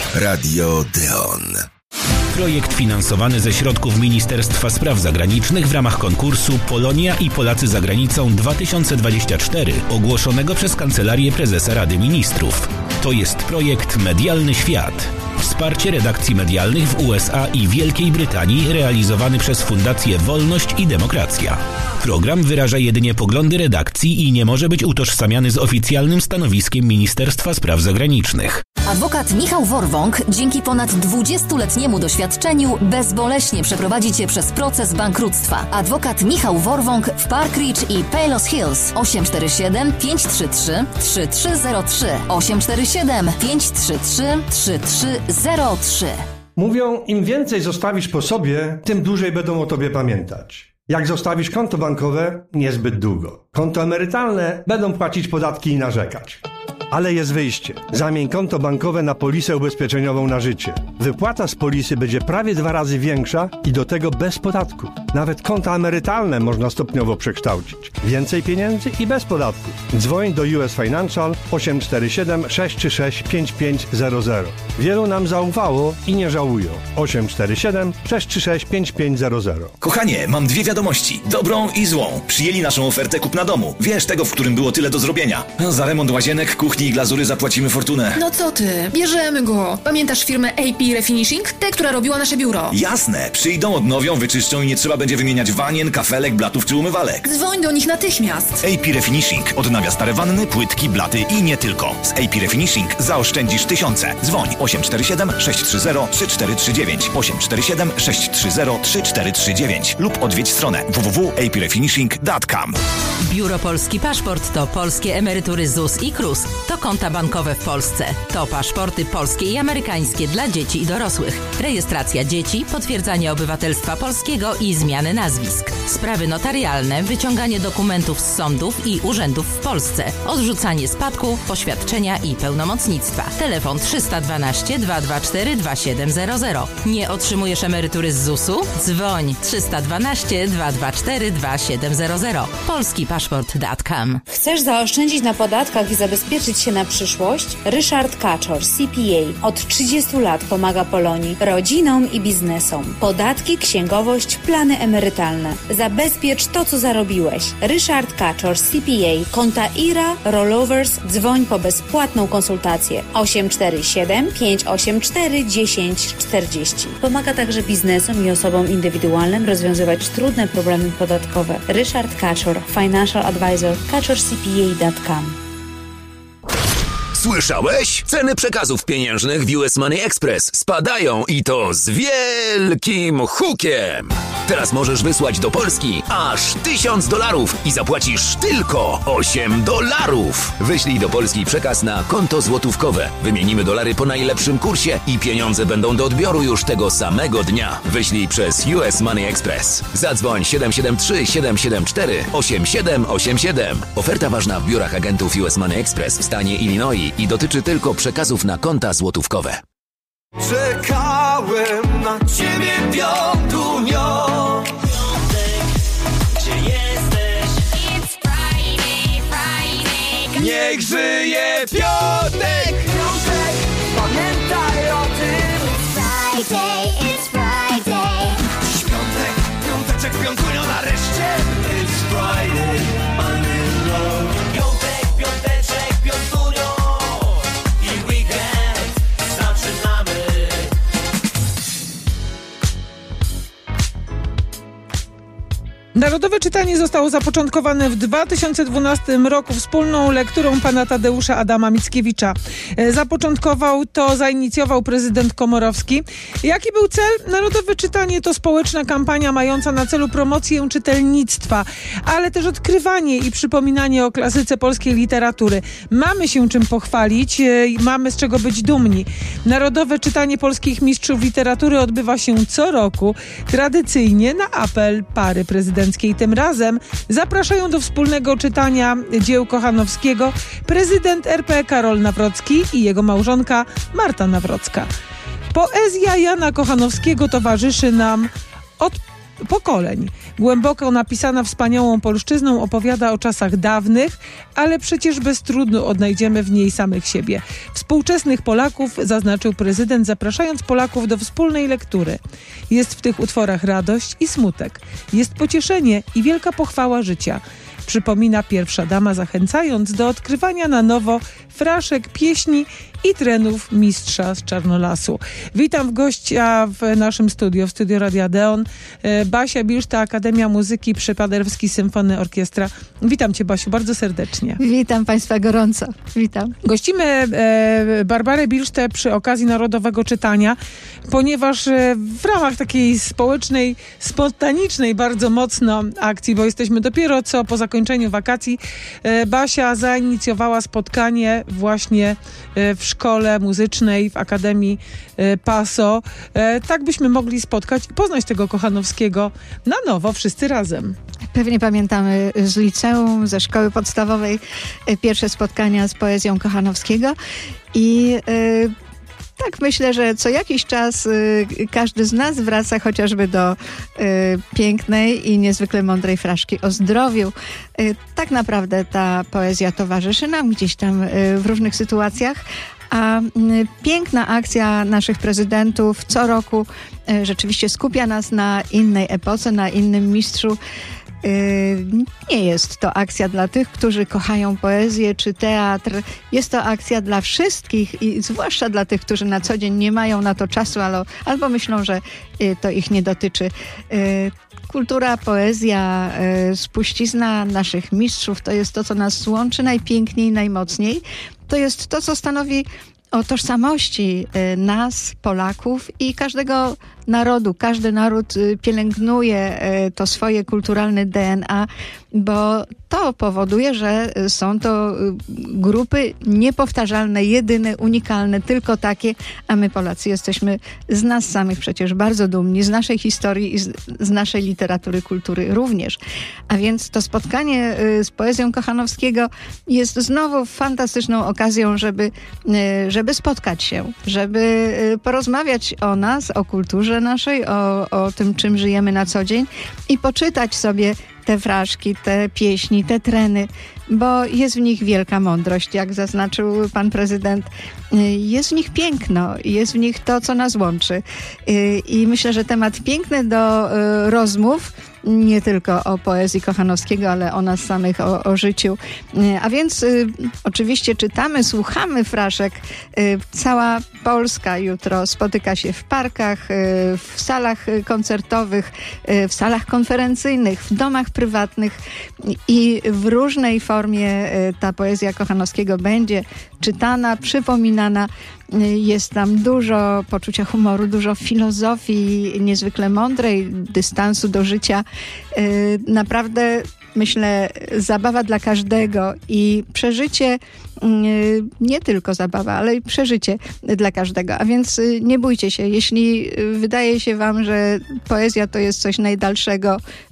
Speaker 7: Radio Deon.
Speaker 1: Projekt finansowany ze środków Ministerstwa Spraw Zagranicznych w ramach konkursu Polonia i Polacy za granicą dwa tysiące dwadzieścia cztery ogłoszonego przez Kancelarię Prezesa Rady Ministrów. To jest projekt Medialny Świat. Wsparcie redakcji medialnych w U S A i Wielkiej Brytanii realizowany przez Fundację Wolność i Demokracja. Program wyraża jedynie poglądy redakcji i nie może być utożsamiany z oficjalnym stanowiskiem Ministerstwa Spraw Zagranicznych.
Speaker 10: Adwokat Michał Worwąg dzięki ponad dwudziestoletniemu doświadczeniu bezboleśnie przeprowadzi Cię przez proces bankructwa. Adwokat Michał Worwąg w Park Ridge i Palos Hills. osiem cztery siedem, pięć trzy trzy, trzy trzy zero trzy. osiem cztery siedem, pięć trzy trzy, trzy trzy zero trzy.
Speaker 19: Mówią, im więcej zostawisz po sobie, tym dłużej będą o tobie pamiętać. Jak zostawisz konto bankowe, niezbyt długo. Konto emerytalne będą płacić podatki i narzekać. Ale jest wyjście. Zamień konto bankowe na polisę ubezpieczeniową na życie. Wypłata z polisy będzie prawie dwa razy większa i do tego bez podatku. Nawet konta emerytalne można stopniowo przekształcić. Więcej pieniędzy i bez podatku. Dzwoń do U S Financial osiem cztery siedem, sześć trzy sześć, pięć pięć zero zero. Wielu nam zaufało i nie żałują. osiem cztery siedem, sześć trzy sześć, pięć pięć zero zero.
Speaker 22: Kochanie, mam dwie wiadomości. Dobrą i złą. Przyjęli naszą ofertę kupna domu. Wiesz, tego, w którym było tyle do zrobienia. Za remont łazienek, kuchni i glazury zapłacimy fortunę.
Speaker 23: No co ty, bierzemy go. Pamiętasz firmę A P Refinishing? Tę, która robiła nasze biuro.
Speaker 22: Jasne. Przyjdą, odnowią, wyczyszczą i nie trzeba będzie wymieniać wanien, kafelek, blatów czy umywalek.
Speaker 23: Dzwoń do nich natychmiast.
Speaker 22: A P Refinishing. Odnawia stare wanny, płytki, blaty i nie tylko. Z A P Refinishing zaoszczędzisz tysiące. Dzwoń osiem cztery siedem, sześć trzy zero, trzy cztery trzy dziewięć, osiem cztery siedem, sześć trzy zero, trzy cztery trzy dziewięć lub odwiedź stronę w w w kropka a p refinishing kropka com.
Speaker 24: Biuro Polski Paszport to polskie emerytury Z U S i K R U S. To konta bankowe w Polsce. To paszporty polskie i amerykańskie dla dzieci i dorosłych. Rejestracja dzieci, potwierdzanie obywatelstwa polskiego i zmiany nazwisk. Sprawy notarialne, wyciąganie dokumentów z sądów i urzędów w Polsce. Odrzucanie spadku, poświadczenia i pełnomocnictwa. Telefon trzysta dwanaście, dwieście dwadzieścia cztery, dwa siedem zero zero. Nie otrzymujesz emerytury z Z U S u? Dzwoń trzysta dwanaście, dwieście dwadzieścia cztery, dwa siedem zero zero. polski paszport kropka com.
Speaker 26: Chcesz zaoszczędzić na podatkach i zabezpieczyć się na przyszłość? Ryszard Kaczor, C P A, od trzydziestu lat pomaga Polonii, rodzinom i biznesom. Podatki, księgowość, plany emerytalne. Zabezpiecz to, co zarobiłeś. Ryszard Kaczor, C P A, konta I R A, Rollovers, dzwoń po bezpłatną konsultację. osiem cztery siedem, pięć osiem cztery, dziesięć czterdzieści. Pomaga także biznesom i osobom indywidualnym rozwiązywać trudne problemy podatkowe. Ryszard Kaczor, Financial Advisor, kaczor c p a kropka com.
Speaker 27: Słyszałeś? Ceny przekazów pieniężnych w U S Money Express spadają i to z wielkim hukiem. Teraz możesz wysłać do Polski aż tysiąc dolarów i zapłacisz tylko osiem dolarów. Wyślij do Polski przekaz na konto złotówkowe. Wymienimy dolary po najlepszym kursie i pieniądze będą do odbioru już tego samego dnia. Wyślij przez U S Money Express. Zadzwoń siedem siedem trzy, siedem siedem cztery, osiem siedem osiem siedem. Oferta ważna w biurach agentów U S Money Express w stanie Illinois i dotyczy tylko przekazów na konta złotówkowe.
Speaker 28: Czekałem na ciebie, Piątunio. Gdzie jesteś? It's Friday, Friday. Niech żyje Piątek! Piątek, pamiętaj o tym. It's Friday, it's Friday. Dziś piątek, piąteczek, piątunio nareszcie. It's Friday, I'm in love. Piątek, piąteczek, piątunio. I weekend zaczynamy.
Speaker 5: Narodowy Narodowe czytanie zostało zapoczątkowane w dwa tysiące dwunastym roku wspólną lekturą pana Tadeusza Adama Mickiewicza. Zapoczątkował to, zainicjował prezydent Komorowski. Jaki był cel? Narodowe czytanie to społeczna kampania mająca na celu promocję czytelnictwa, ale też odkrywanie i przypominanie o klasyce polskiej literatury. Mamy się czym pochwalić, mamy z czego być dumni. Narodowe czytanie polskich mistrzów literatury odbywa się co roku, tradycyjnie na apel pary prezydenckiej. Tym razem zapraszają do wspólnego czytania dzieł Kochanowskiego prezydent R P Karol Nawrocki i jego małżonka Marta Nawrocka. Poezja Jana Kochanowskiego towarzyszy nam od pokoleń. Głęboko napisana wspaniałą polszczyzną opowiada o czasach dawnych, ale przecież bez trudu odnajdziemy w niej samych siebie. Współczesnych Polaków, zaznaczył prezydent, zapraszając Polaków do wspólnej lektury. Jest w tych utworach radość i smutek. Jest pocieszenie i wielka pochwała życia. Przypomina pierwsza dama, zachęcając do odkrywania na nowo fraszek, pieśni i trenów mistrza z Czarnolasu. Witam w gościa w naszym studio, w studio Radia Deon. Basia Bilszta, Akademia Muzyki przy Paderewski Symfony Orkiestra. Witam cię, Basiu, bardzo serdecznie.
Speaker 11: Witam państwa gorąco. Witam.
Speaker 5: Gościmy e, Barbarę Bilsztę przy okazji Narodowego Czytania, ponieważ e, w ramach takiej społecznej, spontanicznej bardzo mocno akcji, bo jesteśmy dopiero co po zakończeniu wakacji, e, Basia zainicjowała spotkanie właśnie e, w szkole muzycznej, w Akademii e, Paso. E, tak byśmy mogli spotkać i poznać tego Kochanowskiego na nowo, wszyscy razem.
Speaker 11: Pewnie pamiętamy z liceum, ze szkoły podstawowej e, pierwsze spotkania z poezją Kochanowskiego i e, tak myślę, że co jakiś czas y, każdy z nas wraca chociażby do y, pięknej i niezwykle mądrej fraszki o zdrowiu. Y, tak naprawdę ta poezja towarzyszy nam gdzieś tam y, w różnych sytuacjach, a y, piękna akcja naszych prezydentów co roku y, rzeczywiście skupia nas na innej epoce, na innym mistrzu. Nie jest to akcja dla tych, którzy kochają poezję czy teatr. Jest to akcja dla wszystkich i zwłaszcza dla tych, którzy na co dzień nie mają na to czasu albo, albo myślą, że to ich nie dotyczy. Kultura, poezja, spuścizna naszych mistrzów to jest to, co nas łączy najpiękniej, najmocniej. To jest to, co stanowi o tożsamości nas, Polaków i każdego narodu. Każdy naród pielęgnuje to swoje kulturalne D N A, bo to powoduje, że są to grupy niepowtarzalne, jedyne, unikalne, tylko takie, a my Polacy jesteśmy z nas samych przecież bardzo dumni, z naszej historii i z, z naszej literatury, kultury również. A więc to spotkanie z poezją Kochanowskiego jest znowu fantastyczną okazją, żeby, żeby spotkać się, żeby porozmawiać o nas, o kulturze naszej, o, o tym, czym żyjemy na co dzień i poczytać sobie te fraszki, te pieśni, te treny, bo jest w nich wielka mądrość, jak zaznaczył pan prezydent. Jest w nich piękno, jest w nich to, co nas łączy. I myślę, że temat piękny do rozmów, nie tylko o poezji Kochanowskiego, ale o nas samych, o, o życiu. A więc y, oczywiście czytamy, słuchamy fraszek. Y, cała Polska jutro spotyka się w parkach, y, w salach koncertowych, y, w salach konferencyjnych, w domach prywatnych i w różnej formie y, ta poezja Kochanowskiego będzie czytana, przypominana. Jest tam dużo poczucia humoru, dużo filozofii niezwykle mądrej, dystansu do życia. Naprawdę, myślę, zabawa dla każdego i przeżycie, nie tylko zabawa, ale i przeżycie dla każdego. A więc nie bójcie się, jeśli wydaje się wam, że poezja to jest coś najdalszego,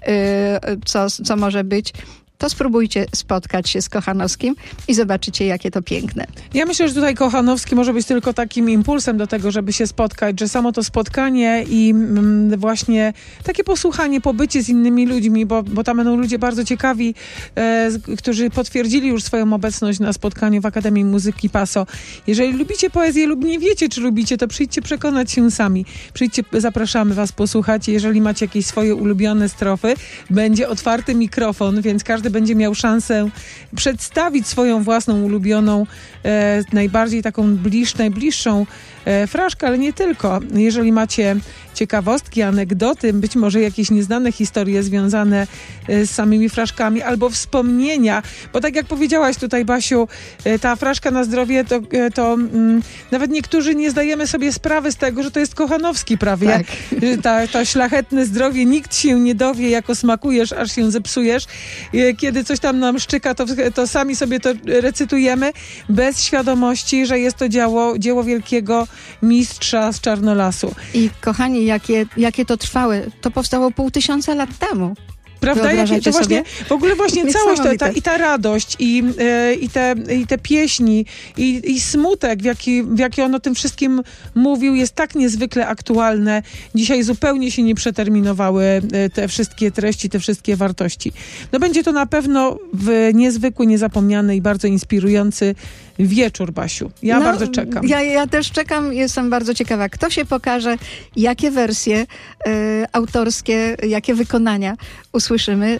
Speaker 11: co, co może być, to spróbujcie spotkać się z Kochanowskim i zobaczycie, jakie to piękne.
Speaker 5: Ja myślę, że tutaj Kochanowski może być tylko takim impulsem do tego, żeby się spotkać, że samo to spotkanie i mm, właśnie takie posłuchanie, pobycie z innymi ludźmi, bo, bo tam będą ludzie bardzo ciekawi, e, którzy potwierdzili już swoją obecność na spotkaniu w Akademii Muzyki Paso. Jeżeli lubicie poezję lub nie wiecie, czy lubicie, to przyjdźcie przekonać się sami. Przyjdźcie, zapraszamy was posłuchać. Jeżeli macie jakieś swoje ulubione strofy, będzie otwarty mikrofon, więc każdy każdy będzie miał szansę przedstawić swoją własną ulubioną, e, najbardziej taką bliż, najbliższą e, fraszkę, ale nie tylko. Jeżeli macie ciekawostki, anegdoty, być może jakieś nieznane historie związane e, z samymi fraszkami albo wspomnienia, bo tak jak powiedziałaś tutaj, Basiu, e, ta fraszka na zdrowie, to, e, to mm, nawet niektórzy nie zdajemy sobie sprawy z tego, że to jest Kochanowski prawie.
Speaker 11: Tak.
Speaker 5: Ta, ta szlachetne zdrowie, nikt się nie dowie, jako smakujesz, aż się zepsujesz. E, kiedy coś tam nam szczyka, to, to sami sobie to recytujemy bez świadomości, że jest to dzieło, dzieło wielkiego mistrza z Czarnolasu.
Speaker 11: I kochani, jakie, jakie to trwałe. To powstało pół tysiąca lat temu.
Speaker 5: Prawda? Jakie to właśnie, w ogóle właśnie całość, to, ta, i ta radość, i, e, i, te, i te pieśni, i, i smutek, w jaki, w jaki on o tym wszystkim mówił, jest tak niezwykle aktualne. Dzisiaj zupełnie się nie przeterminowały te wszystkie treści, te wszystkie wartości. No będzie to na pewno w niezwykły, niezapomniany i bardzo inspirujący wieczór, Basiu. Ja
Speaker 11: no,
Speaker 5: bardzo czekam.
Speaker 11: Ja, ja też czekam, jestem bardzo ciekawa, kto się pokaże, jakie wersje y, autorskie, jakie wykonania usłyszymy.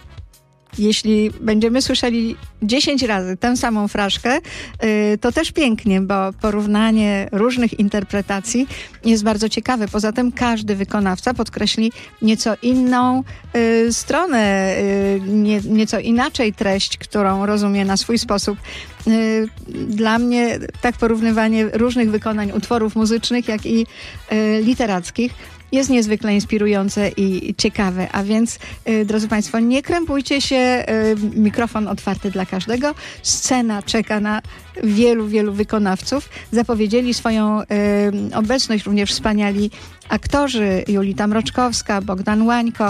Speaker 11: Jeśli będziemy słyszeli dziesięć razy tę samą fraszkę, y, to też pięknie, bo porównanie różnych interpretacji jest bardzo ciekawe. Poza tym każdy wykonawca podkreśli nieco inną y, stronę, y, nie, nieco inaczej treść, którą rozumie na swój sposób. Y, dla mnie tak porównywanie różnych wykonań utworów muzycznych, jak i y, literackich jest niezwykle inspirujące i ciekawe. A więc, y, drodzy Państwo, nie krępujcie się, y, mikrofon otwarty dla każdego. Scena czeka na wielu, wielu wykonawców. Zapowiedzieli swoją y, obecność również wspaniali aktorzy: Julita Mroczkowska, Bogdan Łańko,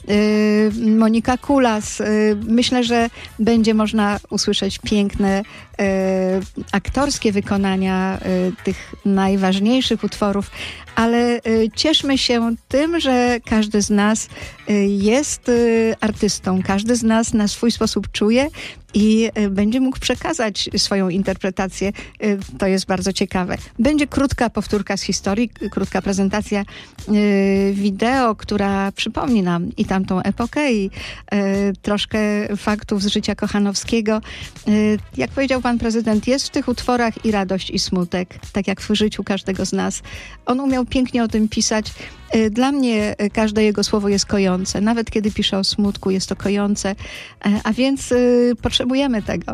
Speaker 11: y, Monika Kulas. Y, myślę, że będzie można usłyszeć piękne y, aktorskie wykonania y, tych najważniejszych utworów, ale y, cieszmy się tym, że każdy z nas y, jest y, artystą, każdy z nas na swój sposób czuje i y, będzie mógł przekazać swoją interpretację. Y, to jest bardzo ciekawe. Będzie krótka powtórka z historii, k- krótka prezentacja y, wideo, która przypomni nam i tamtą epokę, i y, troszkę faktów z życia Kochanowskiego. Y, jak powiedział pan prezydent, jest w tych utworach i radość, i smutek, tak jak w życiu każdego z nas. On umiał pięknie o tym pisać. Y, Dla mnie y, każde jego słowo jest kojące. Nawet kiedy pisze o smutku, jest to kojące. Y, A więc y, potrzebujemy tego.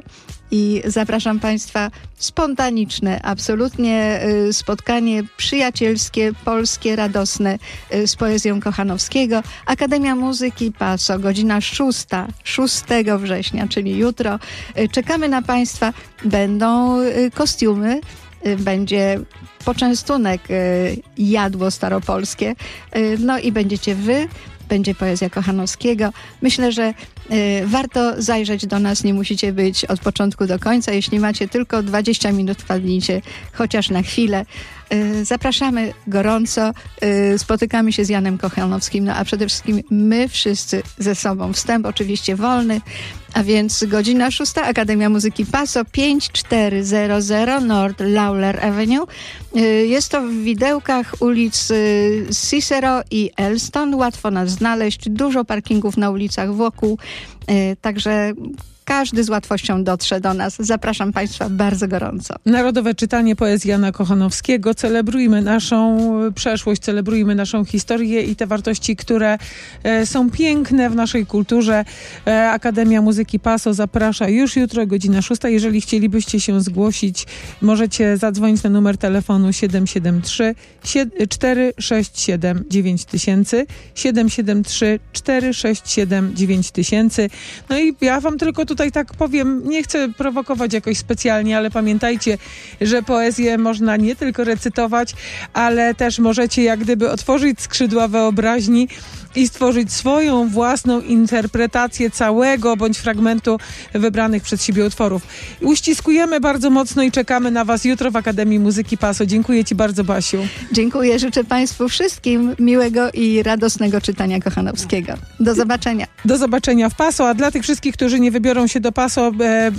Speaker 11: I zapraszam Państwa, spontaniczne, absolutnie y, spotkanie przyjacielskie, polskie, radosne y, z poezją Kochanowskiego. Akademia Muzyki Paso, godzina szósta, szóstego września, czyli jutro. Y, Czekamy na Państwa. Będą y, kostiumy, y, będzie poczęstunek, y, jadło staropolskie, y, no i będziecie wy, będzie poezja Kochanowskiego. Myślę, że y, warto zajrzeć do nas, nie musicie być od początku do końca. Jeśli macie tylko dwadzieścia minut, wpadnijcie chociaż na chwilę. Y, zapraszamy gorąco, y, spotykamy się z Janem Kochanowskim, no a przede wszystkim my wszyscy ze sobą. Wstęp oczywiście wolny, a więc godzina szósta, Akademia Muzyki Paso, pięć cztery zero zero North Lawler Avenue. Y, jest to w widełkach ulic y, Cicero i Elston. Łatwo nas znaleźć, dużo parkingów na ulicach wokół, y, także każdy z łatwością dotrze do nas. Zapraszam Państwa bardzo gorąco.
Speaker 5: Narodowe czytanie poezji Jana Kochanowskiego. Celebrujmy naszą przeszłość, celebrujmy naszą historię i te wartości, które e, są piękne w naszej kulturze. E, Akademia Muzyki Paso zaprasza już jutro, godzina szósta. Jeżeli chcielibyście się zgłosić, możecie zadzwonić na numer telefonu siedem siedem trzy cztery sześć siedem dziewięć tysięcy, siedem siedem trzy cztery sześć siedem dziewięć tysięcy. No i ja wam tylko tutaj tak powiem, nie chcę prowokować jakoś specjalnie, ale pamiętajcie, że poezję można nie tylko recytować, ale też możecie jak gdyby otworzyć skrzydła wyobraźni i stworzyć swoją własną interpretację całego bądź fragmentu wybranych przez siebie utworów. Uściskujemy bardzo mocno i czekamy na was jutro w Akademii Muzyki Paso. Dziękuję ci bardzo, Basiu.
Speaker 11: Dziękuję, życzę Państwu wszystkim miłego i radosnego czytania Kochanowskiego. Do zobaczenia.
Speaker 5: Do zobaczenia w Paso, a dla tych wszystkich, którzy nie wybiorą się do Paso,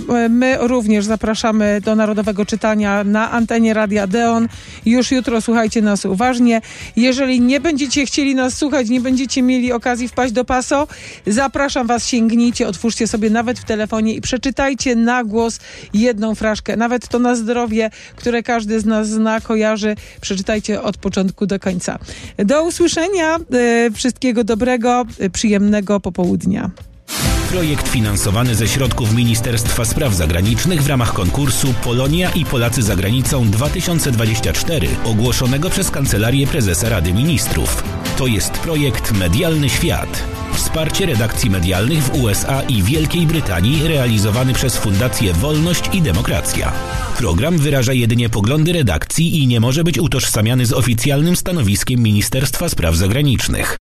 Speaker 5: my również zapraszamy do Narodowego Czytania na antenie Radia Deon. Już jutro słuchajcie nas uważnie. Jeżeli nie będziecie chcieli nas słuchać, nie będziecie mieli okazji wpaść do Paso, zapraszam was, sięgnijcie, otwórzcie sobie nawet w telefonie i przeczytajcie na głos jedną fraszkę. Nawet to na zdrowie, które każdy z nas zna, kojarzy. Przeczytajcie od początku do końca. Do usłyszenia. E, wszystkiego dobrego, e, przyjemnego popołudnia.
Speaker 1: Projekt finansowany ze środków Ministerstwa Spraw Zagranicznych w ramach konkursu Polonia i Polacy za granicą dwa tysiące dwadzieścia cztery ogłoszonego przez Kancelarię Prezesa Rady Ministrów. To jest projekt Medialny Świat. Wsparcie redakcji medialnych w U S A i Wielkiej Brytanii realizowany przez Fundację Wolność i Demokracja. Program wyraża jedynie poglądy redakcji i nie może być utożsamiany z oficjalnym stanowiskiem Ministerstwa Spraw Zagranicznych.